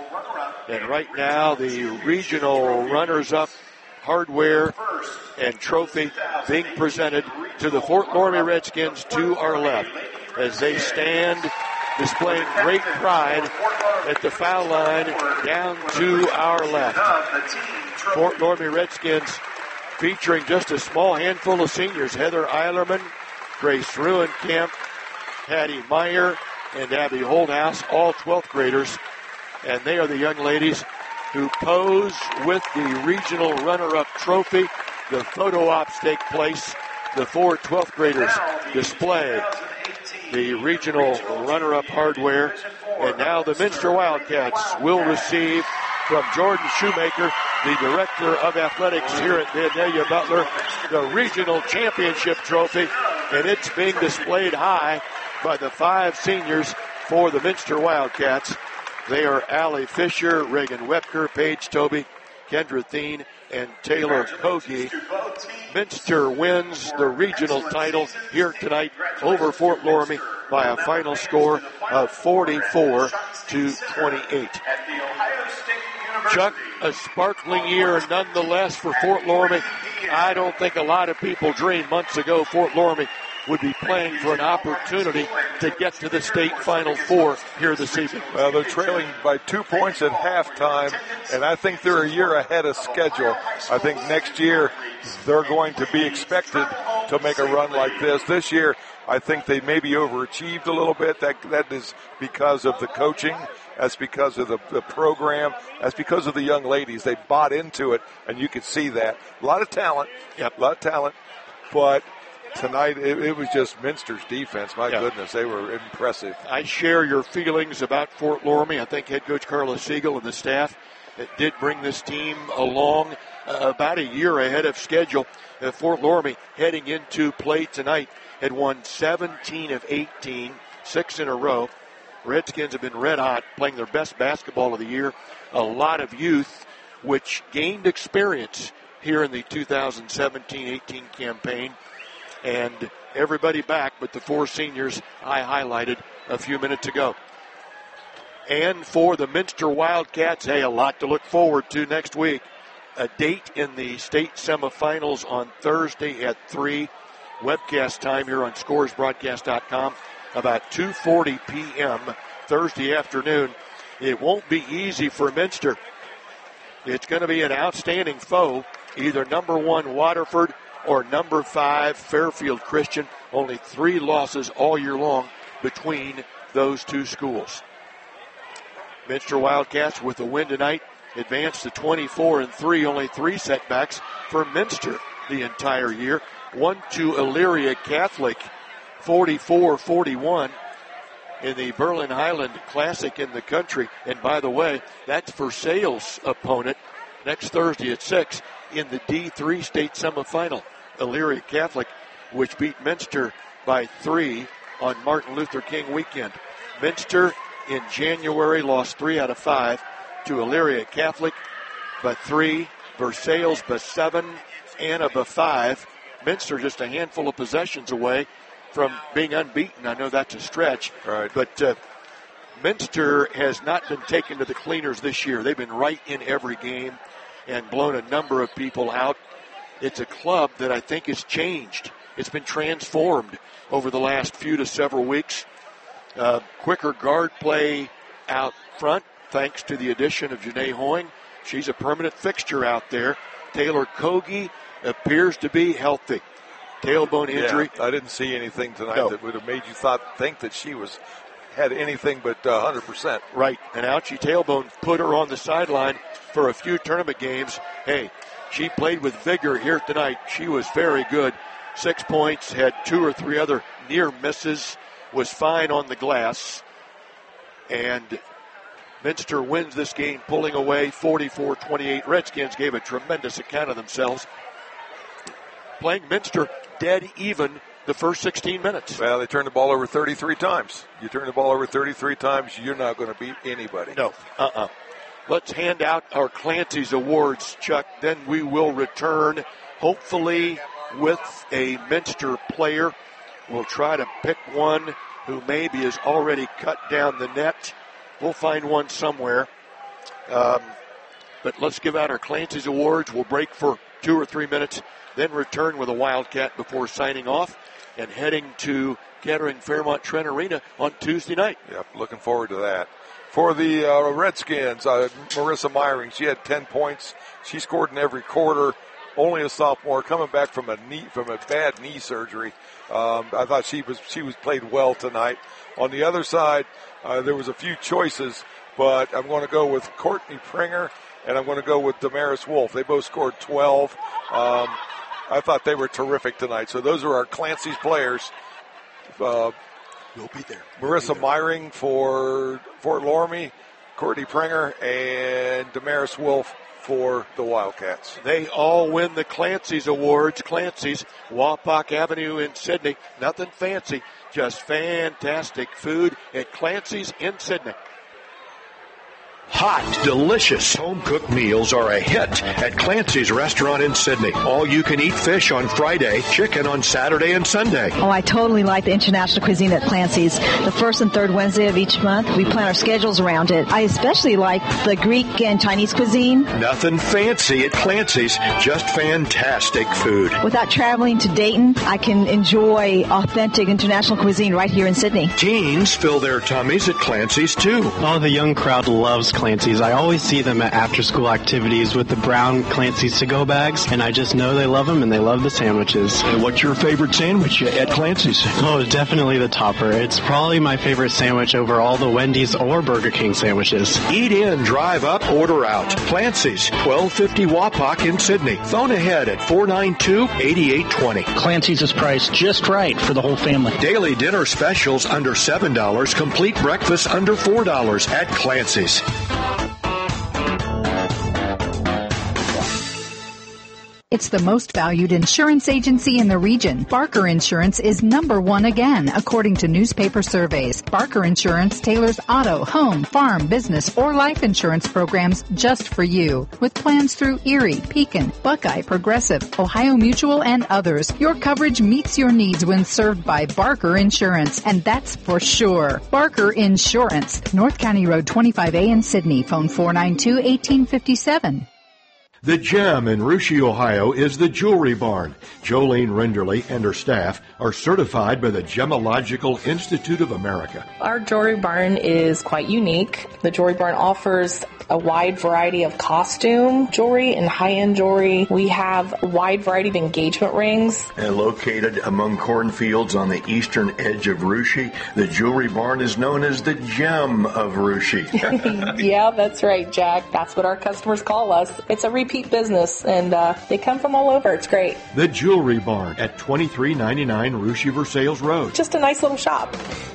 And right now, the regional runners-up hardware and trophy being presented to the Fort Loramie Redskins to our left as they stand displaying great pride at the foul line down to our left. Fort Loramie Redskins featuring just a small handful of seniors, Heather Eilerman, Grace Ruenkamp, Patty Meyer, and Abby Holdhouse, all twelfth graders. And they are the young ladies who pose with the regional runner-up trophy. The photo ops take place. The four twelfth graders display the regional runner-up hardware. And now the Minster Wildcats will receive from Jordan Shoemaker, the director of athletics here at Vandalia Butler, the regional championship trophy. And it's being displayed high by the five seniors for the Minster Wildcats. They are Allie Fisher, Reagan Webker, Paige Toby, Kendra Thien, and Taylor Kogi. Minster wins the regional title here tonight over Fort Loramie by a final score of forty-four to twenty-eight. Chuck, a sparkling year nonetheless for Fort Loramie. I don't think a lot of people dreamed months ago Fort Loramie would be playing for an opportunity to get to the state Final Four here this evening. Well, they're trailing by two points at halftime, and I think they're a year ahead of schedule. I think next year they're going to be expected to make a run like this. This year, I think they maybe overachieved a little bit. That That is because of the coaching. That's because of the, the program. That's because of the young ladies. They bought into it, and you could see that. A lot of talent. Yep. A lot of talent. But tonight, it, it was just Minster's defense. My yep. goodness, they were impressive. I share your feelings about Fort Loramie. I think head coach Carla Siegel and the staff did bring this team along uh, about a year ahead of schedule. Uh, Fort Loramie, heading into play tonight, had won seventeen of eighteen, six in a row. Redskins have been red hot, playing their best basketball of the year. A lot of youth, which gained experience here in the two thousand seventeen eighteen campaign. And everybody back but the four seniors I highlighted a few minutes ago. And for the Minster Wildcats, hey, a lot to look forward to next week. A date in the state semifinals on Thursday at three. Webcast time here on scores broadcast dot com. About two forty p.m. Thursday afternoon. It won't be easy for Minster. It's going to be an outstanding foe, either number one Waterford or number five Fairfield Christian. Only three losses all year long between those two schools. Minster Wildcats with a win tonight advance to twenty-four and three. Only three setbacks for Minster the entire year. One to Elyria Catholic, forty-four forty-one in the Berlin Highland Classic in the country. And by the way, that's Versailles' opponent next Thursday at six in the D three state semifinal. Elyria Catholic, which beat Minster by three on Martin Luther King weekend. Minster in January lost three out of five to Elyria Catholic by three, Versailles by seven, Anna by five. Minster just a handful of possessions away from being unbeaten. I know that's a stretch, right. but uh, Minster has not been taken to the cleaners this year. They've been right in every game and blown a number of people out. It's a club that I think has changed. It's been transformed over the last few to several weeks. Uh, quicker guard play out front, thanks to the addition of Janae Hoying. She's a permanent fixture out there. Taylor Kogi appears to be healthy. Tailbone injury. Yeah, I didn't see anything tonight no. that would have made you thought think that she was had anything but uh, one hundred percent. Right. An ouchie tailbone put her on the sideline for a few tournament games. Hey, she played with vigor here tonight. She was very good. Six points, had two or three other near misses, was fine on the glass. And Minster wins this game, pulling away forty-four twenty-eight. Redskins gave a tremendous account of themselves, playing Minster dead even the first sixteen minutes. Well, they turned the ball over thirty-three times. You turn the ball over thirty-three times, you're not going to beat anybody. No, uh-uh. Let's hand out our Clancy's Awards, Chuck. Then we will return, hopefully, with a Minster player. We'll try to pick one who maybe has already cut down the net. We'll find one somewhere. Um, but let's give out our Clancy's Awards. We'll break for two or three minutes, then return with a Wildcat before signing off and heading to Kettering Fairmont Trent Arena on Tuesday night. Yep, looking forward to that. For the uh, Redskins, uh, Marissa Myring, she had ten points. She scored in every quarter. Only a sophomore, coming back from a knee from a bad knee surgery. Um, I thought she was she was played well tonight. On the other side, uh, there was a few choices, but I'm going to go with Courtney Pringer and I'm going to go with Damaris Wolf. They both scored twelve. Um, I thought they were terrific tonight. So those are our Clancy's players. Uh, we'll be there. Marissa be there. Myring for Fort Loramie, Courtney Pringer, and Damaris Wolf for the Wildcats. They all win the Clancy's Awards. Clancy's, Wapak Avenue in Sydney. Nothing fancy, just fantastic food at Clancy's in Sydney. Hot, delicious home-cooked meals are a hit at Clancy's Restaurant in Sydney. All-you-can-eat fish on Friday, chicken on Saturday and Sunday. Oh, I totally like the international cuisine at Clancy's. The first and third Wednesday of each month, we plan our schedules around it. I especially like the Greek and Chinese cuisine. Nothing fancy at Clancy's, just fantastic food. Without traveling to Dayton, I can enjoy authentic international cuisine right here in Sydney. Teens fill their tummies at Clancy's, too. Oh, the young crowd loves Clancy's. I always see them at after-school activities with the brown Clancy's to-go bags, and I just know they love them and they love the sandwiches. And what's your favorite sandwich at Clancy's? Oh, definitely the topper. It's probably my favorite sandwich over all the Wendy's or Burger King sandwiches. Eat in, drive up, order out. Clancy's, twelve fifty Wapak in Sydney. Phone ahead at four nine two, eight eight two zero. Clancy's is priced just right for the whole family. Daily dinner specials under seven dollars. Complete breakfast under four dollars at Clancy's. It's the most valued insurance agency in the region. Barker Insurance is number one again, according to newspaper surveys. Barker Insurance tailors auto, home, farm, business, or life insurance programs just for you. With plans through Erie, Pekin, Buckeye, Progressive, Ohio Mutual, and others, your coverage meets your needs when served by Barker Insurance, and that's for sure. Barker Insurance, North County Road twenty-five A in Sydney. Phone four nine two, one eight five seven. The Gem in Russia, Ohio is the Jewelry Barn. Jolene Renderly and her staff are certified by the Gemological Institute of America. Our Jewelry Barn is quite unique. The Jewelry Barn offers a wide variety of costume jewelry and high-end jewelry. We have a wide variety of engagement rings. And located among cornfields on the eastern edge of Russia, the Jewelry Barn is known as the Gem of Russia. Yeah, that's right, Jack. That's what our customers call us. It's a repeat business, and uh, they come from all over. It's great. The Jewelry Barn at twenty-three ninety-nine Russia Versailles Road. Just a nice little shop.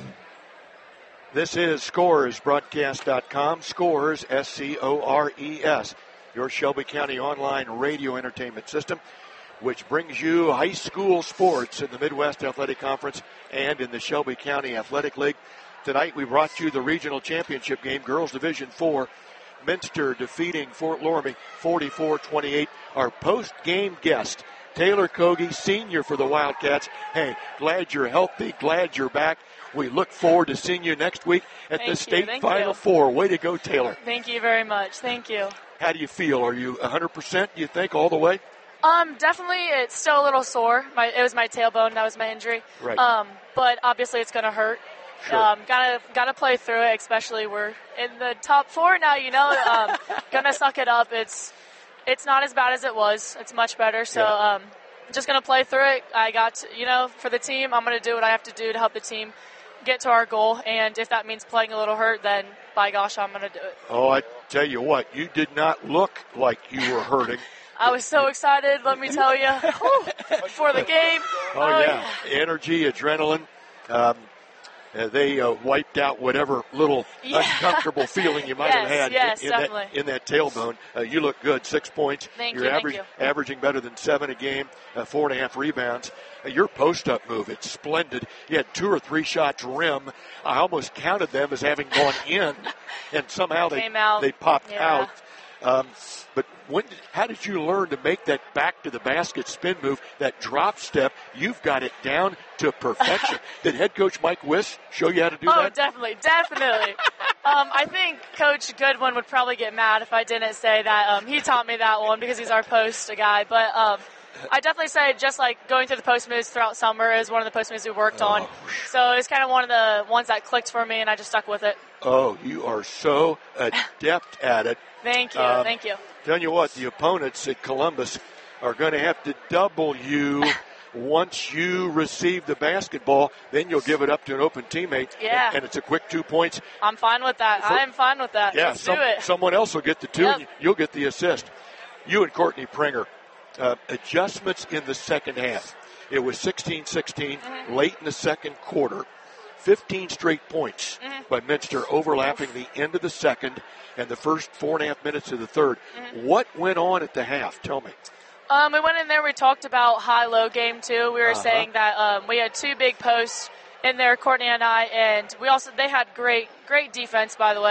This is Scores Broadcast dot com. Scores, S C O R E S, your Shelby County online radio entertainment system, which brings you high school sports in the Midwest Athletic Conference and in the Shelby County Athletic League. Tonight we brought you the regional championship game, Girls Division four. Minster defeating Fort Loramie forty-four twenty-eight. Our post-game guest, Taylor Kogi, senior for the Wildcats. Hey, glad you're healthy, glad you're back. We look forward to seeing you next week at Thank the you. state Thank Final you. Four. Way to go, Taylor. Thank you very much. Thank you. How do you feel? Are you one hundred percent, you think, all the way? Um, definitely, it's still a little sore. My, it was my tailbone. That was my injury. Right. Um, but obviously it's going to hurt. Sure. Um, gotta gotta play through it. Especially we're in the top four now. You know, um, gonna suck it up. It's it's not as bad as it was. It's much better. So Yeah. um, just gonna play through it. I got to, you know, for the team, I'm gonna do what I have to do to help the team get to our goal. And if that means playing a little hurt, then by gosh, I'm gonna do it. Oh, I tell you what, you did not look like you were hurting. I was so excited. Let me tell you, before the game. Oh, yeah. Energy, adrenaline. Um, uh, they uh, wiped out whatever little Yeah. uncomfortable feeling you might Yes, have had yes, in, in, that, definitely. in that tailbone. Uh, you look good. Six points. Thank You're you, thank average, you. averaging better than seven a game, uh, four and a half rebounds. Uh, your post-up move, it's splendid. You had two or three shots rim. I almost counted them as having gone in, and somehow they, Came out. they popped Yeah. out. Um, but when, how did you learn to make that back to the basket spin move, that drop step? You've got it down to perfection. Did head coach Mike Wiss show you how to do Oh, that? definitely, definitely. um, I think Coach Goodwin would probably get mad if I didn't say that. Um, he taught me that one because he's our post guy. But um, I definitely say just like going through the post moves throughout summer is one of the post moves we worked on. So it's kind of one of the ones that clicked for me, and I just stuck with it. Oh, you are so adept at it. Thank you, Um, thank you. Telling you what, the opponents at Columbus are going to have to double you once you receive the basketball. Then you'll give it up to an open teammate. Yeah. And, and it's a quick two points. I'm fine with that. For- I'm fine with that. Yeah, Let's some- do it. someone else will get the two, Yep. and you'll get the assist. You and Courtney Pringer, uh, adjustments in the second half. It was sixteen sixteen Mm-hmm. late in the second quarter. fifteen straight points Mm-hmm. by Minster, overlapping the end of the second and the first four and a half minutes of the third. Mm-hmm. What went on at the half? Tell me. Um, we went in there. We talked about high-low game too. We were Uh-huh. saying that um, we had two big posts in there, Courtney and I, and we also they had great, great defense. By the way,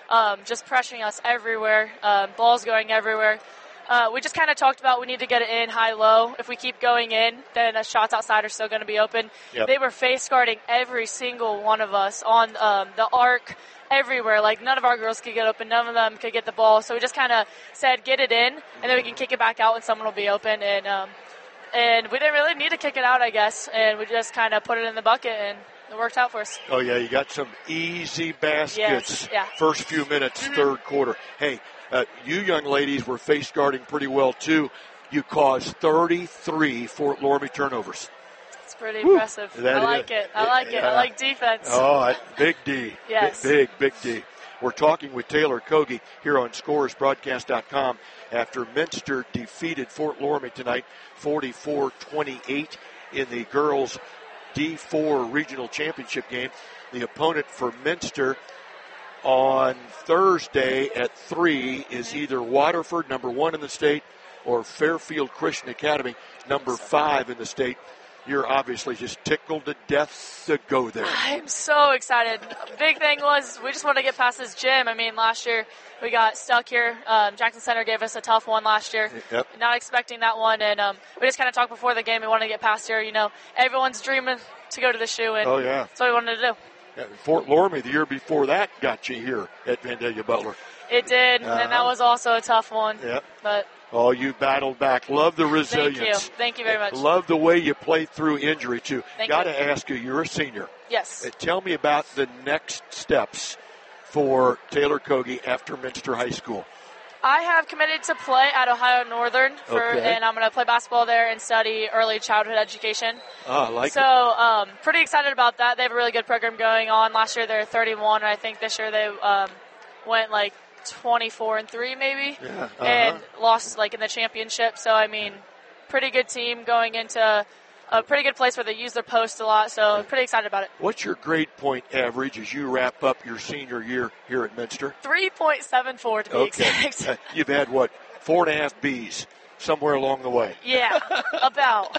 um, just pressuring us everywhere, um, balls going everywhere. Uh, we just kind of talked about we need to get it in high-low. If we keep going in, then the shots outside are still going to be open. Yep. They were face guarding every single one of us on um, the arc, everywhere. Like, none of our girls could get open. None of them could get the ball. So we just kind of said, get it in, and then we can kick it back out and someone will be open. And um, and we didn't really need to kick it out, I guess. And we just kind of put it in the bucket, and it worked out for us. Oh, yeah, you got some easy baskets. Yes, yeah. First few minutes, Mm-hmm. third quarter. Hey, uh, you young ladies were face guarding pretty well, too. You caused thirty-three Fort Loramie turnovers. It's pretty Woo. impressive. That I like is- it. I like it. yeah. I like defense. Oh, I- big D. Yes. Big, big, big D. We're talking with Taylor Kogi here on Scores Broadcast dot com after Minster defeated Fort Loramie tonight, forty-four twenty-eight in the girls' D four regional championship game. The opponent for Minster on Thursday at three is either Waterford, number one in the state, or Fairfield Christian Academy, number five in the state. You're obviously just tickled to death to go there. I'm so excited. Big thing was we just wanted to get past this gym. I mean, last year we got stuck here. Um, Jackson Center gave us a tough one last year. Yep. Not expecting that one, and um, we just kind of talked before the game. We wanted to get past here. You know, everyone's dreaming to go to the shoe, and Oh, yeah. that's what we wanted to do. Uh, Fort Loramie, the year before that, got you here at Vandalia Butler. It did, Uh-huh. and that was also a tough one. Yep. But Oh, you battled back. Love the thank resilience. you. Thank you very much. Love the way you played through injury, too. Thank Got you. to ask you, you're a senior. Yes. Uh, tell me about the next steps for Taylor Kogi after Minster High School. I have committed to play at Ohio Northern, for, Okay. and I'm going to play basketball there and study early childhood education. Ah, I like so, it. um, pretty excited about that. They have a really good program going on. Last year they were thirty-one, and I think this year they um, went like twenty-four and three, maybe, Yeah, uh-huh. and lost like in the championship. So, I mean, pretty good team going into a pretty good place where they use their post a lot. So, pretty excited about it. What's your grade point average as you wrap up your senior year here at Minster? three point seven four to be Okay. exact. Uh, You've had, what, four and a half B's somewhere along the way. Yeah, about.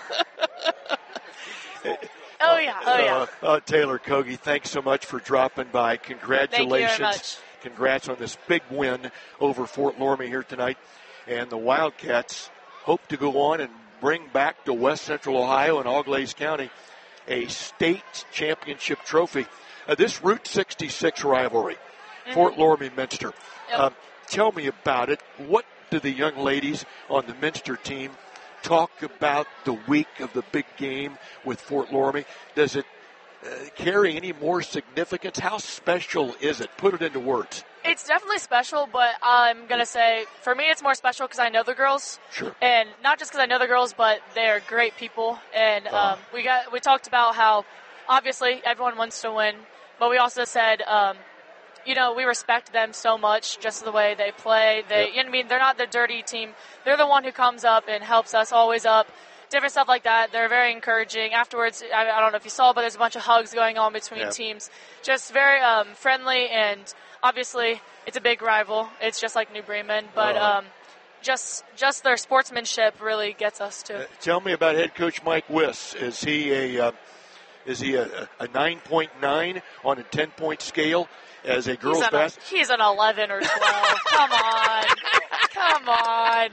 Oh, yeah. Oh, yeah. Uh, uh, Taylor Kogi, thanks so much for dropping by. Congratulations. much. Congrats on this big win over Fort Loramie here tonight. And the Wildcats hope to go on and bring back to West Central Ohio and Auglaize County a state championship trophy. Uh, this Route sixty-six rivalry, Mm-hmm. Fort Loramie Minster. Um, tell me about it. What do the young ladies on the Minster team talk about the week of the big game with Fort Loramie? Does it uh, carry any more significance? How special is it? Put it into words. It's definitely special, but I'm going to say, for me, it's more special because I know the girls. Sure. And not just because I know the girls, but they're great people. And um, we got we talked about how, obviously, everyone wants to win, but we also said, um, you know, we respect them so much, just the way they play. They, Yep. you know what I mean? They're not the dirty team. They're the one who comes up and helps us always up. Different stuff like that. They're very encouraging. Afterwards, I, I don't know if you saw, but there's a bunch of hugs going on between Yep. teams. Just very um, friendly, and obviously it's a big rival. It's just like New Bremen, but Uh-huh. um, just just their sportsmanship really gets us too. Tell me about head coach Mike Wiss. Is he a uh, is he a, a nine point nine on a ten point scale as a girls he's, an, basketball? he's an eleven or twelve. Come on, come on.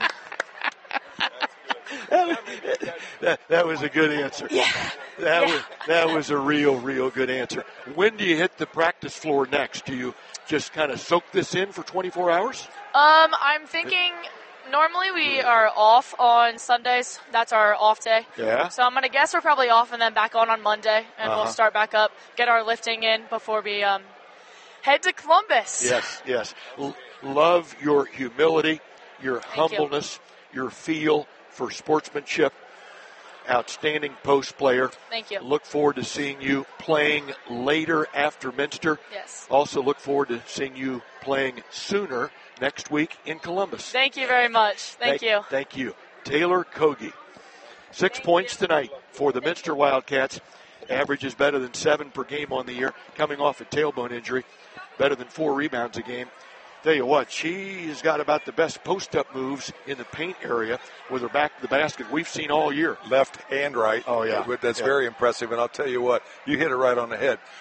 that, that was a good answer. Yeah. That Yeah. was that was a real, real good answer. When do you hit the practice floor next? Do you just kind of soak this in for twenty-four hours? Um, I'm thinking normally we are off on Sundays. That's our off day. Yeah. So I'm going to guess we're probably off and then back on on Monday, and Uh-huh. we'll start back up, get our lifting in before we um, head to Columbus. Yes, yes. L- love your humility, your you. humbleness, your feel for sportsmanship. Outstanding post player. Thank you. Look forward to seeing you playing later after Minster. Yes. Also look forward to seeing you playing sooner next week in Columbus. Thank you very much. Thank, you. Thank you. Taylor Kogi. Six points tonight for the Minster Wildcats. Average is better than seven per game on the year, coming off a tailbone injury. Better than four rebounds a game. Tell you what, she's got about the best post-up moves in the paint area with her back to the basket we've seen all year. Left and right. Oh, yeah. That's Yeah. very impressive, and I'll tell you what, you hit it right on the head.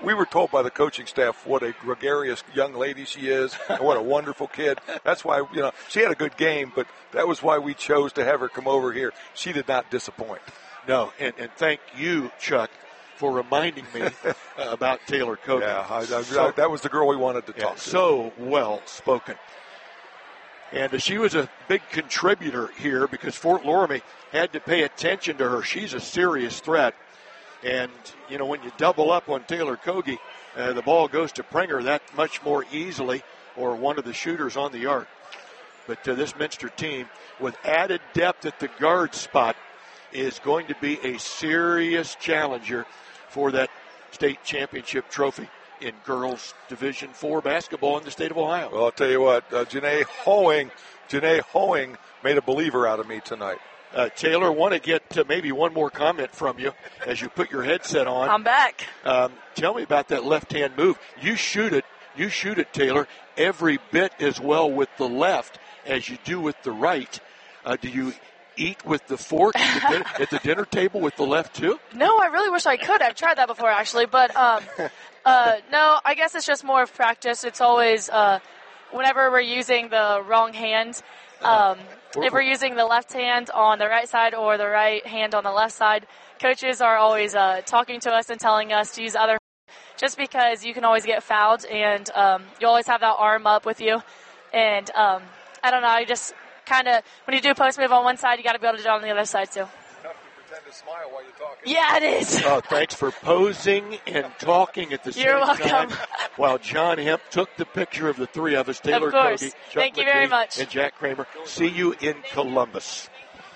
we were told by the coaching staff what a gregarious young lady she is and what a wonderful kid. That's why, you know, she had a good game, but that was why we chose to have her come over here. She did not disappoint. No, and, and thank you, Chuck, for reminding me uh, about Taylor Kogi. Yeah, I, I, so, that was the girl we wanted to yeah, talk to. So well spoken. And uh, she was a big contributor here because Fort Loramie had to pay attention to her. She's a serious threat. And, you know, when you double up on Taylor Kogi, uh, the ball goes to Pringer that much more easily, or one of the shooters on the arc. But uh, this Minster team, with added depth at the guard spot, is going to be a serious challenger for that state championship trophy in girls Division four basketball in the state of Ohio. Well, I'll tell you what, uh, Janae Hoeing, Janae Hoeing made a believer out of me tonight. Uh, Taylor, want to get uh, maybe one more comment from you as you put your headset on. I'm back. Um, tell me about that left-hand move. You shoot it, you shoot it, Taylor, every bit as well with the left as you do with the right. Uh, do you eat with the fork at the, dinner, at the dinner table with the left too? No, I really wish I could. I've tried that before, actually. But, um, uh, no, I guess it's just more of practice. It's always uh, whenever we're using the wrong hand, um, if we're using the left hand on the right side or the right hand on the left side, coaches are always uh, talking to us and telling us to use other just because you can always get fouled and um, you always have that arm up with you. And um, I don't know, I just kind of, when you do post move on one side, you got to be able to do it on the other side too. Pretend to smile while you're talking. Yeah, it is. Oh, thanks for posing and talking at the same You're welcome. time. While John Hemp took the picture of the three of us, Taylor of course. Kogi, Chuck Thank you McGee, very much. and Jack Kramer. See you in Columbus.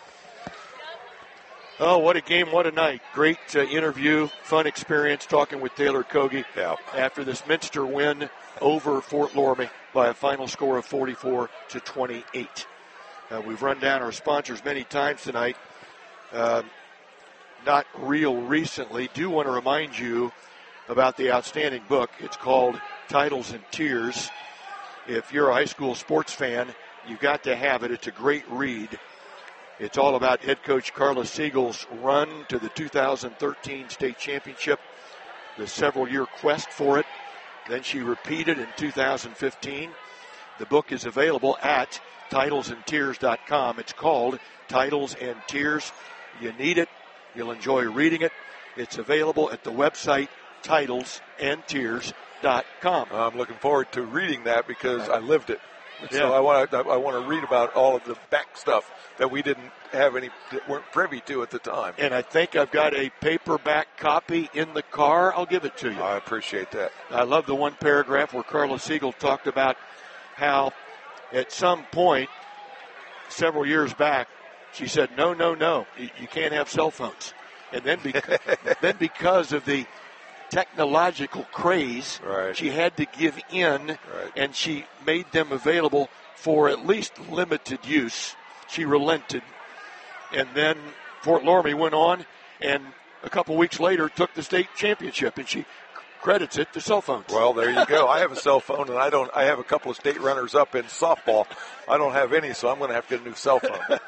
Oh, what a game, what a night. Great uh, interview, fun experience talking with Taylor Kogi yeah. after this Minster win over Fort Loramie by a final score of forty-four to twenty-eight. Uh, we've run down our sponsors many times tonight. Uh, not real recently. Do want to remind you about the outstanding book. It's called Titles and Tears. If you're a high school sports fan, you've got to have it. It's a great read. It's all about head coach Carla Siegel's run to the two thousand thirteen state championship, the several-year quest for it. Then she repeated in two thousand fifteen. The book is available at titles and tears dot com. It's called Titles and Tears. You need it. You'll enjoy reading it. It's available at the website titles and tears dot com. I'm looking forward to reading that because I lived it. Yeah. So I want to I want to read about all of the back stuff that we didn't have any, that weren't privy to at the time. And I think I've got a paperback copy in the car. I'll give it to you. I appreciate that. I love the one paragraph where Carla Siegel talked about how at some point several years back she said, no, no, no, you can't have cell phones. And then because, then because of the technological craze, right. she had to give in, right. and she made them available for at least limited use. She relented, and then Fort Loramie went on, and a couple weeks later took the state championship, and she credits it to cell phones. Well, there you go. I have a cell phone, and I don't. I have a couple of state runners up in softball. I don't have any, so I'm going to have to get a new cell phone.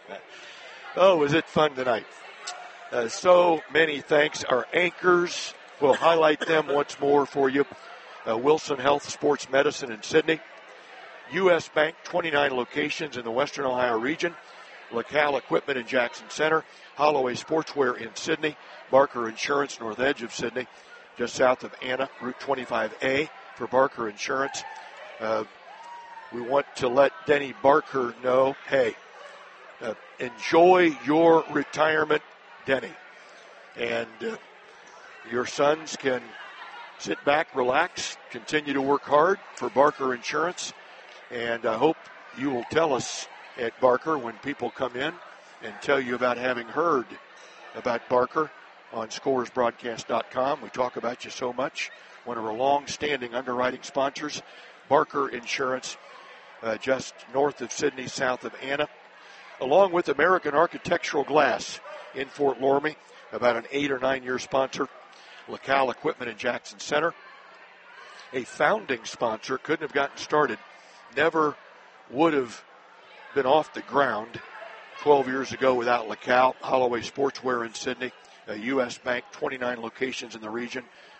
Oh, was it fun tonight? Uh, so many thanks. Our anchors, we'll highlight them once more for you. Uh, Wilson Health Sports Medicine in Sidney. U S Bank, twenty-nine locations in the Western Ohio region. LaCal Equipment in Jackson Center. Holloway Sportswear in Sidney. Barker Insurance, north edge of Sidney, just south of Anna, Route twenty-five A for Barker Insurance. Uh, we want to let Denny Barker know, hey, uh, enjoy your retirement, Denny. And uh, your sons can sit back, relax, continue to work hard for Barker Insurance. And I hope you will tell us at Barker when people come in and tell you about having heard about Barker on scores broadcast dot com. We talk about you so much. One of our long-standing underwriting sponsors, Barker Insurance, uh, just north of Sidney, south of Anna, along with American Architectural Glass in Fort Loramie, about an eight or nine-year sponsor. LaCal Equipment in Jackson Center, a founding sponsor, couldn't have gotten started, never would have been off the ground twelve years ago without LaCal. Holloway Sportswear in Sidney, a U S Bank, twenty-nine locations in the region.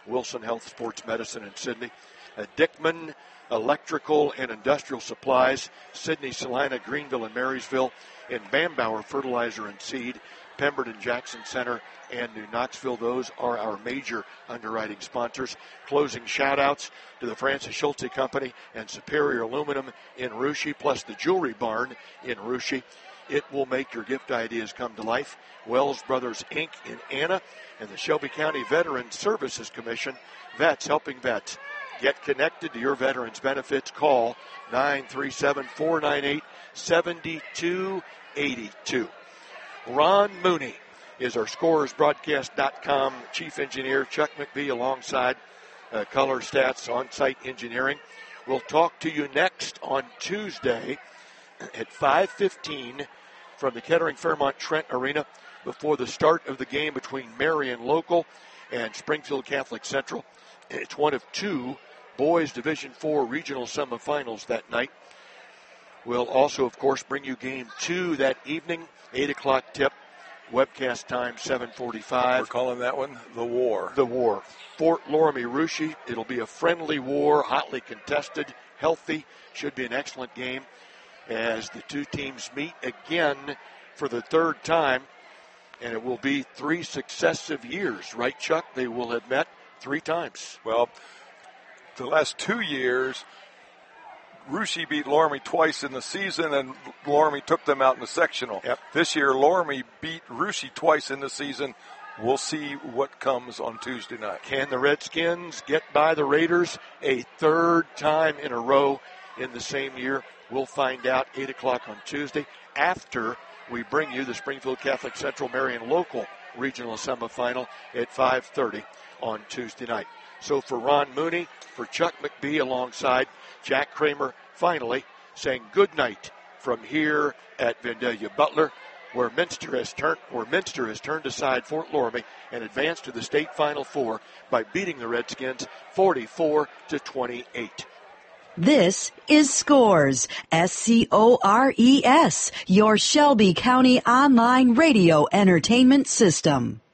Wilson Health Sports Medicine in Sidney. Uh, Dickman Electrical and Industrial Supplies, Sidney, Salina, Greenville, and Marysville. And Bambauer Fertilizer and Seed, Pemberton Jackson Center, and New Knoxville. Those are our major underwriting sponsors. Closing shout-outs to the Francis Schulte Company and Superior Aluminum in Russia, plus the Jewelry Barn in Russia. It will make your gift ideas come to life. Wells Brothers, Incorporated in Anna, and the Shelby County Veterans Services Commission. Vets helping vets. Get connected to your veterans benefits. Call nine three seven, four nine eight, seven two eight two. Ron Mooney is our Scorers Broadcast dot com chief engineer. Chuck McBee alongside uh, Color Stats On-Site Engineering. We'll talk to you next on Tuesday at five fifteen from the Kettering Fairmont Trent Arena before the start of the game between Marion Local and Springfield Catholic Central. It's one of two boys Division four regional semifinals that night. We'll also, of course, bring you game two that evening, eight o'clock tip, webcast time seven forty-five. We're calling that one The War. The War. Fort Loramie Russia. It'll be a friendly war, hotly contested, healthy. Should be an excellent game as the two teams meet again for the third time. And it will be three successive years, right, Chuck? They will have met three times. Well, the last two years, Russia beat Loramie twice in the season, and Loramie took them out in the sectional. Yep. This year, Loramie beat Russia twice in the season. We'll see what comes on Tuesday night. Can the Redskins get by the Raiders a third time in a row in the same year? We'll find out eight o'clock on Tuesday after we bring you the Springfield Catholic Central Marion Local Regional Semifinal at five thirty on Tuesday night. So for Ron Mooney, for Chuck McBee alongside Jack Kramer, finally saying good night from here at Vandalia Butler, where Minster has turned where Minster has turned aside Fort Loramie and advanced to the state Final Four by beating the Redskins forty-four to twenty-eight. This is Scores, S C O R E S, your Shelby County online radio entertainment system.